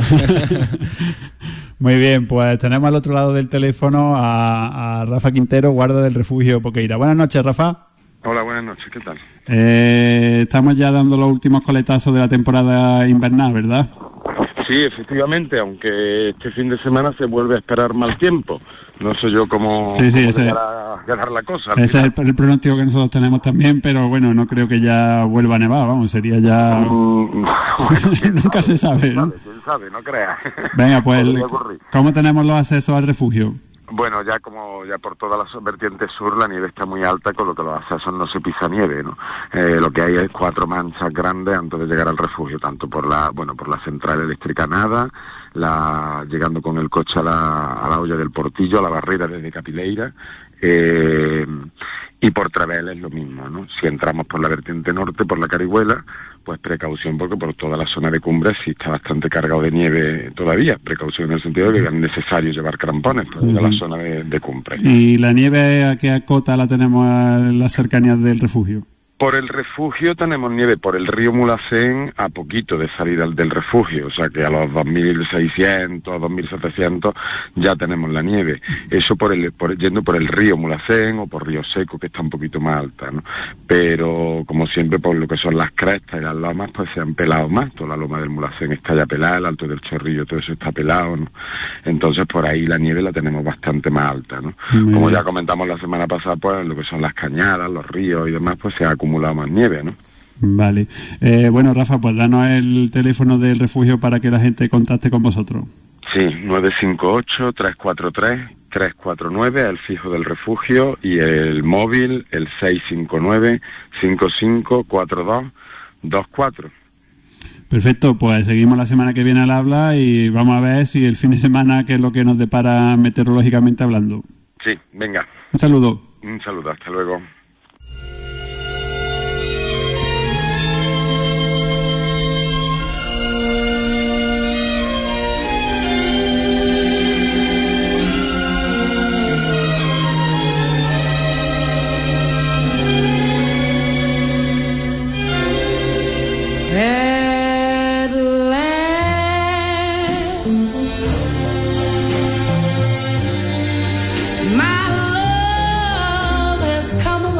Muy bien, pues tenemos al otro lado del teléfono a Rafa Quintero, guarda del refugio Poqueira. Buenas noches, Rafa. Hola, buenas noches, ¿qué tal? Estamos ya dando los últimos coletazos de la temporada invernal, ¿verdad? Sí, efectivamente, aunque este fin de semana se vuelve a esperar mal tiempo. No sé yo cómo ganar la cosa. Ese es el pronóstico que nosotros tenemos también, pero bueno, no creo que ya vuelva a nevar, vamos, sería ya... Nunca se sabe, ¿no? ¿Quién sabe? No creas. Venga, pues, ¿cómo tenemos los accesos al refugio? Bueno, ya por todas las vertientes sur la nieve está muy alta, con lo que los accesos no se pisa nieve, ¿no? Lo que hay es 4 manchas grandes antes de llegar al refugio, tanto por la central eléctrica Nada, llegando con el coche a la olla del Portillo, a la barrera desde Capileira, y por Travel es lo mismo, ¿no? Si entramos por la vertiente norte, por la Carihuela, pues precaución, porque por toda la zona de Cumbres sí está bastante cargado de nieve todavía. Precaución en el sentido de que es necesario llevar crampones por toda la zona de Cumbres. ¿Y la nieve a qué cota la tenemos en las cercanías del refugio? Por el refugio tenemos nieve por el río Mulhacén a poquito de salida del refugio, o sea que a los 2.600, 2.700 ya tenemos la nieve. Eso yendo por el río Mulhacén o por Río Seco, que está un poquito más alta, ¿no? Pero como siempre por lo que son las crestas y las lomas, pues se han pelado más. Toda la loma del Mulhacén está ya pelada, el Alto del Chorrillo, todo eso está pelado, ¿no? Entonces por ahí la nieve la tenemos bastante más alta, ¿no? Como ya comentamos la semana pasada, pues lo que son las cañadas, los ríos y demás, pues se ha acumulado más nieve, ¿no? Vale. Bueno, Rafa, pues danos el teléfono del refugio para que la gente contacte con vosotros. Sí, 958-343-349, el fijo del refugio, y el móvil, el 659-5542-24. Perfecto, pues seguimos la semana que viene al habla y vamos a ver si el fin de semana qué es lo que nos depara meteorológicamente hablando. Sí, venga. Un saludo. Un saludo, hasta luego. At last, my love has come along.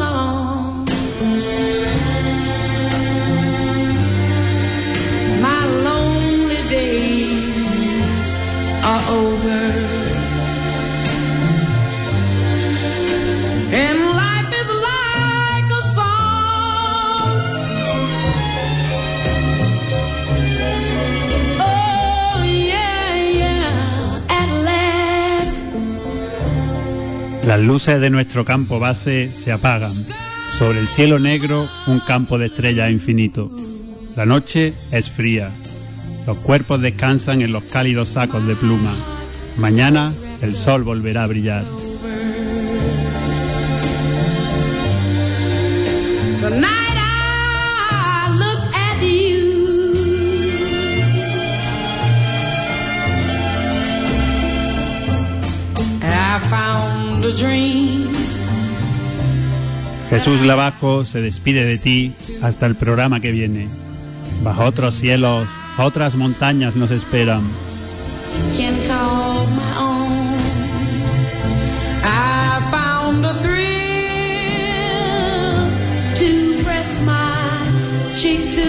Las luces de nuestro campo base se apagan. Sobre el cielo negro, un campo de estrellas infinito. La noche es fría. Los cuerpos descansan en los cálidos sacos de pluma. Mañana el sol volverá a brillar. The night I looked at you, I found a dream. Jesús Lavajo se despide de ti hasta el programa que viene. Bajo otros cielos, otras montañas nos esperan. Can call my own. I found a thrill to press my cheek to